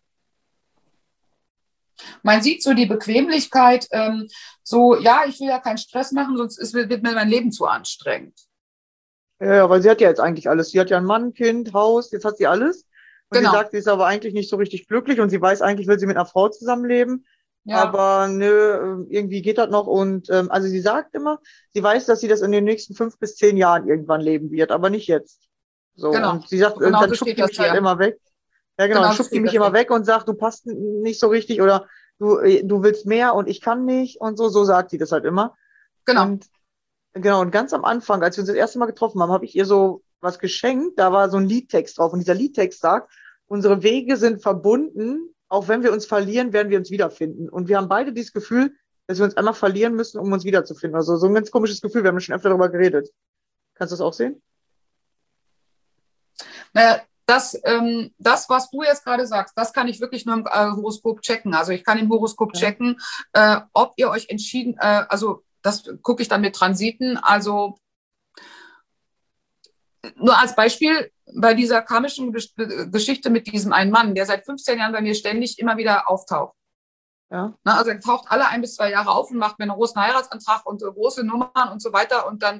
Man sieht so die Bequemlichkeit, ja, ich will ja keinen Stress machen, sonst wird mir mein Leben zu anstrengend. Ja, weil sie hat ja jetzt eigentlich alles. Sie hat ja ein Mann, Kind, Haus, jetzt hat sie alles. Und Genau. sie sagt, sie ist aber eigentlich nicht so richtig glücklich und sie weiß, eigentlich will sie mit einer Frau zusammenleben. Ja. Aber nö, irgendwie geht das noch. Und also sie sagt immer, sie weiß, dass sie das in den nächsten 5 bis 10 Jahren irgendwann leben wird, aber nicht jetzt. So, Genau. und sie sagt, Genau dann so schubst steht die das mich halt hier. immer weg. Ja, genau, Genau dann so schubst die steht mich das immer hier. weg und sagt, du passt nicht so richtig oder du willst mehr und ich kann nicht und so sagt sie das halt immer. Genau. Und genau, und ganz am Anfang, als wir uns das erste Mal getroffen haben, habe ich ihr so was geschenkt. Da war so ein Liedtext drauf. Und dieser Liedtext sagt, unsere Wege sind verbunden. Auch wenn wir uns verlieren, werden wir uns wiederfinden. Und wir haben beide dieses Gefühl, dass wir uns einmal verlieren müssen, um uns wiederzufinden. Also so ein ganz komisches Gefühl. Wir haben schon öfter darüber geredet. Kannst du das auch sehen? Naja, das, was du jetzt gerade sagst, das kann ich wirklich nur im Horoskop checken. Also ich kann im Horoskop checken, ob ihr euch entschieden, also das gucke ich dann mit Transiten. Also nur als Beispiel bei dieser karmischen Geschichte mit diesem einen Mann, der seit 15 Jahren bei mir ständig immer wieder auftaucht. Ja. Ne, also er taucht alle 1 bis 2 Jahre auf und macht mir einen großen Heiratsantrag und große Nummern und so weiter und dann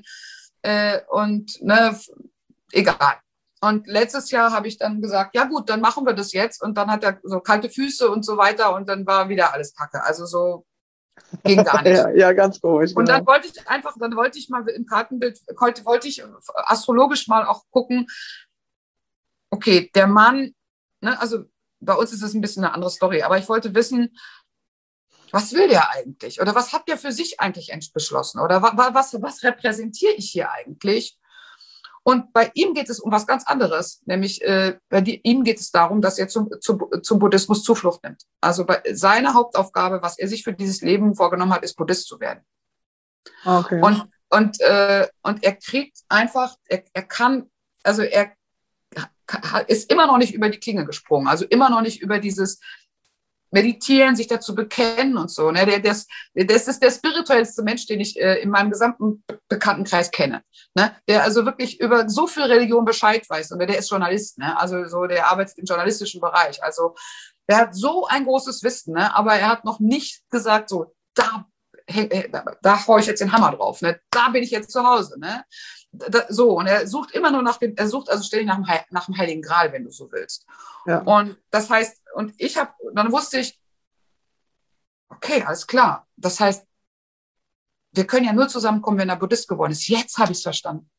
egal. Und letztes Jahr habe ich dann gesagt, ja gut, dann machen wir das jetzt. Und dann hat er so kalte Füße und so weiter und dann war wieder alles Kacke. Also so ging gar nicht. Ja, ganz komisch. Und genau. dann wollte ich mal im Kartenbild, wollte ich astrologisch mal auch gucken, okay, der Mann, ne, also bei uns ist es ein bisschen eine andere Story, aber ich wollte wissen, was will der eigentlich? Oder was hat der für sich eigentlich beschlossen? Oder was repräsentiere ich hier eigentlich? Und bei ihm geht es um was ganz anderes, nämlich ihm geht es darum, dass er zum Buddhismus Zuflucht nimmt. Also seine Hauptaufgabe, was er sich für dieses Leben vorgenommen hat, ist Buddhist zu werden. Okay. Und er kriegt einfach, er ist immer noch nicht über die Klinge gesprungen, also immer noch nicht über dieses Meditieren, sich dazu bekennen und so. Ne? Das ist der spirituellste Mensch, den ich in meinem gesamten Bekanntenkreis kenne. Ne? Der also wirklich über so viel Religion Bescheid weiß. Und der ist Journalist, ne? Also so, der arbeitet im journalistischen Bereich. Also der hat so ein großes Wissen, ne? Aber er hat noch nicht gesagt, so, da haue ich jetzt den Hammer drauf. Ne? Da bin ich jetzt zu Hause. Ne? Und er sucht immer nur er sucht also ständig nach dem Heiligen Gral, wenn du so willst. Ja. Und das heißt, dann wusste ich, okay, alles klar. Das heißt, wir können ja nur zusammenkommen, wenn er Buddhist geworden ist. Jetzt habe ich es verstanden.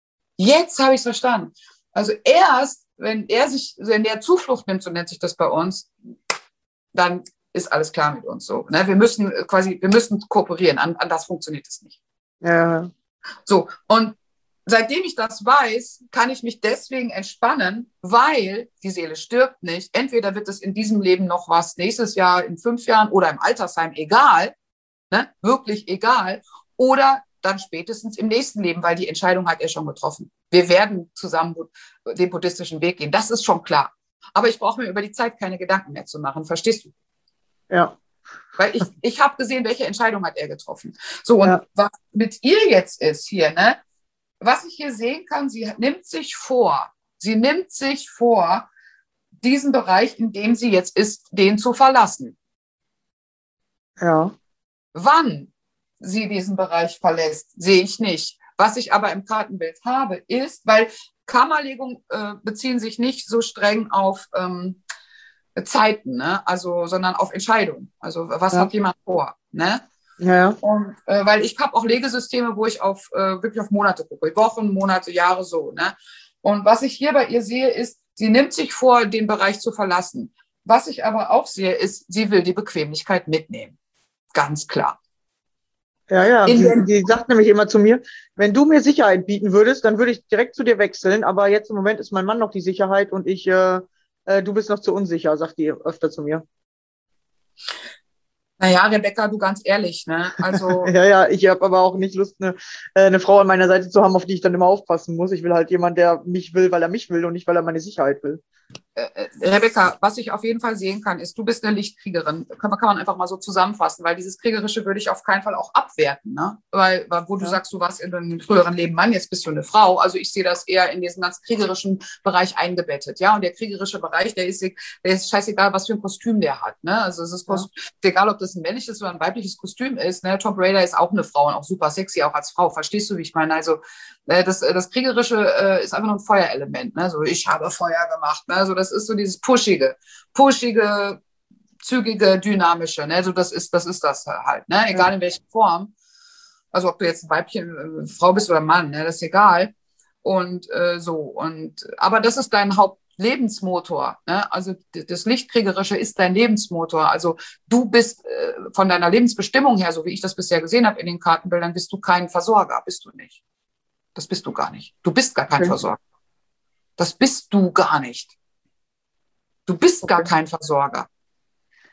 Also erst, wenn der Zuflucht nimmt, so nennt sich das bei uns, dann ist alles klar mit uns so. Ne? Wir müssen kooperieren, anders funktioniert es nicht. Ja. So, und seitdem ich das weiß, kann ich mich deswegen entspannen, weil die Seele stirbt nicht. Entweder wird es in diesem Leben noch was, nächstes Jahr, in 5 Jahren oder im Altersheim, egal, ne? Wirklich egal, oder dann spätestens im nächsten Leben, weil die Entscheidung hat er schon getroffen. Wir werden zusammen den buddhistischen Weg gehen, das ist schon klar. Aber ich brauche mir über die Zeit keine Gedanken mehr zu machen, verstehst du? Ja. Weil ich habe gesehen, welche Entscheidung hat er getroffen. So, und was mit ihr jetzt ist hier, ne? Was ich hier sehen kann, sie nimmt sich vor, diesen Bereich, in dem sie jetzt ist, den zu verlassen. Ja. Wann sie diesen Bereich verlässt, sehe ich nicht. Was ich aber im Kartenbild habe, ist, weil Karma-Legungen beziehen sich nicht so streng auf Zeiten, ne? Also, sondern auf Entscheidungen. Also was hat jemand vor, ne? Ja. Und weil ich habe auch Legesysteme, wo ich wirklich auf Monate gucke, Wochen, Monate, Jahre so. Ne? Und was ich hier bei ihr sehe, ist, sie nimmt sich vor, den Bereich zu verlassen. Was ich aber auch sehe, ist, sie will die Bequemlichkeit mitnehmen. Ganz klar. Ja. Die sagt nämlich immer zu mir, wenn du mir Sicherheit bieten würdest, dann würde ich direkt zu dir wechseln. Aber jetzt im Moment ist mein Mann noch die Sicherheit und du bist noch zu unsicher, sagt die öfter zu mir. Naja, Rebecca, du ganz ehrlich, ne? Also Ja, ich habe aber auch nicht Lust, eine Frau an meiner Seite zu haben, auf die ich dann immer aufpassen muss. Ich will halt jemanden, der mich will, weil er mich will und nicht, weil er meine Sicherheit will. Rebecca, was ich auf jeden Fall sehen kann, ist, du bist eine Lichtkriegerin. Kann man einfach mal so zusammenfassen, weil dieses Kriegerische würde ich auf keinen Fall auch abwerten, ne? Weil wo du sagst, du warst in einem früheren Leben Mann, jetzt bist du eine Frau. Also ich sehe das eher in diesen ganz kriegerischen Bereich eingebettet, ja. Und der kriegerische Bereich, der ist scheißegal, was für ein Kostüm der hat, ne? Also es ist egal, ob das ein männliches oder ein weibliches Kostüm ist, ne? Tomb Raider ist auch eine Frau und auch super sexy, auch als Frau. Verstehst du, wie ich meine? Also das Kriegerische ist einfach nur ein Feuerelement, ne? So, ich habe Feuer gemacht, ne? Also das ist so dieses pushige, zügige, dynamische, ne? So das ist das halt, ne? Egal in welcher Form. Also ob du jetzt ein Weibchen, Frau bist oder Mann, ne? Das ist egal. Und aber das ist dein Hauptlebensmotor, ne? Also das Lichtkriegerische ist dein Lebensmotor. Also du bist von deiner Lebensbestimmung her, so wie ich das bisher gesehen habe in den Kartenbildern, bist du kein Versorger, bist du nicht. Das bist du gar nicht. Du bist gar kein Versorger. Das bist du gar nicht. Du bist gar kein Versorger.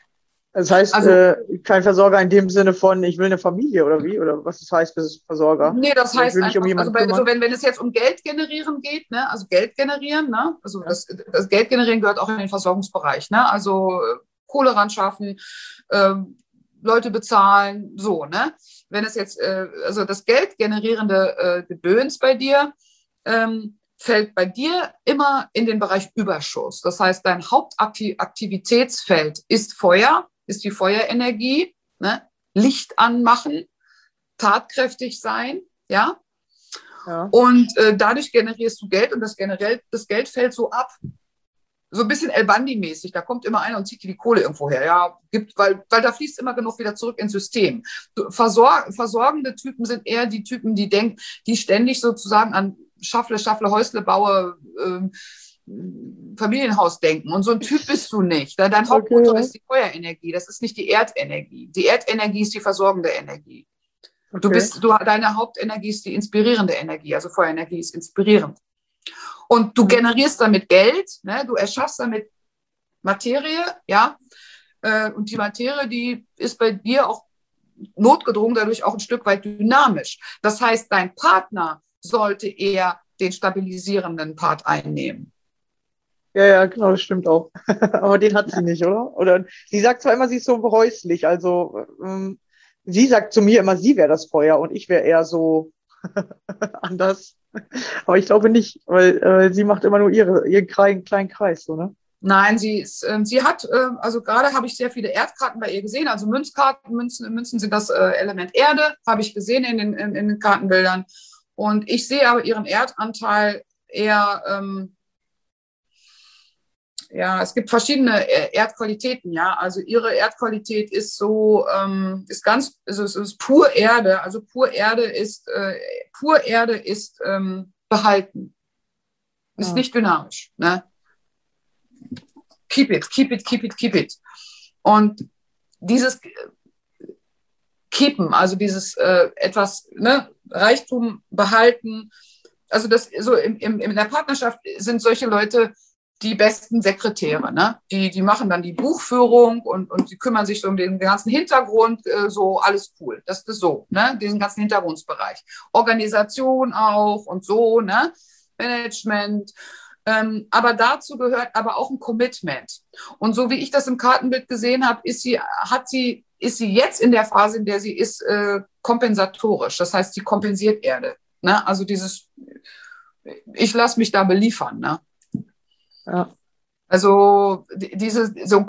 Das heißt, Also, kein Versorger in dem Sinne von, ich will eine Familie oder wie? Oder was das heißt, Versorger? nee, das Ich heißt will mich um einfach, jemanden also kümmern. wenn es jetzt um Geld generieren geht, ne, also Geld generieren, ne, also Ja. das Geld generieren gehört auch in den Versorgungsbereich, ne, also Kohle ran schaffen, Leute bezahlen, so, ne. Wenn es jetzt, also das Geld generierende Gedöns bei dir, fällt bei dir immer in den Bereich Überschuss. Das heißt, dein Hauptaktivitätsfeld ist Feuer, ist die Feuerenergie, ne? Licht anmachen, tatkräftig sein, ja. Ja. Und dadurch generierst du Geld und das Geld fällt so ab. So ein bisschen El Bandi-mäßig. Da kommt immer einer und zieht dir die Kohle irgendwo her. Ja, weil da fließt immer genug wieder zurück ins System. Versorgende Typen sind eher die Typen, die denken, die ständig sozusagen an Schaffle, Häusle, Baue, Familienhaus denken. Und so ein Typ bist du nicht. Dein Hauptmotor Okay. ist die Feuerenergie. Das ist nicht die Erdenergie. Die Erdenergie ist die versorgende Energie. Okay. Deine Hauptenergie ist die inspirierende Energie. Also Feuerenergie ist inspirierend. Und du generierst damit Geld, ne? Du erschaffst damit Materie, ja. Und die Materie, die ist bei dir auch notgedrungen, dadurch auch ein Stück weit dynamisch. Das heißt, dein Partner sollte eher den stabilisierenden Part einnehmen. Ja, genau, das stimmt auch. Aber den hat sie nicht, oder? Oder sie sagt zwar immer, sie ist so häuslich, also sie sagt zu mir immer, sie wäre das Feuer und ich wäre eher so anders. Aber ich glaube nicht, weil sie macht immer nur ihren kleinen Kreis, so, ne? Nein, sie hat, also gerade habe ich sehr viele Erdkarten bei ihr gesehen, also Münzkarten, Münzen sind das Element Erde, habe ich gesehen in den Kartenbildern. Und ich sehe aber ihren Erdanteil eher, ja, es gibt verschiedene Erdqualitäten, ja. Also ihre Erdqualität ist so, also es ist pur Erde. Also pur Erde ist behalten, ist nicht dynamisch, ne? Keep it, keep it, keep it, keep it. Und dieses Keepen, also dieses etwas, ne, Reichtum behalten, also das so in der Partnerschaft sind solche Leute die besten Sekretäre, ne? Die machen dann die Buchführung und die kümmern sich so um den ganzen Hintergrund, so alles cool. Das ist so, ne? Diesen ganzen Hintergrundbereich. Organisation auch und so, ne? Management. Aber dazu gehört aber auch ein Commitment. Und so wie ich das im Kartenbild gesehen habe, ist sie jetzt in der Phase, in der sie ist, kompensatorisch. Das heißt, sie kompensiert Erde. Ne? Also ich lasse mich da beliefern. Ne? Ja. Also einen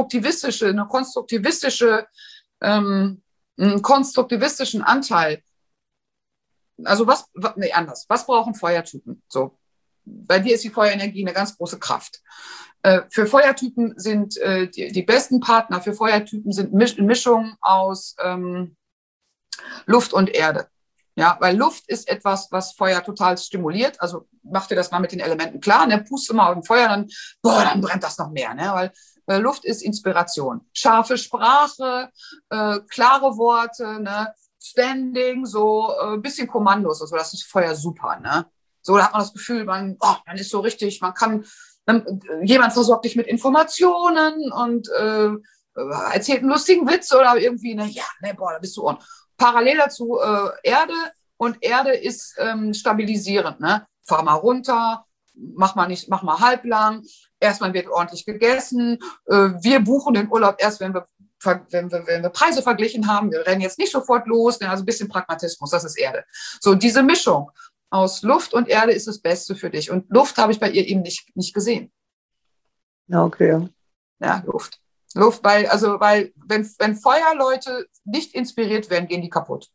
konstruktivistischen Anteil. Also anders. Was brauchen Feuertypen? So. Bei dir ist die Feuerenergie eine ganz große Kraft. Für Feuertypen sind die besten Partner für Feuertypen sind Mischungen aus Luft und Erde. Ja, weil Luft ist etwas, was Feuer total stimuliert. Also mach dir das mal mit den Elementen klar. Ne? Puste mal auf den Feuer, dann brennt das noch mehr. Ne? Weil Luft ist Inspiration. Scharfe Sprache, klare Worte, ne? Standing, so ein bisschen Kommandos. Also das ist Feuer super. Ne? So, da hat man das Gefühl, man ist so richtig, jemand versorgt dich mit Informationen und erzählt einen lustigen Witz oder irgendwie, da bist du on. Parallel dazu Erde und Erde ist stabilisierend. Ne? Fahr mal runter, mach mal halblang, erstmal wird ordentlich gegessen. Wir buchen den Urlaub erst, wenn wir Preise verglichen haben. Wir rennen jetzt nicht sofort los, ne? Also ein bisschen Pragmatismus, das ist Erde. So, diese Mischung aus Luft und Erde ist das Beste für dich. Und Luft habe ich bei ihr eben nicht gesehen. Ja, okay. Ja, Luft, weil wenn Feuerleute nicht inspiriert werden, gehen die kaputt.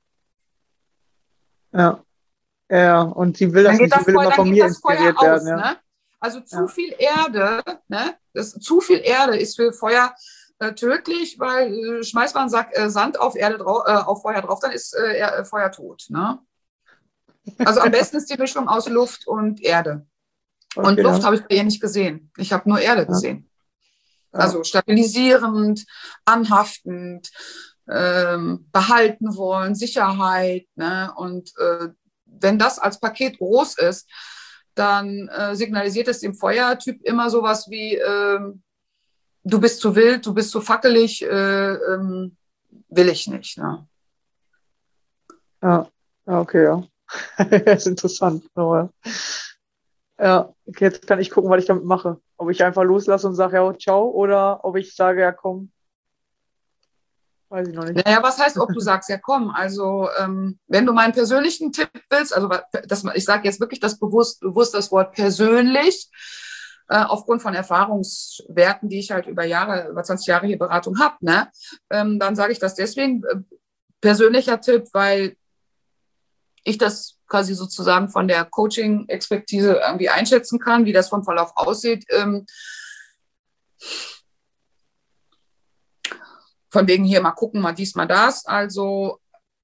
Ja. Ja, und sie will das nicht, sie will immer von mir inspiriert werden. Ja. Ne? Also zu viel Erde, ne? Zu viel Erde ist für Feuer tödlich, weil schmeißt man einen Sack Sand auf Feuer drauf, dann ist Feuer tot. Ne? Also am besten ist die Mischung aus Luft und Erde. Okay, und Luft habe ich bei ihr nicht gesehen. Ich habe nur Erde gesehen. Ja. Also stabilisierend, anhaftend, behalten wollen, Sicherheit. Ne? Und wenn das als Paket groß ist, dann signalisiert es dem Feuertyp immer sowas wie, du bist zu wild, du bist zu fackelig, will ich nicht. Ne? Ja, ja, okay, ja. Das ist interessant. Aber, ja, okay, jetzt kann ich gucken, was ich damit mache. Ob ich einfach loslasse und sage, ja, ciao, oder ob ich sage, ja, komm, weiß ich noch nicht. Naja, was heißt, ob du sagst, ja komm, also wenn du meinen persönlichen Tipp willst, also ich sage jetzt wirklich bewusst das Wort persönlich, aufgrund von Erfahrungswerten, die ich halt über 20 Jahre hier Beratung habe, ne? Dann sage ich das deswegen, persönlicher Tipp, weil ich das quasi sozusagen von der Coaching-Expertise irgendwie einschätzen kann, wie das vom Verlauf aussieht. Von wegen hier mal gucken, mal dies, mal das. Also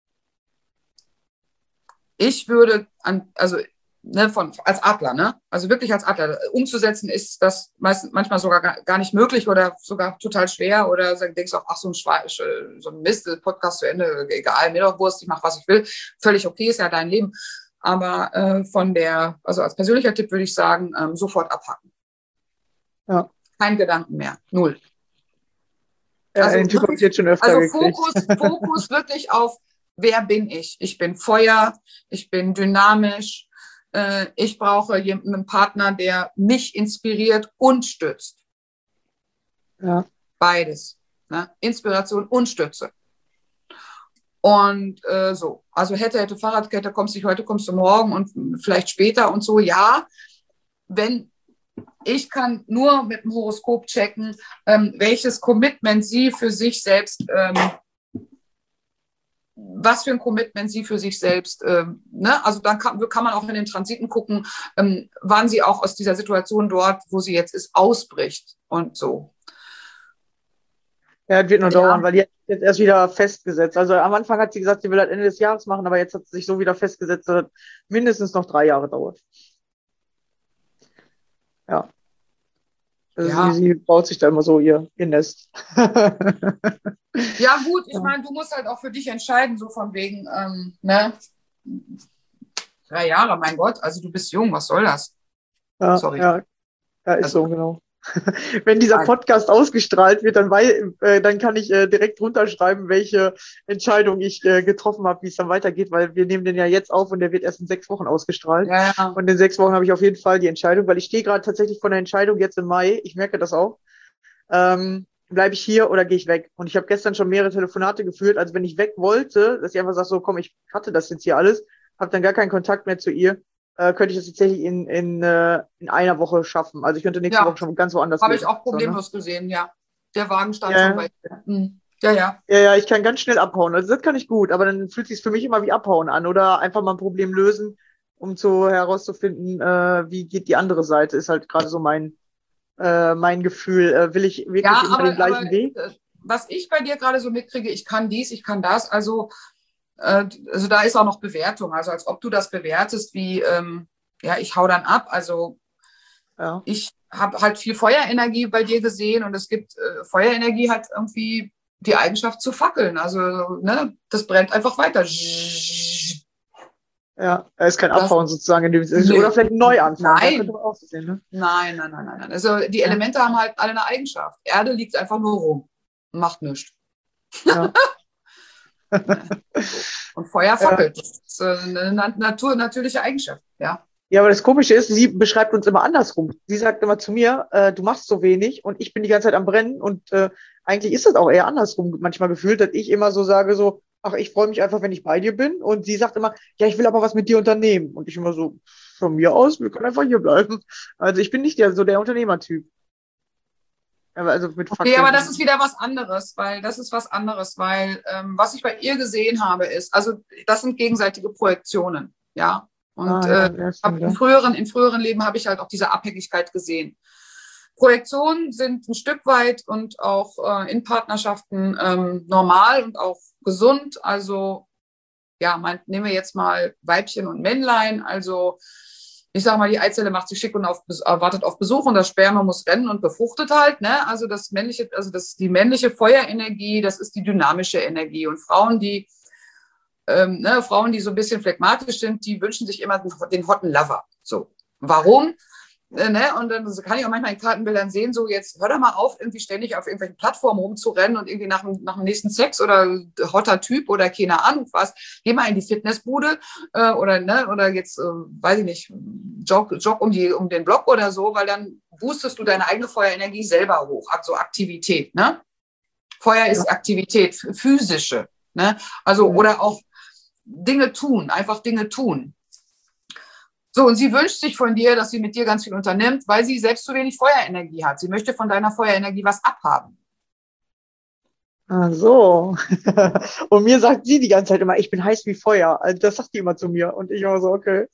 ich würde als Adler, ne? Also wirklich als Adler umzusetzen, ist das manchmal sogar gar nicht möglich oder sogar total schwer. Oder denkst du auch, ach, so ein Mist, Podcast zu Ende, egal, mir doch Wurst, ich mache, was ich will. Völlig okay, ist ja dein Leben. Aber also als persönlicher Tipp würde ich sagen, sofort abhaken. Ja. Kein Gedanken mehr. Null. Ja, den Typ habe ich jetzt schon öfter gekriegt. Fokus wirklich auf, wer bin ich? Ich bin Feuer, ich bin dynamisch, ich brauche einen Partner, der mich inspiriert und stützt. Ja. Beides. Ne? Inspiration und Stütze. Und so. Also hätte Fahrradkette, kommst du heute, kommst du morgen und vielleicht später und so. Ja, ich kann nur mit dem Horoskop checken, welches Commitment sie für sich selbst was für ein Commitment sie für sich selbst, ne? Also dann kann man auch in den Transiten gucken, wann sie auch aus dieser Situation dort, wo sie jetzt ist, ausbricht und so. Ja, das wird noch dauern, weil die hat sich jetzt erst wieder festgesetzt. Also am Anfang hat sie gesagt, sie will das Ende des Jahres machen, aber jetzt hat sie sich so wieder festgesetzt, dass das mindestens noch 3 Jahre dauert. Ja. Also sie baut sich da immer so ihr Nest. Ja gut, ich meine, du musst halt auch für dich entscheiden, so von wegen, ne? 3 Jahre, mein Gott, also du bist jung, was soll das? Ja, sorry. Ja, ist so, genau. Wenn dieser Podcast ausgestrahlt wird, dann kann ich direkt runterschreiben, welche Entscheidung ich getroffen habe, wie es dann weitergeht, weil wir nehmen den ja jetzt auf und der wird erst in 6 Wochen ausgestrahlt. Ja. Und in 6 Wochen habe ich auf jeden Fall die Entscheidung, weil ich stehe gerade tatsächlich vor der Entscheidung jetzt im Mai, ich merke das auch, bleibe ich hier oder gehe ich weg? Und ich habe gestern schon mehrere Telefonate geführt, also wenn ich weg wollte, dass ich einfach sage, so komm, ich hatte das jetzt hier alles, habe dann gar keinen Kontakt mehr zu ihr, könnte ich das tatsächlich in einer Woche schaffen. Also ich könnte nächste Woche schon ganz woanders Habe ich auch problemlos gesehen, ja. Der Wagen stand Ja. schon bei dir. Ja. Ja, ich kann ganz schnell abhauen. Also das kann ich gut, aber dann fühlt es sich für mich immer wie Abhauen an oder einfach mal ein Problem lösen, um herauszufinden, wie geht die andere Seite, ist halt gerade so mein Gefühl. Will ich wirklich immer den gleichen Weg? Was ich bei dir gerade so mitkriege, ich kann dies, ich kann das, also da ist auch noch Bewertung, also als ob du das bewertest wie, ich hau dann ab, also ich habe halt viel Feuerenergie bei dir gesehen und es gibt, Feuerenergie hat irgendwie die Eigenschaft zu fackeln, also ne, das brennt einfach weiter. Ja, da ist kein Abhauen sozusagen in dem Sinne. Oder vielleicht ein Neuanfang. Nein. Könnte man auch so sehen, ne? Nein. Also die Elemente haben halt alle eine Eigenschaft. Erde liegt einfach nur rum, macht nichts. Ja. Und Feuer fackelt. Das ist eine natürliche Eigenschaft, ja. Ja, aber das Komische ist, sie beschreibt uns immer andersrum. Sie sagt immer zu mir, du machst so wenig und ich bin die ganze Zeit am Brennen und eigentlich ist das auch eher andersrum manchmal gefühlt, dass ich immer so sage so, ach, ich freue mich einfach, wenn ich bei dir bin und sie sagt immer, ja, ich will aber was mit dir unternehmen und ich immer so, von mir aus, wir können einfach hier bleiben. Also ich bin nicht der Unternehmertyp. Also mit Okay, aber das ist wieder was anderes, weil was ich bei ihr gesehen habe ist, also das sind gegenseitige Projektionen, ja. Und im früheren Leben habe ich halt auch diese Abhängigkeit gesehen. Projektionen sind ein Stück weit und auch in Partnerschaften normal und auch gesund. Also ja, nehmen wir jetzt mal Weibchen und Männlein. Also ich sage mal, die Eizelle macht sich schick und wartet auf Besuch und das Sperma muss rennen und befruchtet halt. Ne? Also das ist die männliche Feuerenergie, das ist die dynamische Energie. Und Frauen, die so ein bisschen phlegmatisch sind, die wünschen sich immer den hotten Lover. So. Warum? Ne? Und dann kann ich auch manchmal in Kartenbildern sehen, so jetzt hör doch mal auf, irgendwie ständig auf irgendwelchen Plattformen rumzurennen und irgendwie nach dem nächsten Sex oder hotter Typ oder keine Ahnung was. Geh mal in die Fitnessbude oder jetzt, weiß ich nicht, jog um den Block oder so, weil dann boostest du deine eigene Feuerenergie selber hoch, also Aktivität. Ne? Feuer ist Aktivität, physische. Ne? Also, oder auch Dinge tun, einfach Dinge tun. So, und sie wünscht sich von dir, dass sie mit dir ganz viel unternimmt, weil sie selbst zu wenig Feuerenergie hat. Sie möchte von deiner Feuerenergie was abhaben. Ach so. Und mir sagt sie die ganze Zeit immer, ich bin heiß wie Feuer. Also das sagt die immer zu mir. Und ich immer so, okay.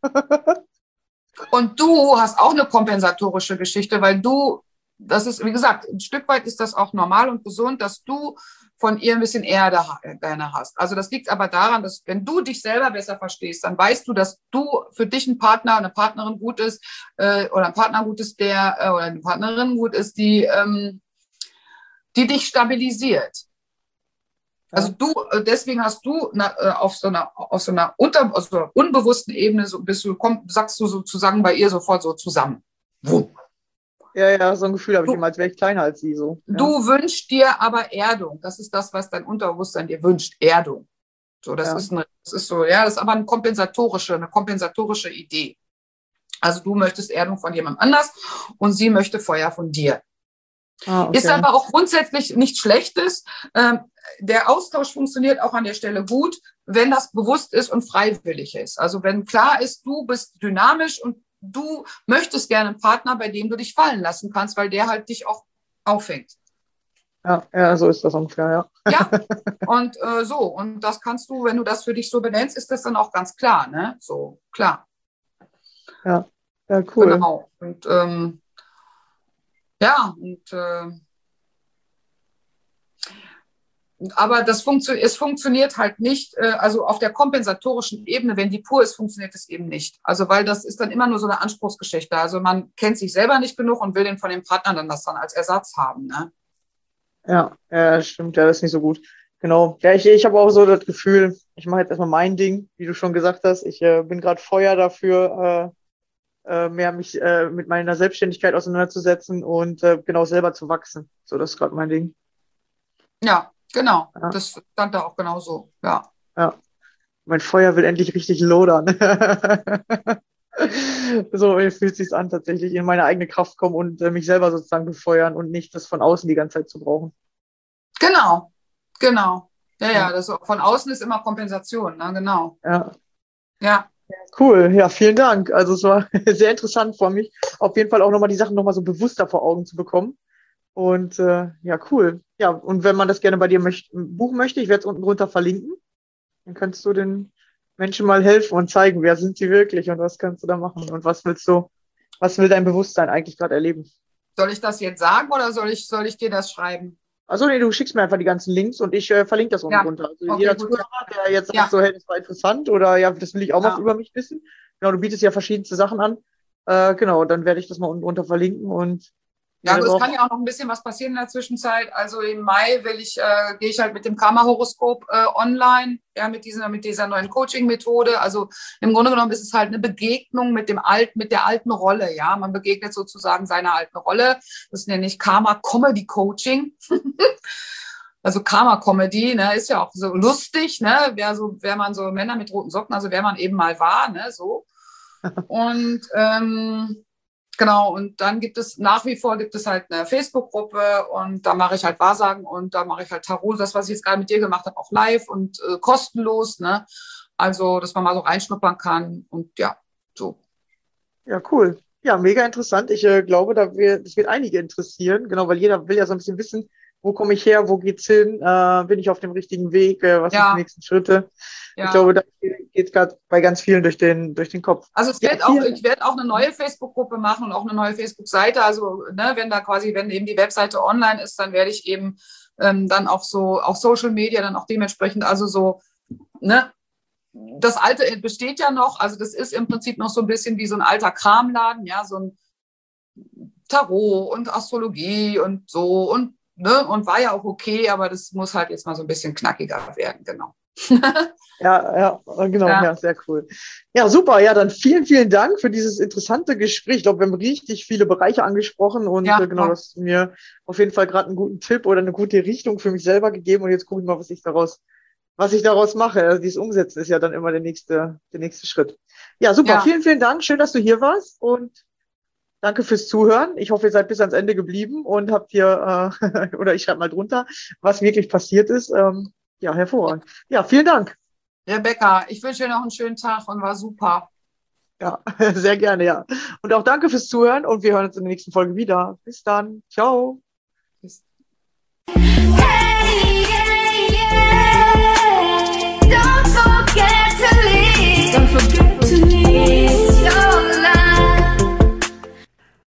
Und du hast auch eine kompensatorische Geschichte, weil das ist, wie gesagt, ein Stück weit ist das auch normal und gesund, dass du von ihr ein bisschen Erde gerne hast. Also das liegt aber daran, dass wenn du dich selber besser verstehst, dann weißt du, dass du für dich ein Partner, eine Partnerin gut ist oder ein Partner gut ist, oder eine Partnerin gut ist, die dich stabilisiert. Also deswegen hast du auf so einer unbewussten Ebene sagst du sozusagen bei ihr sofort so zusammen. Wupp. Ja, so ein Gefühl habe ich immer, als wäre ich kleiner als sie so. Ja. Du wünschst dir aber Erdung. Das ist das, was dein Unterbewusstsein dir wünscht. Erdung. So, das ist aber eine kompensatorische Idee. Also du möchtest Erdung von jemand anders und sie möchte Feuer von dir. Okay. Ist aber auch grundsätzlich nichts Schlechtes. Der Austausch funktioniert auch an der Stelle gut, wenn das bewusst ist und freiwillig ist. Also wenn klar ist, du bist dynamisch und du möchtest gerne einen Partner, bei dem du dich fallen lassen kannst, weil der halt dich auch auffängt. Ja, so ist das ungefähr, ja. Ja, und und das kannst du, wenn du das für dich so benennst, ist das dann auch ganz klar, ne? So, klar. Ja, cool. Genau. Und aber es funktioniert halt nicht, also auf der kompensatorischen Ebene, wenn die pur ist, funktioniert es eben nicht. Also weil das ist dann immer nur so eine Anspruchsgeschichte. Also man kennt sich selber nicht genug und will den von dem Partner dann das dann als Ersatz haben. Ne? Ja, stimmt, ja, das ist nicht so gut. Genau. Ja, ich habe auch so das Gefühl, ich mache jetzt erstmal mein Ding, wie du schon gesagt hast. Ich bin gerade Feuer dafür, mehr mich mit meiner Selbstständigkeit auseinanderzusetzen und genau selber zu wachsen. So, das ist gerade mein Ding. Ja. Genau, das stand da auch genauso, ja. Mein Feuer will endlich richtig lodern. So fühlt es sich an, tatsächlich in meine eigene Kraft kommen und mich selber sozusagen befeuern und nicht das von außen die ganze Zeit zu brauchen. Genau. Ja, das von außen ist immer Kompensation, ne? Genau. Ja. Cool, ja, vielen Dank. Also es war sehr interessant für mich, auf jeden Fall auch nochmal die Sachen nochmal so bewusster vor Augen zu bekommen. Und cool. Ja, und wenn man das gerne bei dir buchen möchte, ich werde es unten drunter verlinken. Dann kannst du den Menschen mal helfen und zeigen, wer sind sie wirklich und was kannst du da machen und was will dein Bewusstsein eigentlich gerade erleben? Soll ich das jetzt sagen oder soll ich dir das schreiben? Also nee, du schickst mir einfach die ganzen Links und ich verlinke das unten drunter. Also okay, jeder Zuhörer, der jetzt sagt so, hey, das war interessant oder ja, das will ich auch mal über mich wissen. Genau, du bietest ja verschiedenste Sachen an. Genau, dann werde ich das mal unten drunter verlinken und ja, es kann ja auch noch ein bisschen was passieren in der Zwischenzeit. Also im Mai gehe ich halt mit dem Karma-Horoskop online, ja, mit dieser neuen Coaching-Methode. Also im Grunde genommen ist es halt eine Begegnung mit der alten Rolle, ja. Man begegnet sozusagen seiner alten Rolle. Das nenne ich Karma-Comedy-Coaching. Also Karma-Comedy, ne, ist ja auch so lustig, ne, wer man so Männer mit roten Socken, also wer man eben mal war, ne, so. Und genau, und dann nach wie vor gibt es halt eine Facebook-Gruppe und da mache ich halt Wahrsagen und da mache ich halt Tarot, das, was ich jetzt gerade mit dir gemacht habe, auch live und kostenlos, ne? Also, dass man mal so reinschnuppern kann und ja, so. Ja, cool. Ja, mega interessant. Ich glaube, das wird einige interessieren, genau, weil jeder will ja so ein bisschen wissen, wo komme ich her, wo geht's hin, bin ich auf dem richtigen Weg, was sind die nächsten Schritte. Ja. Ich glaube, da geht es gerade bei ganz vielen durch den Kopf. Also ich werde auch eine neue Facebook-Gruppe machen und auch eine neue Facebook-Seite. Also ne, wenn eben die Webseite online ist, dann werde ich eben dann auch Social Media dann auch dementsprechend, also so, ne, das Alte besteht ja noch, also das ist im Prinzip noch so ein bisschen wie so ein alter Kramladen, ja, so ein Tarot und Astrologie und so und ne, und war ja auch okay, aber das muss halt jetzt mal so ein bisschen knackiger werden, genau. Ja, genau, Ja. ja, sehr cool. Ja, super. Ja, dann vielen, vielen Dank für dieses interessante Gespräch. Ich glaube, wir haben richtig viele Bereiche angesprochen und Ja. genau, du hast mir auf jeden Fall gerade einen guten Tipp oder eine gute Richtung für mich selber gegeben und jetzt gucke ich mal, was ich daraus mache. Also dieses Umsetzen ist ja dann immer der nächste Schritt. Ja, super. Ja. Vielen, vielen Dank. Schön, dass du hier warst und danke fürs Zuhören. Ich hoffe, ihr seid bis ans Ende geblieben und habt hier, oder ich schreibe mal drunter, was wirklich passiert ist. Ja, hervorragend. Ja, vielen Dank. Rebecca, ich wünsche dir noch einen schönen Tag und war super. Ja, sehr gerne, ja. Und auch danke fürs Zuhören und wir hören uns in der nächsten Folge wieder. Bis dann. Ciao. Hey, yeah, yeah. Don't forget to leave. Don't forget